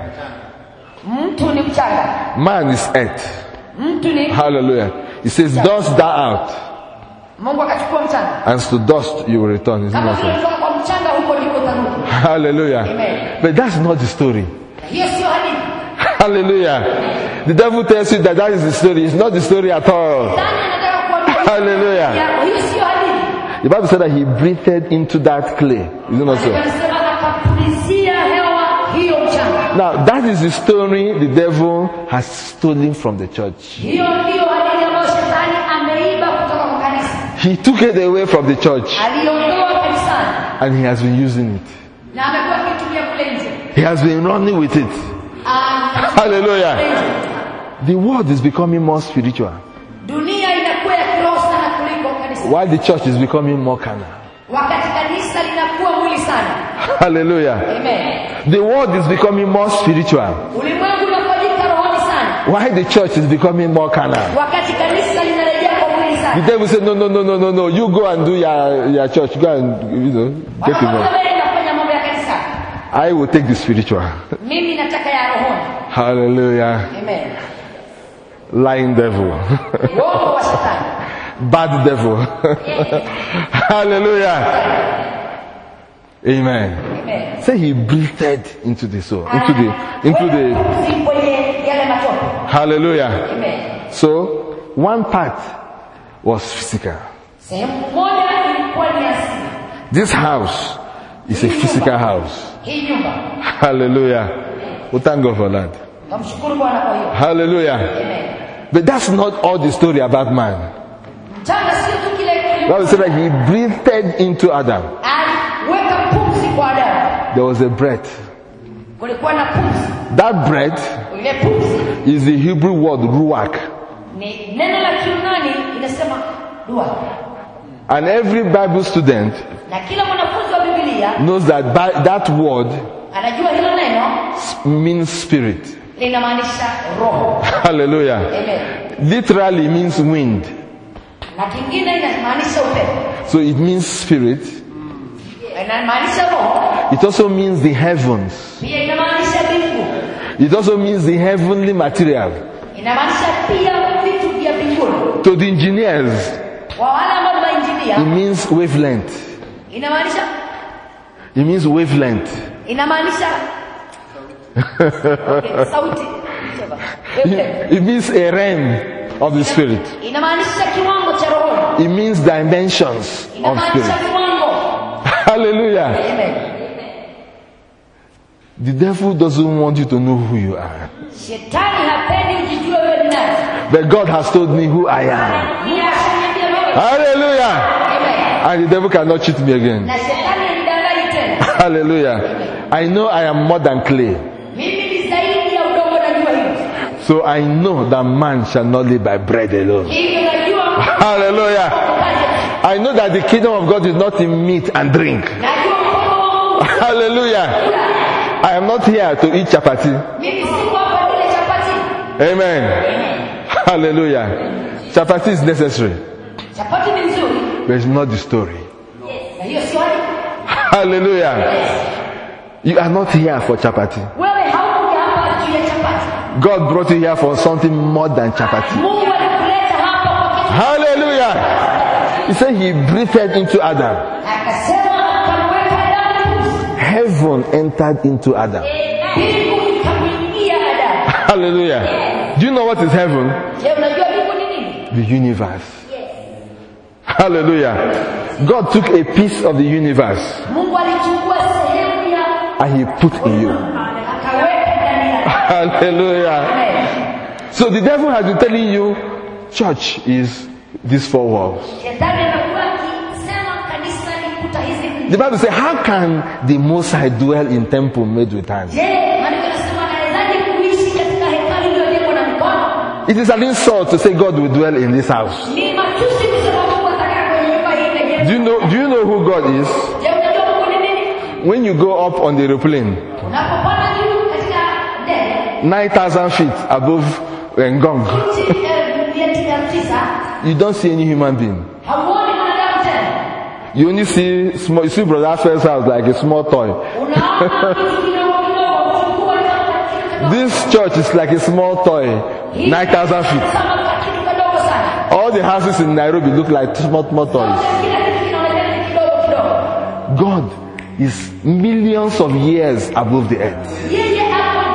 Mtu ni mchanga. Man is earth. Mtu ni Hallelujah. It says, dust thou out, Mungu akachukua mchanga. and to dust you will return. Isn't Kama that vile so? kutoka kwa mchanga huko ndiko utarudi. Hallelujah. Amen. But that's not the story. Hiyo sio hadithi. Hallelujah. The devil tells you that that is the story. It's not the story at all. Shetani anataka kuambia Hallelujah. hiyo sio hadithi. The Bible said that he breathed into that clay. Is it not so? Anasema akapulizia hewa hiyo mchanga. Now, that is the story the devil has stolen from the church. Hiyo ndio hadithi ambayo Shetani ameiba kutoka kwa kanisa. He took it away from the church Aliondoa kanisani and he has been using it. na amekuwa akitumia kule nje. He has been running with it. Ah, Hallelujah. The world is becoming more spiritual dunia inakuwa ya kiroho sana kuliko kanisa. while the church is becoming more carnal. Wakati kanisa linakuwa mwili sana. Hallelujah. Amen. The world is becoming more spiritual Ulimwengu unafanyika rohoni sana. while the church is becoming more carnal. Wakati kanisa linarejea kwa mwili The sana. devil said, no, no, no, no, no, no. You go and do your, your church. Go and, you know, get involved. Wewe unafanya mambo ya kanisa. I will take the spiritual. Mimi nataka ya rohoni. Hallelujah. Amen. Lying devil. Uongo wa Shetani. Bad devil. Hallelujah. Amen. Amen. Say he breathed into the soul, into the, into the, Pumzi kwenye yale matope. hallelujah. Amen. So, one part was physical. Sehemu moja ilikuwa ni asili. This house is a physical house. Hii nyumba. Hallelujah. We thank God for that. Namshukuru Bwana kwa hiyo. Hallelujah. Amen. But that's not all the story about man. Mchanga sio tu kile kile. God said that he breathed into Adam. Aliweka pumzi kwa Adamu. There was a breath. Kulikuwa na pumzi. That breath Ile pumzi is the Hebrew word ruach. ni neno la Kiunani inasema dua. And every Bible student Na kila mwanafunzi wa Biblia knows that by, that word anajua hilo neno means spirit. linamaanisha roho. Hallelujah. Amen. Literally means wind. Na kingine inamaanisha upepo. So it means spirit. Inamaanisha roho. It also means the heavens. Pia inamaanisha mbingu. It also means the heavenly material. Inamaanisha pia vitu vya mbinguni. To the engineers, Kwa wale ambao ni it mainjinia means wavelength. inamaanisha It means wavelength. inamaanisha okay, sauti. It, it means a realm of the spirit. Inamaanisha kiwango cha roho. It means dimensions of Inamaanisha spirit. kiwango. Hallelujah. Amen. The devil doesn't want you to know who you are. Shetani hapendi ujijue wewe ni nani. But God has told me who I am. Yeye ashaniambia wewe. Hallelujah. Amen. And the devil cannot cheat me again. Na shetani anidanganyi tena. Hallelujah. I know I am more than clay. Mimi ni zaidi ya udongo, najua hivyo. So I know that man shall not live by bread alone. Hivyo najua Hallelujah. I know that the kingdom of God is not in meat and drink. najua mkono wa Mungu. Hallelujah. I am not here to eat chapati. Mimi siko hapa kule chapati. Amen. Hallelujah. Chapati is necessary, Chapati ni nzuri. but it's not the story. Na hiyo sio hadi. Hallelujah. You are not here for chapati. Wewe haukuja hapa juu ya chapati. God brought you here for something more than chapati. Mungu alikuleta hapa kwa kitu. Hallelujah. He said he breathed into Adam. Akasema akamweka Adamu pumzi. Heaven entered into Adam. Mbingu ikamwingia Adamu. Hallelujah. Do you know what is heaven? Je, unajua mbingu ni nini? The universe. Hallelujah. God took a piece of the universe Mungu alichukua sehemu ya and he put in you. akaweka ndani yake. Hallelujah. Amen. So the devil has been telling you church is these four walls. Shetani amekuwa akisema kanisa ni kuta hizi nne. The Bible says, how can the Most High dwell in temple made with hands? Je, maandiko yanasema anawezaje kuishi katika hekalu lililojengwa na mikono? It is an insult to say God will dwell in this house. Ni matusi kusema Mungu atakaa kwenye nyumba hii imejengwa. Do you know, do you know who God is? Je, unajua Mungu ni nini? When you go up on the aeroplane, Unapopanda juu katika ndege, nine thousand feet above Ngong, nchi mia tisa, you don't see any human being. hauoni mwanadamu tena. You only see small, you see Brother Alfred's house like a small toy. Unaona kitu kidogo kidogo, ukikua kama kitu This church is like a small toy, nine thousand feet. kama kitu kidogo sana. All the houses in Nairobi look like small, small toys. Kila kitu kinaonekana ni kidogo kidogo. God is millions of years above the earth. Yeye ako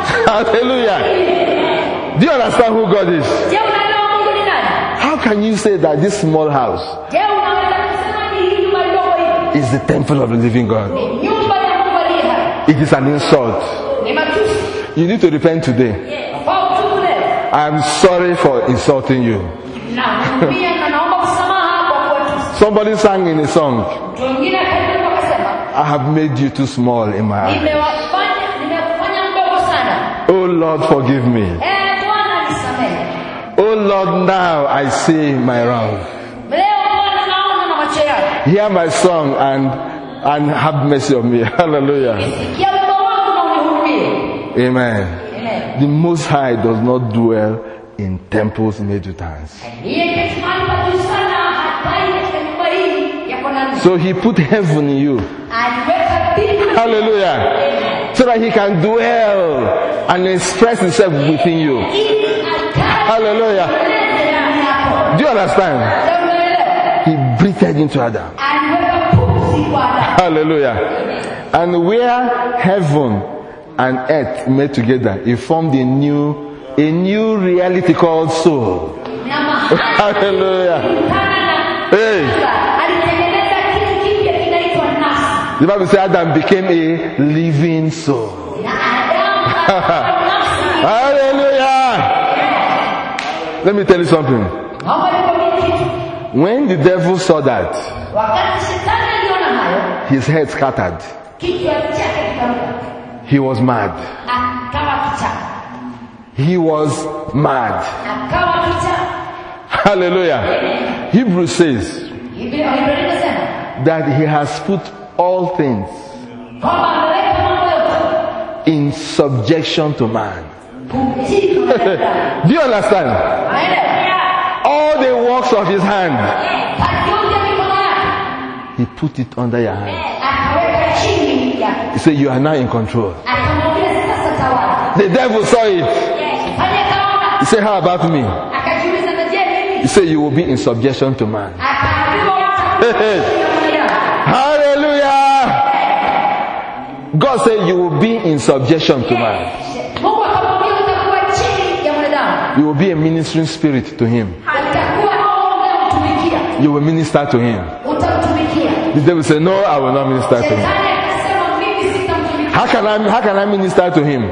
Hallelujah. Do you understand who God is? Je, unaelewa Mungu ni nani? How can you say that this small house Je, unaweza kusema ni hii nyumba ndogo hii is the temple of the living God? ni nyumba ya Mungu aliye hai? It is an insult. Ni matusi. You need to repent today. Kwa utubu leo. I'm sorry for insulting you. Na pia na naomba msamaha kwa kuwatusi. Somebody sang in a song, Mtu mwingine akaimba akasema, I have made you too small in my eyes. nimewafanya nimekufanya mdogo sana. Oh Lord, forgive me. Eh, Bwana nisamehe. Oh Lord, now I see my wrong. Leo Bwana naona na macho yangu. Hear my song and and have mercy on me. Hallelujah. Sikia wimbo wangu na unihurumie. Amen. Amen. The Most High does not dwell in temples made with hands. Ndiye keti mahali pa juu sana, hakai katika nyumba hii ya kona. So he put heaven in you. Aliweka mbingu. Hallelujah. So that he can dwell and express himself within you. Hallelujah. Do you understand? He breathed into Adam. Hallelujah. And where heaven and earth met together, he formed a new a new reality called soul. Hallelujah. Hey. The Bible says Adam became a living soul. Hallelujah. Let me tell you something. When the devil saw that, his head scattered. He was mad. He was mad. Hallelujah. Hebrews says that he has put all things in subjection to man. Do you understand? All the works of his hand, he put it under your hand. He said, you are now in control. The devil saw it. He said, how about me? He said, you will be in subjection to man. Hallelujah. God said you will be in subjection to man. You will be a ministering spirit to him. You will minister to him. The devil said, no, I will not minister to him. How can I, how can I minister to him?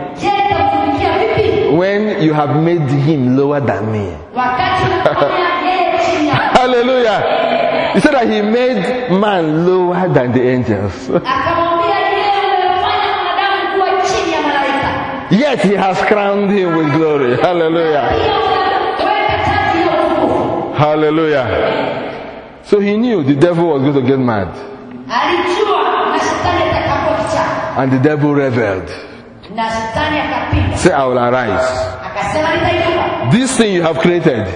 When you have made him lower than me. Hallelujah. He said that he made man lower than the angels. Yet he has crowned him with glory. Hallelujah. Hallelujah. So he knew the devil was going to get mad. And the devil reveled. Say, I will arise. This thing you have created,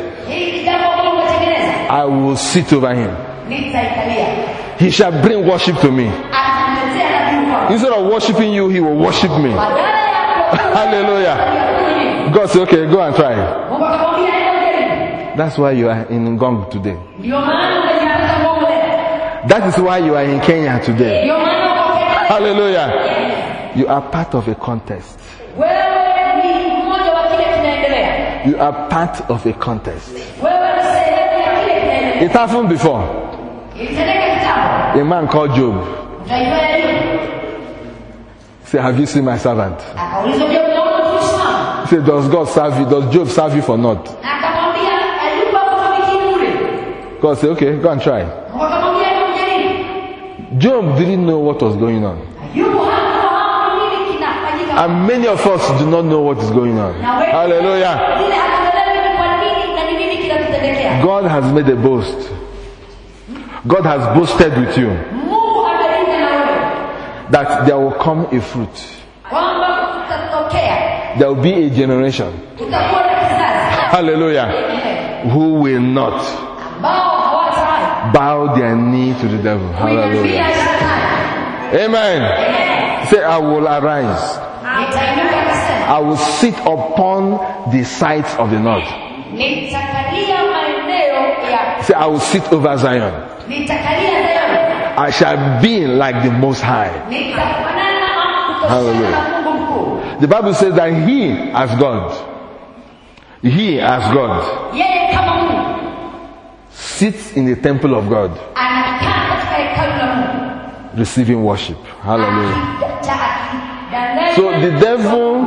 I will sit over him. He shall bring worship to me. Instead of worshiping you, he will worship me. Hallelujah. God said, okay, go and try. That's why you are in Ngong today. That is why you are in Kenya today. Hallelujah. You are part of a contest. You are part of a contest. It happened before. A man called Job said, have you seen my servant? He said, does God serve you? Does Job serve you for naught? God said, okay, go and try. Job didn't know what was going on. And many of us do not know what is going on. Hallelujah. God has made a boast. God has boasted with you that there will come a fruit. There will be a generation. Hallelujah. Who will not bow their knee to the devil. Hallelujah. Amen. Say, I will arise. I will sit upon the sides of the north. Say, I will sit over Zion. I shall be like the Most High. Hallelujah. mkuu. The Bible says that he as God, he as God, Yeye kama Mungu sits in the temple of God, anakaa katika hekalu la Mungu. receiving worship. Hallelujah. Akidanganya So the devil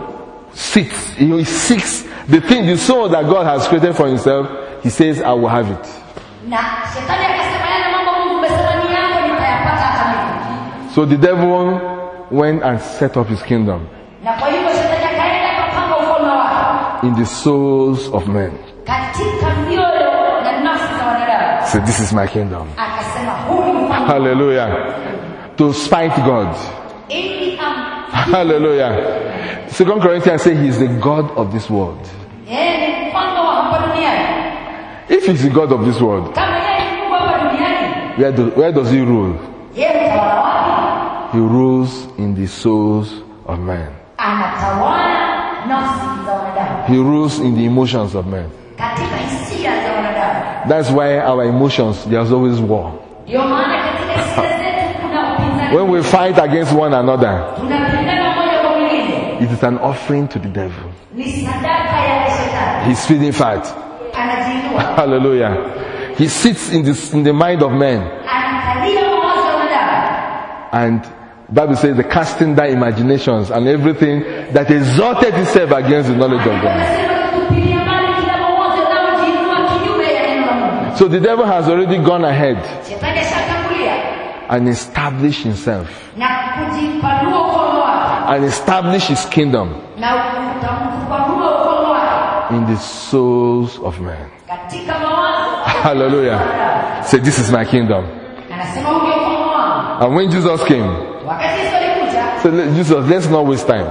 sits, he seeks the thing, the soul that God has created for himself. He says, I will have it. na shetani akasema yale mambo Mungu umesema ni yako nitayapata hata mimi. So the devil went and set up his kingdom Na kwa hivyo shetani akaenda akapanga ufalme wake in the souls of men. katika mioyo na nafsi za wanadamu. So this is my kingdom. Akasema huu ni ufalme Hallelujah. To spite God. ili am Hallelujah. Second Corinthians say he is the God of this world. yeye ni mfalme wa hapa duniani. If he's the God of this world, Kama yeye ni Mungu hapa duniani, where, do, where does he rule? yeye mtawala wapi? He rules in the souls of men. Anatawala nafsi za wanadamu, He rules in the emotions of men. katika hisia za wanadamu. That's why our emotions, there's always war. Ndio maana katika hisia zetu kuna upinzani. When we fight against one another, Tunapingana mmoja kwa mwingine. it is an offering to the devil. Ni sadaka ya shetani. He's feeding fat. Anajiinua. Hallelujah. He sits in, this, in the mind of men. Anakalia mawazo ya wanadamu. And Bible says the casting down imaginations and everything that exalted itself against the knowledge of God. Anasema tupilie mbali kila mawazo yanayojiinua kinyume ya neno la Mungu. So the devil has already gone ahead Shetani ashatangulia and established himself na kujipanua ufalme wake and established his kingdom na kupanua ufalme wake in the souls of men. katika mawazo. Hallelujah. Say, this is my kingdom. Anasema huu ndio ufalme wangu. And when Jesus came, Wakati Yesu alikuja, said, "Let- Jesus, let's not waste time."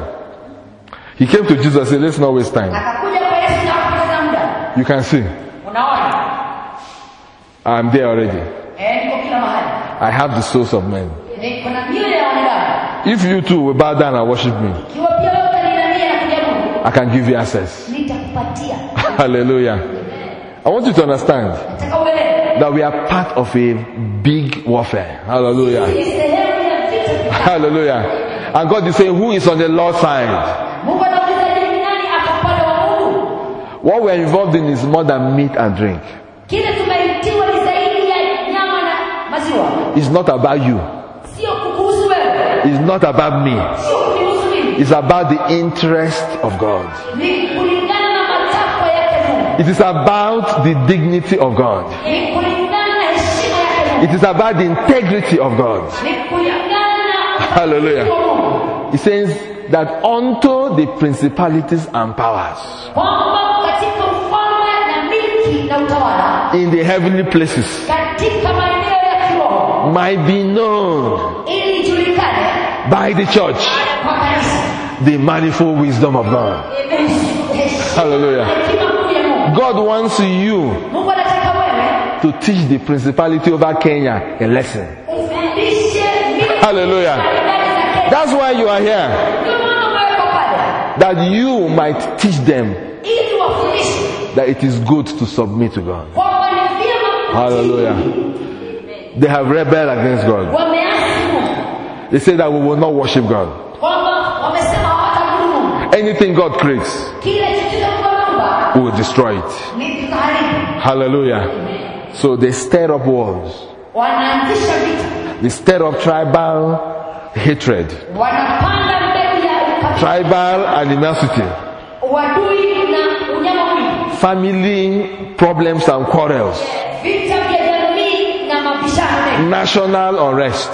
He came to Jesus and said, let's not waste time. akakuja kwa Yesu na kupoteza muda. You can see, Unaona? I'm there already. Eh, niko kila mahali. I have the souls of men. Niko na mioyo ya wanadamu. If you too will bow down and worship me, Ikiwa pia wewe utaniinamia na kujabu, I can give you access. nitakupatia. Hallelujah. I want you to understand Nataka uelewe. that we are part of a big warfare. Hallelujah. Ni sehemu ya vita. Hallelujah. And God is saying, who is on the Lord's side? Mungu anauliza ni nani ako upande wa Mungu? What we are involved in is more than meat and drink. Kile tumeitiwa ni zaidi ya nyama na maziwa. It's not about you. Sio kukuhusu wewe. It's not about me. Sio kunihusu mimi. It's about the interest of God. Ni kulingana na matakwa yake Mungu. It is about the dignity of God. Ni kulingana na heshima yake Mungu. It is about the integrity of God. Ni kulingana na Hallelujah. wa Mungu. It says that unto the principalities and powers Kwamba katika ufalme na milki na utawala, in the heavenly places katika maeneo ya kiroho, might be known ili ijulikane by the church kwa kanisa. the manifold wisdom of God. Hallelujah. Hekima kuu ya Mungu. God wants you Mungu anataka wewe to teach the principality over Kenya a lesson. ufundishe milki Hallelujah. mbalimbali za Kenya. That's why you are here. Ndio maana umewekwa pale, That you might teach them ili wafundishe that it is good to submit to God. kwamba ni vyema Hallelujah. They have rebelled against God. wameasi Mungu, They say that we will not worship God. kwamba wamesema hawatabudu Mungu. Anything God creates, Kile chochote Mungu ameumba we will destroy it. ni tutaharibu. Hallelujah. So they stir up wars. Wanaanzisha vita, They stir up tribal hatred, wanapanda mbegu ya ukabila, tribal animosity, uadui na unyama mwingi, family problems and quarrels, vita vya jamii na mabishano mengi. national unrest,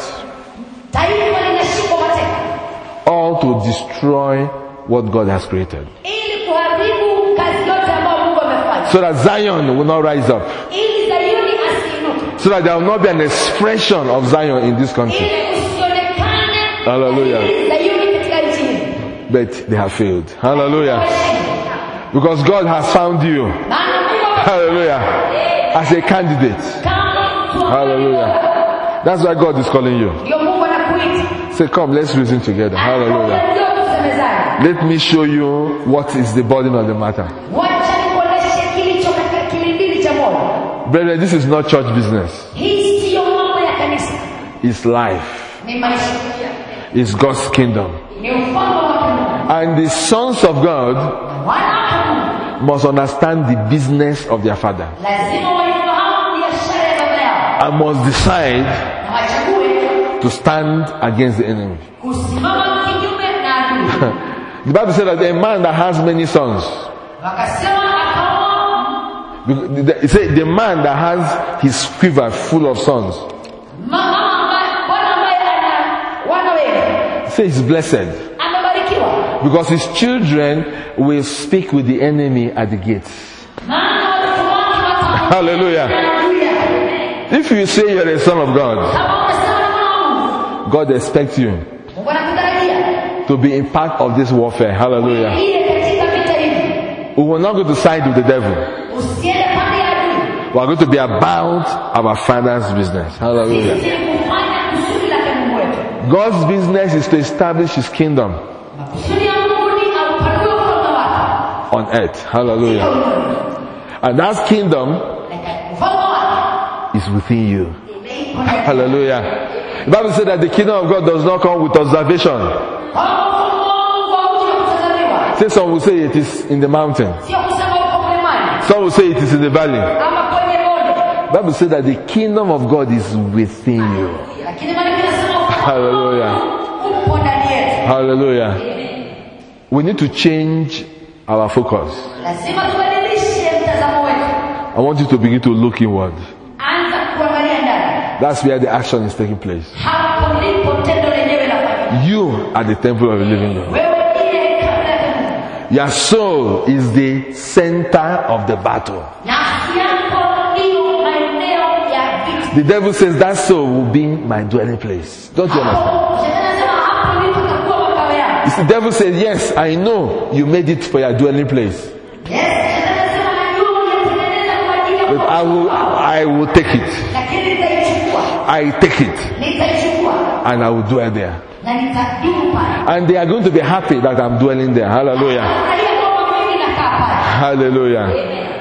Taifa linashikwa mateka all to destroy what God has created. ili kuharibu kazi yote ambayo Mungu amefanya, So that Zion will not rise up. ili Zayuni asiinuke, So that there will not be an expression of Zion in this country. ili usionekane Hallelujah. Zayuni katika nchi hii. But they have failed. Hallelujah. Because God has found you. Maana Mungu Hallelujah. As a candidate. kama mtu Hallelujah. That's why God is calling you. ndio Mungu anakuita. Say, come, let's reason together. Hallelujah. Ndio tusemezane. Let me show you what is the burden of the matter. Wacha nikuoneshe kilicho katika kilindini cha moyo. Brethren, this is not church business. Hii siyo mambo ya kanisa, It's life. ni maisha, It's God's kingdom. ni ufalme wa And the sons of God na wana wa Mungu must understand the business of their father lazima waifahamu biashara ya baba yao and must decide na wachague to stand against the enemy. kusimama kinyume na adui. The Bible said that a man that has many sons, Wakasema akaoa it said the man that has his quiver full of sons, mama ambaye bwana ambaye ana wana wengi say he's blessed amebarikiwa, because his children will speak with the enemy at the gates. maana watoto wake watakuwa Hallelujah. Hallelujah. If you say you're a son of God, Kama unasema ni mwana wa Mungu, God expects you Mungu anakutarajia to be in part of this warfare. Hallelujah. uingie katika vita hivi. We will not go to side with the devil. Usiende pande ya adui. We are going to be about our Father's business. Hallelujah. Sisi kufanya kusudi lake Mungu wetu. God's business is to establish His kingdom Kusudi ya Mungu ni aupanue ufalme wake. on earth. Hallelujah. And that kingdom Ufalme wake is within you. umeiko ndani. Hallelujah. The Bible said that the kingdom of God does not come with observation. Kama ufalme wa Mungu hauji kutazamiwa. Say some will say it is in the mountain. Sio kusema uko mlimani Some will say it is in the valley. ama kwenye bonde. The Bible said that the kingdom of God is within you. Lakini maandiko yanasema Hallelujah. upo ndani yetu. Hallelujah. We need to change our focus. Lazima tubadilishe mtazamo wetu. I want you to begin to look inward. Anza kuangalia ndani. That's where the action is taking place. Hapo ndipo tendo lenyewe linafanyika. You are the temple of the living God. Wewe ndiye hekalu la Mungu. Your soul is the center of the battle. Nafsi yako ndiyo maeneo ya vita. The devil says that soul will be my dwelling place. Don't you understand? Hapo, Shetani anasema hapo ndipo utakuwa makao yako. It's the devil says, yes, I know you made it for your dwelling place. Yes, Shetani anasema najua unatengeneza kwa ajili ya But I will, I will take it. lakini nitaichukua. I take it Nitaichukua and I will dwell there. na nitadumu pale. And they are going to be happy that I'm dwelling there. Hallelujah. Angalia kwamba mimi nakaa pale. Hallelujah.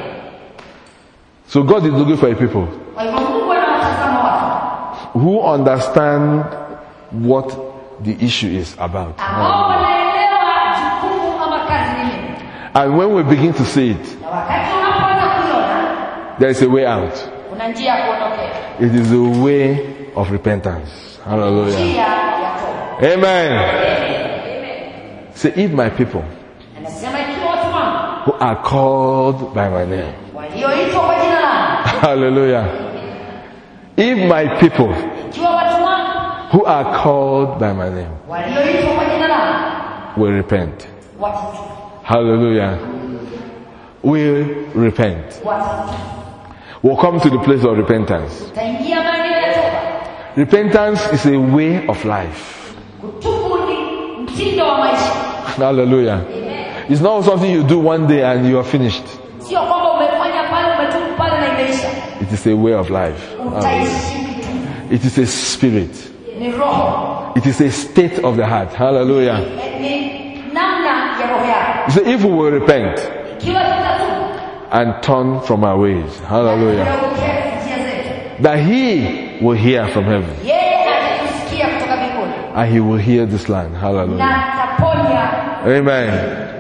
So God is looking for a people Kwa hivyo Mungu anawatazama watu who understand what the issue is about. ambao wanaelewa jukumu ama kazi ni nini. And when we begin to see it, Na wakati unapoanza kuiona, there is a way out. kuna njia ya kuondokea. It is a way of repentance. Hallelujah. Njia ya toba. Amen. Say, if my people Anasema ikiwa watu wangu who are called by my name, walioitwa kwa jina langu, hallelujah. If my people ikiwa watu wangu who are called by my name walioitwa kwa jina langu will repent, watatubu, hallelujah, will repent, watatubu, will come to the place of repentance. utaingia maeneo ya toba. Repentance is a way of life. Kutubu ni mtindo wa maisha. Hallelujah. It's not something you do one day and you are finished. Sio kwamba umefanya pale umetubu pale na imeisha. It is a way of life. Utaishi mitubu. It is a spirit. Ni roho. It is a state of the heart. Hallelujah. Ni namna ya roho yako. So if we will repent Ikiwa tutatubu and turn from our ways, hallelujah, tunaelekea njia zetu, that He will hear from heaven yeye atatusikia kutoka mbinguni and He will hear this land. Hallelujah. na ataponya. Amen.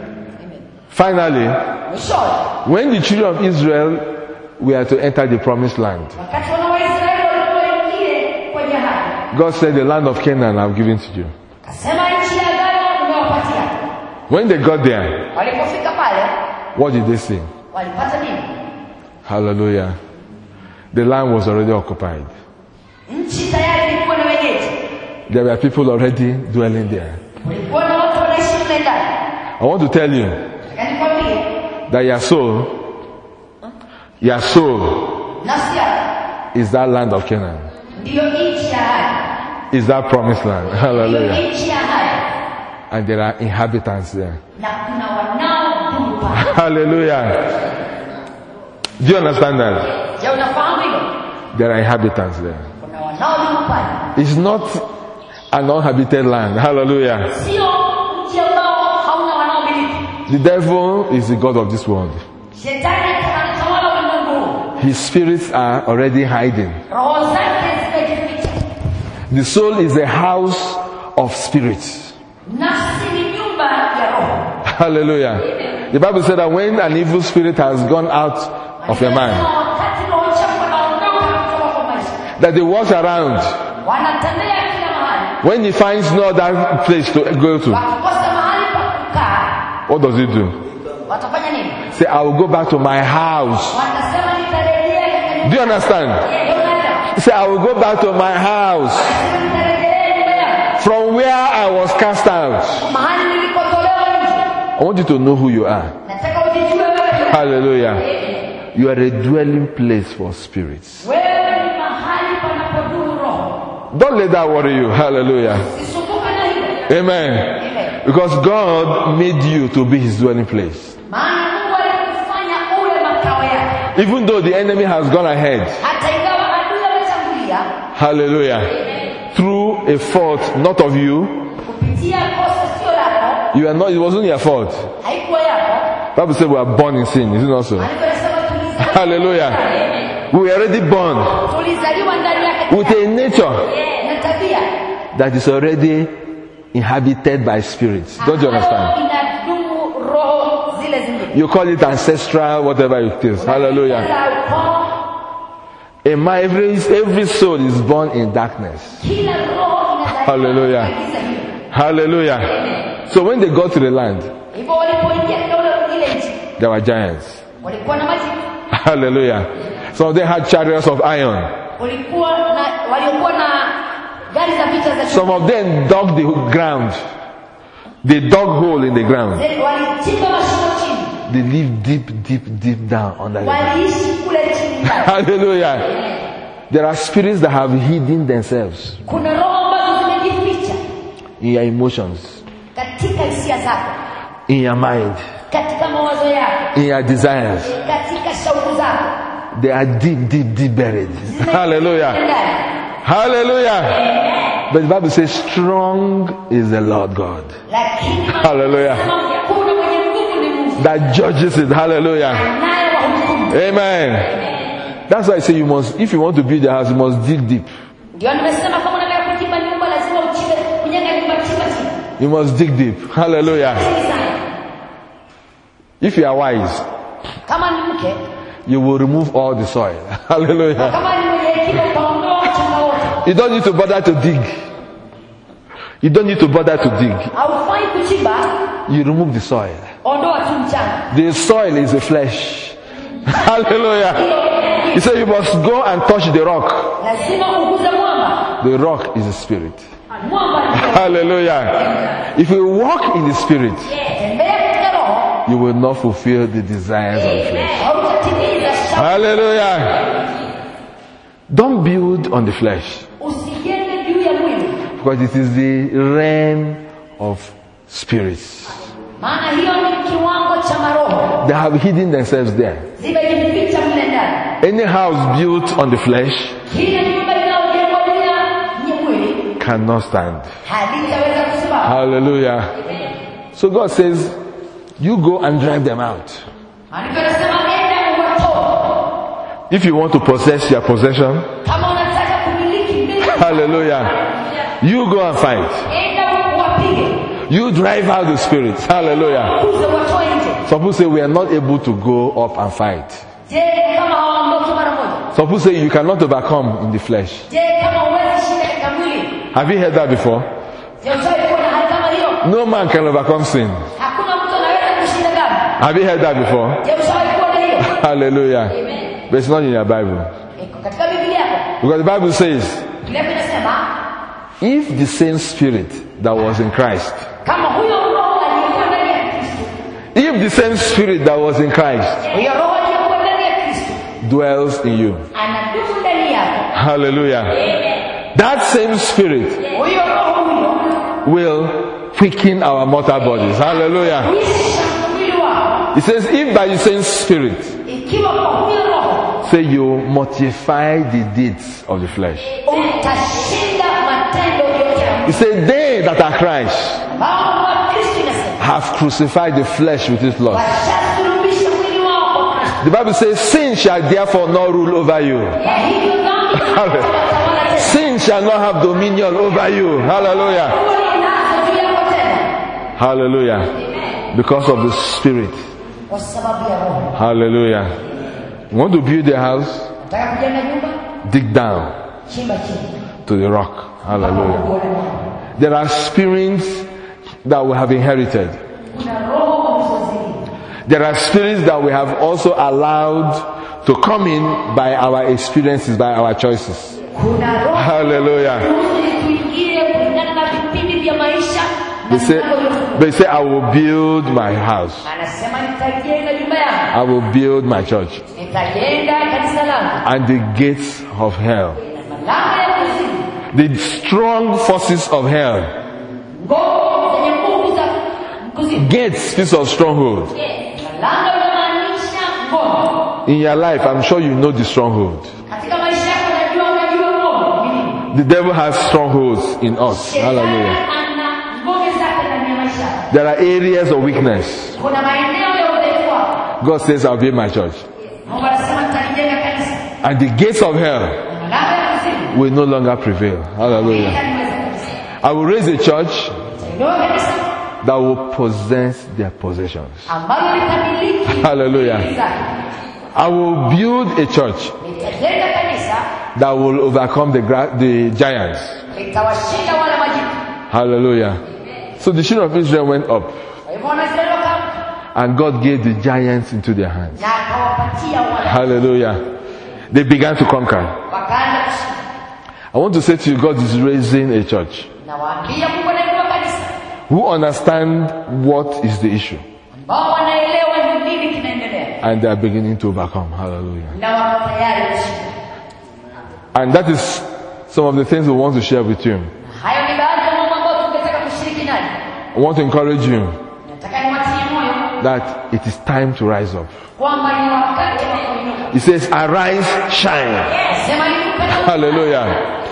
Finally, Mwishowe, when the children of Israel were to enter the promised land, wakati wana wa Israeli walipoingia kwenye ahadi, God said, the land of Canaan I've given to you. akasema nchi ya agano nimewapatia. When they got there, Walipofika pale, what did they say? walipata nini? Hallelujah. The land was already occupied. Nchi tayari ilikuwa na wenyeji. There were people already dwelling there. Kulikuwa na watu wanaishi mle ndani. I want to tell you Nataka nikwambie, that your soul, your soul nafsi yako is that land of Canaan. ndiyo nchi ya ahadi. Is that promised land. Ndiyo Hallelujah. nchi ya ahadi. And there are inhabitants there. Na kuna wanaodumu pale. Hallelujah. Do you understand that? Je, unafahamu hilo? There are inhabitants there. Kuna wanaodumu pale. It's not an uninhabited land. Hallelujah. Sio mji ambao hauna wanaomiliki. The devil is the God of this world. Shetani anatawala ulimwengu huu. His spirits are already hiding. Roho zake zimejificha. The soul is a house of spirits. Nafsi ni nyumba ya roho. Hallelujah. The Bible said that when an evil spirit has gone out of a man, Wakati roho chafu anaondoka kutoka kwa maisha, that they walk around. wanatembea kila mahali. When he finds no other place to go to, Wakikosa mahali pa kukaa, what does he do? watafanya nini? Say, I will go back to my house. Watasema nitarejea katika nyumba. Do you understand? Unaelewa? Say, I will go back to my house Watasema nitarejea nyumba yangu. from where I was cast out. Mahali nilikotolewa nje. I want you to know who you are. Nataka ujijue wewe. Hallelujah. You are a dwelling place for spirits. Wewe ni mahali panapodumu roho. Don't let that worry you. Hallelujah. Usisumbuke na hilo. Amen. Amen. Because God made you to be his dwelling place. Maana Mungu alikufanya uwe makao yake. Even though the enemy has gone ahead. Hata ingawa adui ametangulia. Hallelujah. Through a fault not of you. Kupitia kosa sio lako. You are not, it wasn't your fault. Haikuwa yako. Bible said we are born in sin. Is it not so? Maandiko yanasema tulizaliwa. Hallelujah. We were already born Tulizaliwa ndani yake. with a nature Na tabia. that is already inhabited by spirits. Don't you understand? Inadumu roho zile zingine. You call it ancestral, whatever it is. Hallelujah. A man, every, every soul is born in darkness. Kila roho inazaliwa. Hallelujah. katika giza hilo. Hallelujah. So when they got to the land, Hivyo walipoingia katika ule- ile nchi, there were giants. walikuwa na maji, Hallelujah. Some of them had chariots of iron. walikuwa na waliokuwa na gari za vita za Some chuma. of them dug the ground. They dug hole in the ground. Walichimba mashimo chini. They live deep, deep, deep down under the ground. Waliishi kule chini ndani. Hallelujah. There are spirits that have hidden themselves Kuna roho ambazo zimejificha in your emotions, katika hisia zako, in your mind, katika mawazo yako, in your desires. katika shauku zako. They are deep, deep, deep buried. Hallelujah. Ndani. Hallelujah. But the Bible says, strong is the Lord God Lakini Hallelujah. kuna mwenye nguvu ni Mungu. that judges it. Hallelujah. Naye wahukumu. Amen. That's why I say you must, if you want to build a house, you must dig deep. Ndio nimesema kama unataka kujenga nyumba lazima uchimbe, kujenga nyumba chimba chini. You must dig deep. Hallelujah. Chini sana. If you are wise, Kama ni mke, you will remove all the soil. Hallelujah. kama ni mwenye hekima utaondoa mchanga wote. You don't need to bother to dig. You don't need to bother to dig. Haufai kuchimba, You remove the soil. ondoa tu mchanga. The soil is the flesh. Hallelujah. He said you must go and touch the rock. Lazima uguze mwamba. The rock is the spirit. Mwamba ni Hallelujah. If you walk in the spirit, tembea katika roho, you will not fulfill the desires of the flesh. hautatimiza shauku. Hallelujah. Don't build on the flesh, Usijenge juu ya mwili. because it is the realm of spirits. Maana hiyo ni kiwango cha maroho. They have hidden themselves there. Zimejificha mle ndani. Any house built on the flesh Kila nyumba inayojengwa juu ya mwili cannot stand. halitaweza kusimama. Hallelujah. So God says, you go and drive them out. Maandiko yanasema enda uwatoe. If you want to possess your possession, Kama unataka kumiliki mbili, hallelujah, you go and fight. enda uwapige. You drive out the spirits. Hallelujah. Kuze watoe nje. Some people say we are not able to go up and fight. Je, kama hawaondoki mara moja? Some people say you cannot overcome in the flesh. Je, kama huwezi shinda katika mwili? Have you heard that before? Je, ushawahi kuwa na hali kama hiyo? No man can overcome sin. Hakuna mtu anaweza kushinda dhambi. Have you heard that before? Je, ushawahi kuwa na hiyo? Hallelujah. But it's not in your Bible. Iko katika Biblia yako. Because the Bible says, Biblia inasema if the same spirit that was in Christ, kama huyo roho aliyekuwa ndani ya Kristo, if the same spirit that was in Christ huyo roho aliyekuwa ndani ya Kristo dwells in you, anadumu ndani yako, hallelujah, that same spirit huyo roho huyo will quicken our mortal bodies. Hallelujah. huisha mwili wako. It says, if by the same spirit, Ikiwa kwa huyo roho say you mortify the deeds of the flesh. utashinda matendo yote ya He said, they that are Christ ambao wa Kristo inasema have crucified the flesh with its lust. washasulubisha mwili wao kwa Kristo. The Bible says, sin shall therefore not rule over you. Ya hivyo dhambi hazitatawala tena. Sin shall not have dominion over you. Hallelujah. Huwa inazo juu yako tena. Hallelujah. Amen. Because of the Spirit. kwa sababu ya Roho. Hallelujah. You want to build a house? Nataka kujenga nyumba, Dig down chimba chini. to the rock. Hallelujah. There are spirits that we have inherited. Kuna roho mzozini. There are spirits that we have also allowed to come in by our experiences, by our choices. Kuna roho Hallelujah. kuingie kulingana na vipindi vya maisha. They say, they say, I will build my house. Anasema nitajenga nyumba yangu. I will build my church. Nitajenga kanisa langu. And the gates of hell, Malango ya kuzimu. the strong forces of hell, Nguvu zenye nguvu za kuzimu. gates, these are strongholds. Malango yanamaanisha ngome. In your life, I'm sure you know the stronghold. Katika maisha yako unajua unajua ngome. Nini? The devil has strongholds in us. Hallelujah. Ana ngome zake ndani ya maisha. There are areas of weakness. Kuna maeneo ya udhaifu wako. God says, I'll build my church. Mungu anasema nitajenga kanisa. And the gates of hell Malango ya kuzimu. will no longer prevail. Hallelujah. I will raise a church Ndio kanisa that will possess their possessions. ambalo litamiliki. Hallelujah. I will build a church Nitajenga kanisa that will overcome the, gra- the giants. litawashinda wale majitu. Hallelujah. So the children of Israel went up, Kwa hivyo Wanaisraeli wakaamka and God gave the giants into their hands. na akawapatia wale. Hallelujah. They began to conquer. Wakaanza kushinda. I want to say to you, God is raising a church Na waambia Mungu anainua kanisa who understand what is the issue, ambao wanaelewa ni nini kinaendelea and they are beginning to overcome. Hallelujah. na wako tayari kushinda. And that is some of the things we want to share with you. Hayo ni baadhi ya mambo ambayo tungetaka kushiriki nayo. I want to encourage you Nataka niwatie moyo that it is time to rise up. kwamba ni wakati wa kuinuka. He says, arise, shine. Sema inuka na Hallelujah.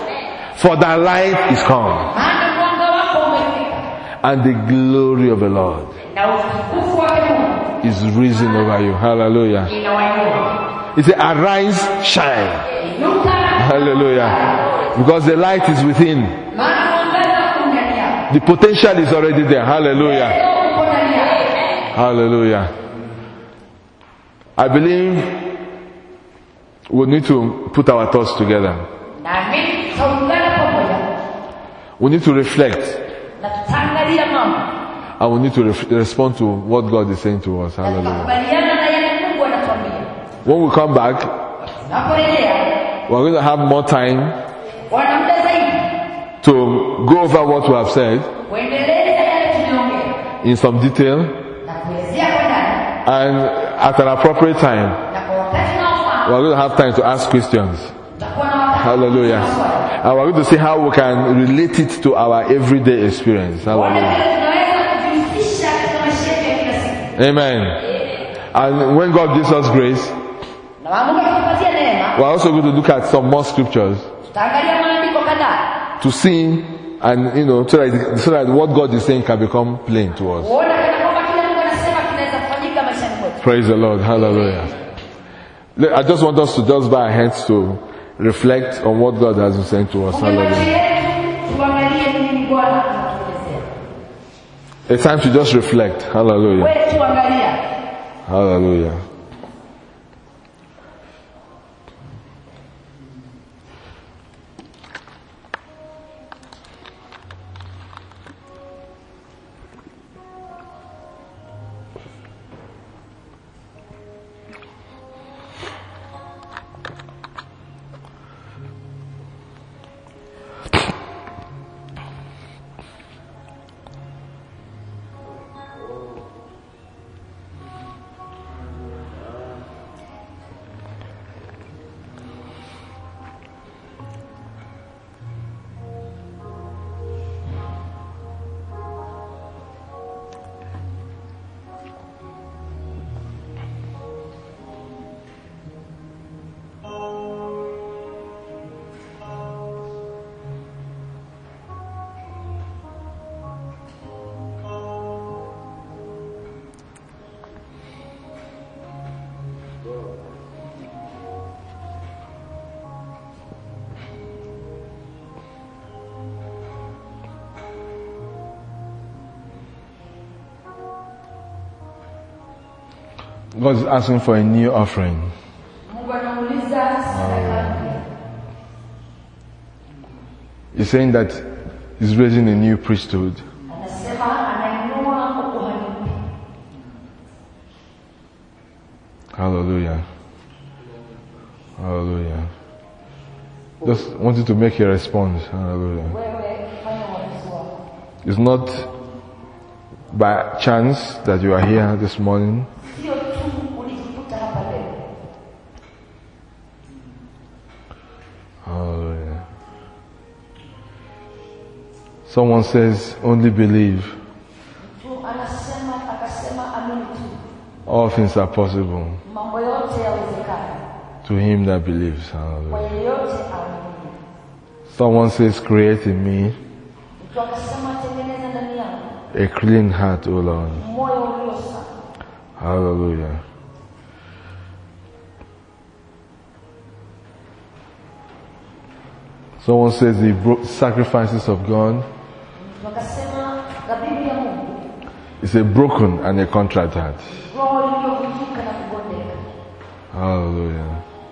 For thy light is come, maana mwanga wako umefika and the glory of the Lord na utukufu wake Mungu is risen over you. Hallelujah. inawainua. He said, arise, shine. Inuka Hallelujah. Because the light is within. maana mwangaza uko ndani yako. The potential is already there. Hallelujah. Uko ndani yako. Hallelujah. I believe we need to put our thoughts together. Naamini tutaungana pamoja We need to reflect, na tutaangalia mambo and we need to ref- respond to what God is saying to us. na Hallelujah. tutakubaliana na yale Mungu anatuambia. When we come back, Tunaporejea we're going to have more time wana muda zaidi to go over what we have said kuendeleza yale tuliyoongea in some detail, na kuelezea kwa ndani and at an appropriate time, na kwa wakati unaofaa we're going to have time to ask questions. tutakuwa na wakati Hallelujah. wa maswali. And we're going to see how we can relate it to our everyday experience. Wale Hallelujah. vile tunaweza kujihusisha katika maisha yetu ya kila siku. Amen. And when God gives us grace, Na Mungu akitupatia neema, we're also going to look at some more scriptures tutaangalia maandiko kadhaa to see, and you know, so that, so that what God is saying can become plain to us. kuona kana kwamba kile Mungu anasema kinaweza kufanyika maishani mwetu. Praise the Lord. Hallelujah. Le- I just want us to just bow our heads to reflect on what God has been saying to us. Mungu macho Hallelujah. yetu tuangalie nini Bwana anatuelezea. It's time to just reflect. Hallelujah. Wewe tuangalia. Hallelujah. God is asking for a new offering. Mungu anauliza sadaka mpya. He's saying that He's raising a new priesthood. Anasema anainua ukuhani mpya. Hallelujah. Hallelujah. Just wanted to make a response. Hallelujah. Wewe fanya uamuzi wako. It's not by chance that you are here this morning. Sio tu ulijikuta hapa leo. Hallelujah. Someone says, only believe. Mtu anasema akasema amini tu. All things are possible Mambo yote yawezekana to him that believes. kwa Hallelujah. yeyote aamini. Someone says, create in me Mtu akasema tengeneza ndani yangu a clean heart, O Lord. moyo ulio safi. Hallelujah. Someone says the bro- sacrifices of God Mtu akasema dhabihu ya Mungu is a broken and a contrite heart. roho iliyovunjika na kubondeka. Hallelujah.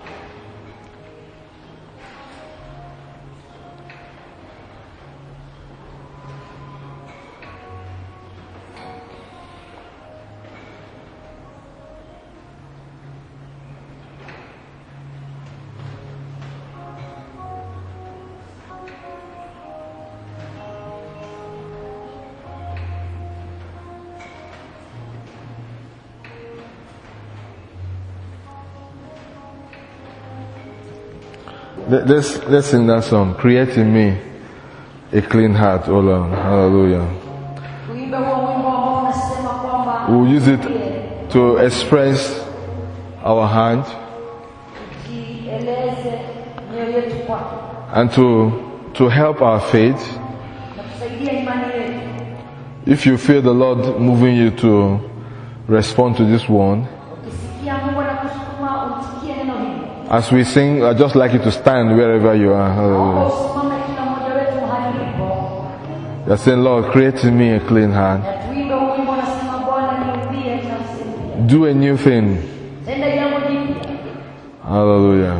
Let- Let's, let's sing that song. Create in me a clean heart, O Lord. Hallelujah. Tuimbe huo wimbo ambao unasema kwamba We'll use it to express our heart tujieleze mioyo yetu kwako and to, to help our faith. na kusaidia imani yetu. If you feel the Lord moving you to respond to this one, Ukisikia Mungu anakusukuma umsikie neno hili. as we sing, I'd just like you to stand wherever you are. Naomba Hallelujah. usimame kila mmoja wetu mahali ulipo. You're saying, Lord, create in me a clean heart. Na tuimbe huu wimbo unasema Bwana niumbie nafsi mpya. Do a new thing. Tenda jambo jipya. Hallelujah.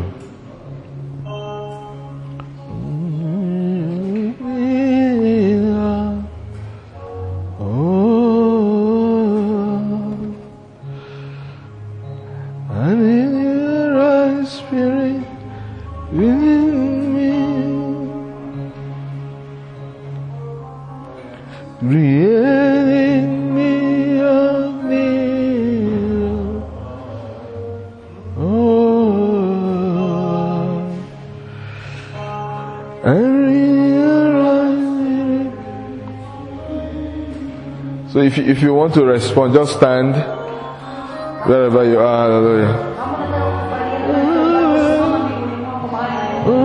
I need your right spirit within me. Creating me a new. Oh, I realize. So if you, if you want to respond, just stand wherever you are. Hallelujah. Kama unataka kukubaliana na jambo, simama miguuni mwako mahali ulipo.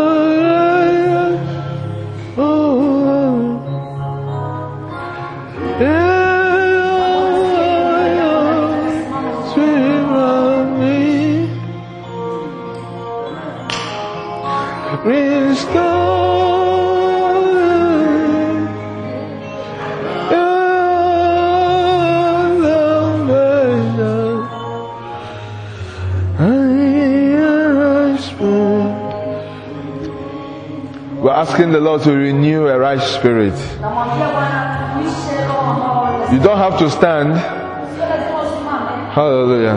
We're asking the Lord to renew a right spirit. Namwambia Bwana tuishe roho ambao You don't have to stand. sio lazima usimame. Hallelujah.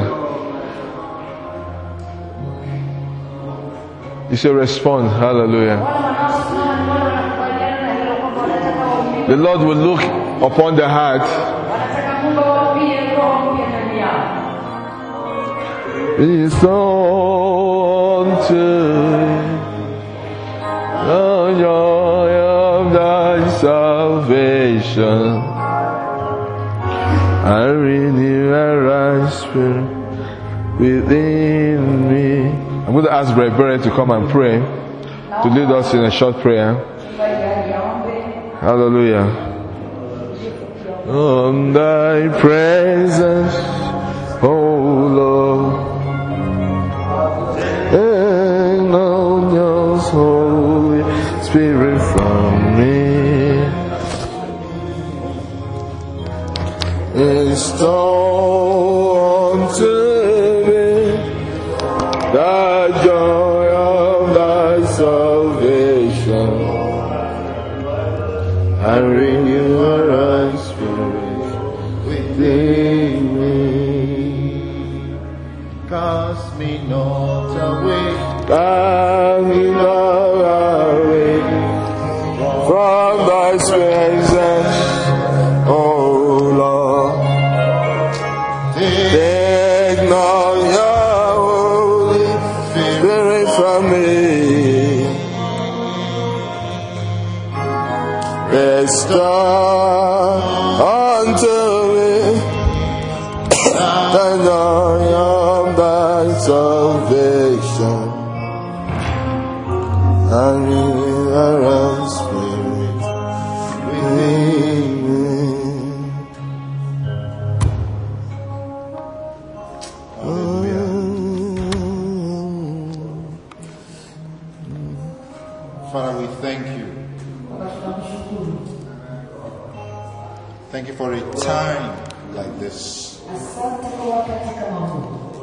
You should respond. Hallelujah. Wale wanaosimama ni wale wanakubaliana na hilo kwamba wanataka waumie. The Lord will look upon the heart. Wanataka Mungu awaambie roho mpya ndani yao. It's on to the joy of thy salvation. I renew a right spirit within me. I'm going to ask Brother Barrett to come and pray, to lead us in a short prayer. Hallelujah. On thy presence, oh Lord, and on your Holy Spirit from me. It's all unto unto me the joy of thy salvation, and river of spirit within me. Father, we thank you. Thank you for a time like this. Asante kwa wakati kama huu.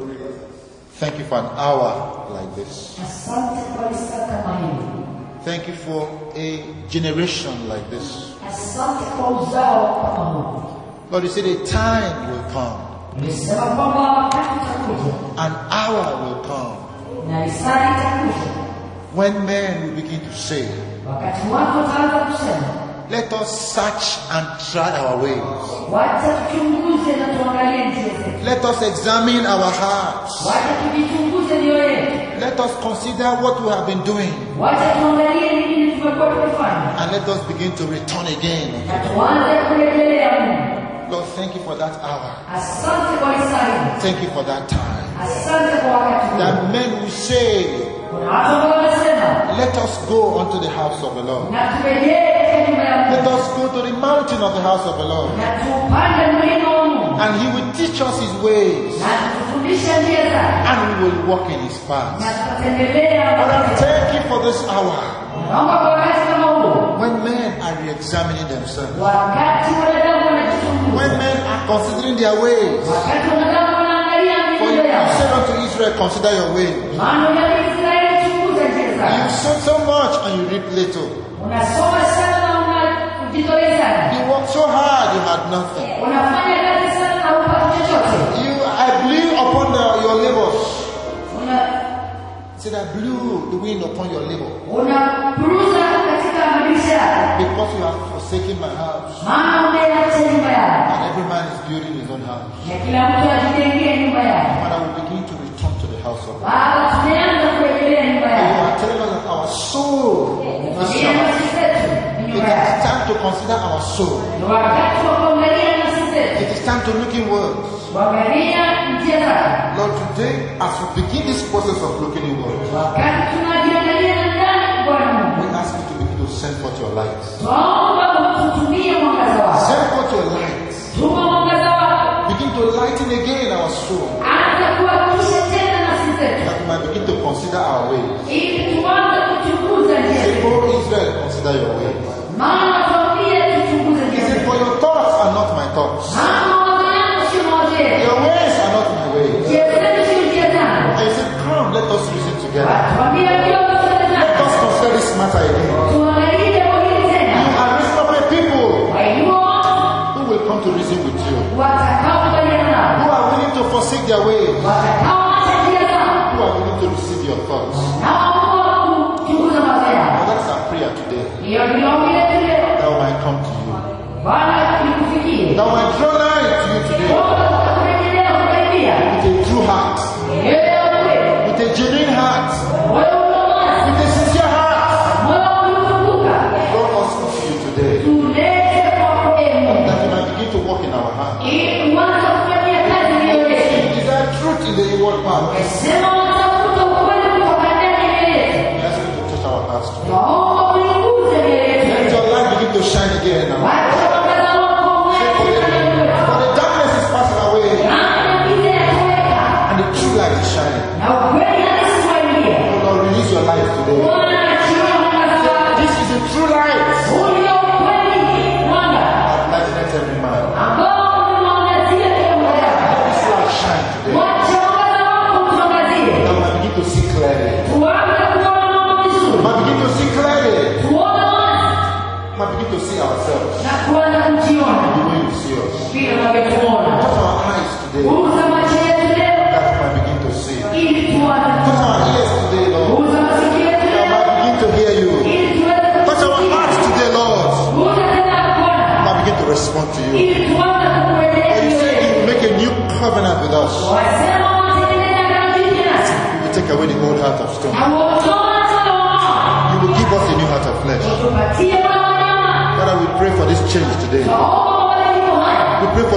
Thank you for an hour like this. Asante kwa saa kama hii. Thank you for a generation like this. Asante kwa uzao kama huu. Lord, you said a time will come, Ulisema kwamba wakati utakuja an hour will come, na saa itakuja when men will begin to say, wakati watu wataanza kusema, let us search and try our ways. wacha tuchunguze na tuangalie njia zetu. Let us examine our hearts. Wacha tujichunguze mioyo yetu. Let us consider what we have been doing, Wacha tuangalie nini tumekuwa tukifanya. and let us begin to return again. Na tuanze kurejelea Mungu. Lord, thank you for that hour. Asante kwa saa hii. Thank you for that time. Asante kwa wakati huu. That men will say, Kuna watu ambao wanasema, let us go unto the house of the Lord. na turejee katika nyumba ya Let Mungu. us go to the mountain of the house of the Lord. Na tupande mlima wa Mungu. And he will teach us his ways. Na tutufundishe njia zake. And we will walk in his Na paths. tutatembelea Father, wakati. thank you for this hour. Naomba kwa wakati kama huu. When men are re-examining themselves. Wakati wanadamu wanajichunguza. When men are considering their ways. Wakati wanadamu wanaangalia For you mienendo yao. said unto Israel, consider your ways. Maana ya Israeli chunguza njia You zake. sow so much and you reap little. Unasoma sana na unajitolea sana. You work so hard, you had nothing. Unafanya kazi sana na hupati chochote. You, I blew upon the, your labors. Una Said I blew the wind upon your labor. unapuruza katika madirisha yako. Because you have forsaken my house. Maana umeacha nyumba yako. And every man is building his own house. Na kila mtu ajijengee nyumba yake. And I will begin to return to the house of God. Baba, tumeanza kurejelea nyumba You yako. are telling us that our soul is Tumeanza nafsi zetu ni It nyumba yako. is time to consider our soul. Ni wakati wa kuangalia nafsi zetu. It is time to look inwards. Kuangalia njia zako. Lord, today, as we begin this process of looking inwards, Wakati tunajiangalia na ndani, Bwana Mungu. we ask you to begin to send forth your light. Tunaomba ututumie mwangaza wako. Send forth your light. Tuma mwangaza wako. Begin to lighten again our soul. Anza kuhakikisha tena nafsi zetu. That we might begin to consider our ways. Ili tuanze kuchunguza njia Say, zetu. oh Israel, consider your ways. Maana tuambie tuchunguze He njia said, zetu. for your thoughts are not my thoughts. Maana mawazo yangu sio mawazo yetu. Your ways are not my ways. Njia zetu sio njia zangu. And he said, come, let us reason together. Tuambie ndio tuende Let zangu. us consider this matter again. Tuangalie jambo hili You tena. are raising up a people Kwa hiyo who will come to reason with you. watakaokubaliana nao. Who are willing to forsake their ways. Watakaoacha njia zao. Who are willing to receive your thoughts. Na waamua kuchunguza mawazo yao. And that's our prayer today. Hiyo ndio ombi letu leo. That we might come to you. Bwana nikufikie. That we might draw nigh to you today. Omba tukurejelea kukaribia. With a true heart. Yeye kweli. With a genuine heart. Moyo unaowazi. With a sincere heart. Moyo uliofunguka. Draw us to you today. Tulete kwako ee Mungu. That we might begin to walk in our heart. Ili tuanze kufanyia kazi hiyo yetu. Is there truth in the inward part? Sema watafuta ukweli kutoka ndani ya mioyo yetu. We ask you to touch our hearts today. Twaomba uiguze mioyo yetu. Let your light begin to shine again now. Wacha mwangaza wako uweze kufanya mioyo yetu. For the darkness is passing away. Maana giza yatoweka. And the true light is shining. Na ukweli halisi waingia. Oh Lord, release your light today. Bwana achilia mwangaza wako. This is the true light. Huu ndio ukweli mwanga That lightens every man. ambao unaangazia kila mmoja. This light shine today. Wacha mwangaza wako utuangazie. That we might begin to see clearly. Tuanze kuona mambo vizuri. Might begin to see clearly. Tuone wazi Might begin to see ourselves na kuanza kujiona the way you see us. vile unavyotuona. Touch our eyes today. Guza macho yetu leo That we might begin to see. ili tuanze Touch kuona. our ears today, Lord. Guza masikio yetu That we leo might begin to hear you. ili tuweze Touch our hearts kusikia. today, Lord. Guza tena Bwana Might begin to respond to you. ili tuanze kukurejelea For you mioyo say yetu. you will make a new covenant with us. Wasema watengeneza agano jipya nasi. You will take away the old heart of stone. Na uondoe moyo wao. You will give us a new heart of flesh. Tupatie moyo wa nyama. Father, we pray for this change today. Tunaomba mabadiliko haya. We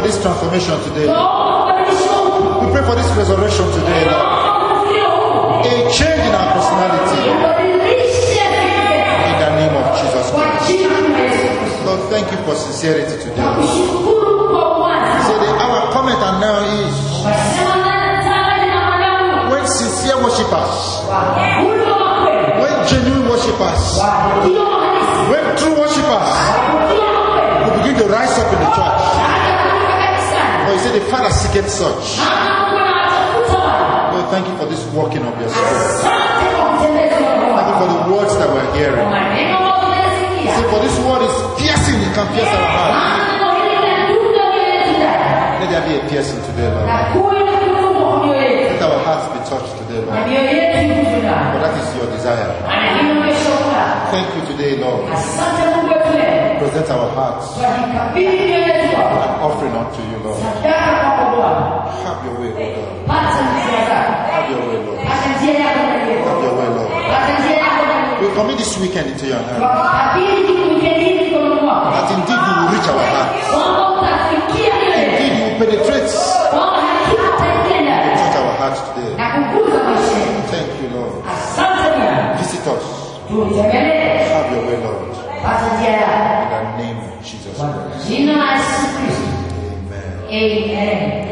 this transformation today. Tunaomba kubadilisha huku. We pray for this resurrection today, Lord. Tunaomba kufufuliwa huku. A change in our personality. Ubadilishe In the name of Jesus kwa Christ. jina la Yesu Kristo. Lord, thank you for sincerity today. Lord. Nakushukuru kwa uwazi. So the, our comment and now is Wasema nataka na mwanadamu. when sincere worshippers, Ule wa kweli. when genuine worshippers, Ndio halisi. when true worshippers Ndio kweli. will begin to rise up in the church. Hata katika kanisani. For you say the Father seeketh such. Maana Mungu anatafuta watu. Lord, thank you for this working of your spirit. Asante kwa utendezi wa Roho. Thank you for the words that we're hearing. Maneno ambayo tunayasikia. Say, for this word is piercing, it can pierce our heart. Maana hili linadunga mioyo yetu ndani. Let there be a piercing today, Na Lord. kuwe na kudumu kwa mioyo yetu. Let our hearts be touched today, Na Lord. mioyo yetu iguswe ndani. For that is your desire. Maana hilo ndio shauku lako. Thank you today, Lord. Asante Mungu wetu leo. Present our hearts, Twajikabidhi mioyo yetu kwako. an offering unto you, Lord. Sadaka kwako Bwana. Have your way, Lord God. Pata njia zako. Have your way, Lord. Pata njia yako ndani yetu. Have your way, Lord. Pata njia yako ndani yetu. We commit this weekend into your hands. Twakabidhi wikendi hii mikononi mwako. That indeed you will reach our hearts. Kwamba utafikia mioyo yetu. Indeed you will penetrate, Kwamba hakika utaingia ndani. touch our hearts today. Na kuguza maisha yetu. Thank you, Lord. Asante Bwana. Visit us. Tutembelee. Have your way, Lord. Pata njia yako. In the name of Jesus Kwa Christ. jina la Yesu Kristo. Amen. Amen.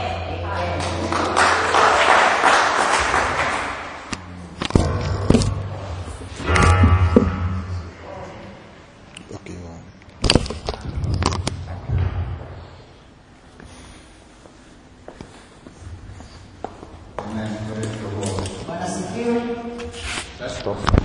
Okay, wow. Amen. Praise the Lord. Bwana sifiwe. Let's stop.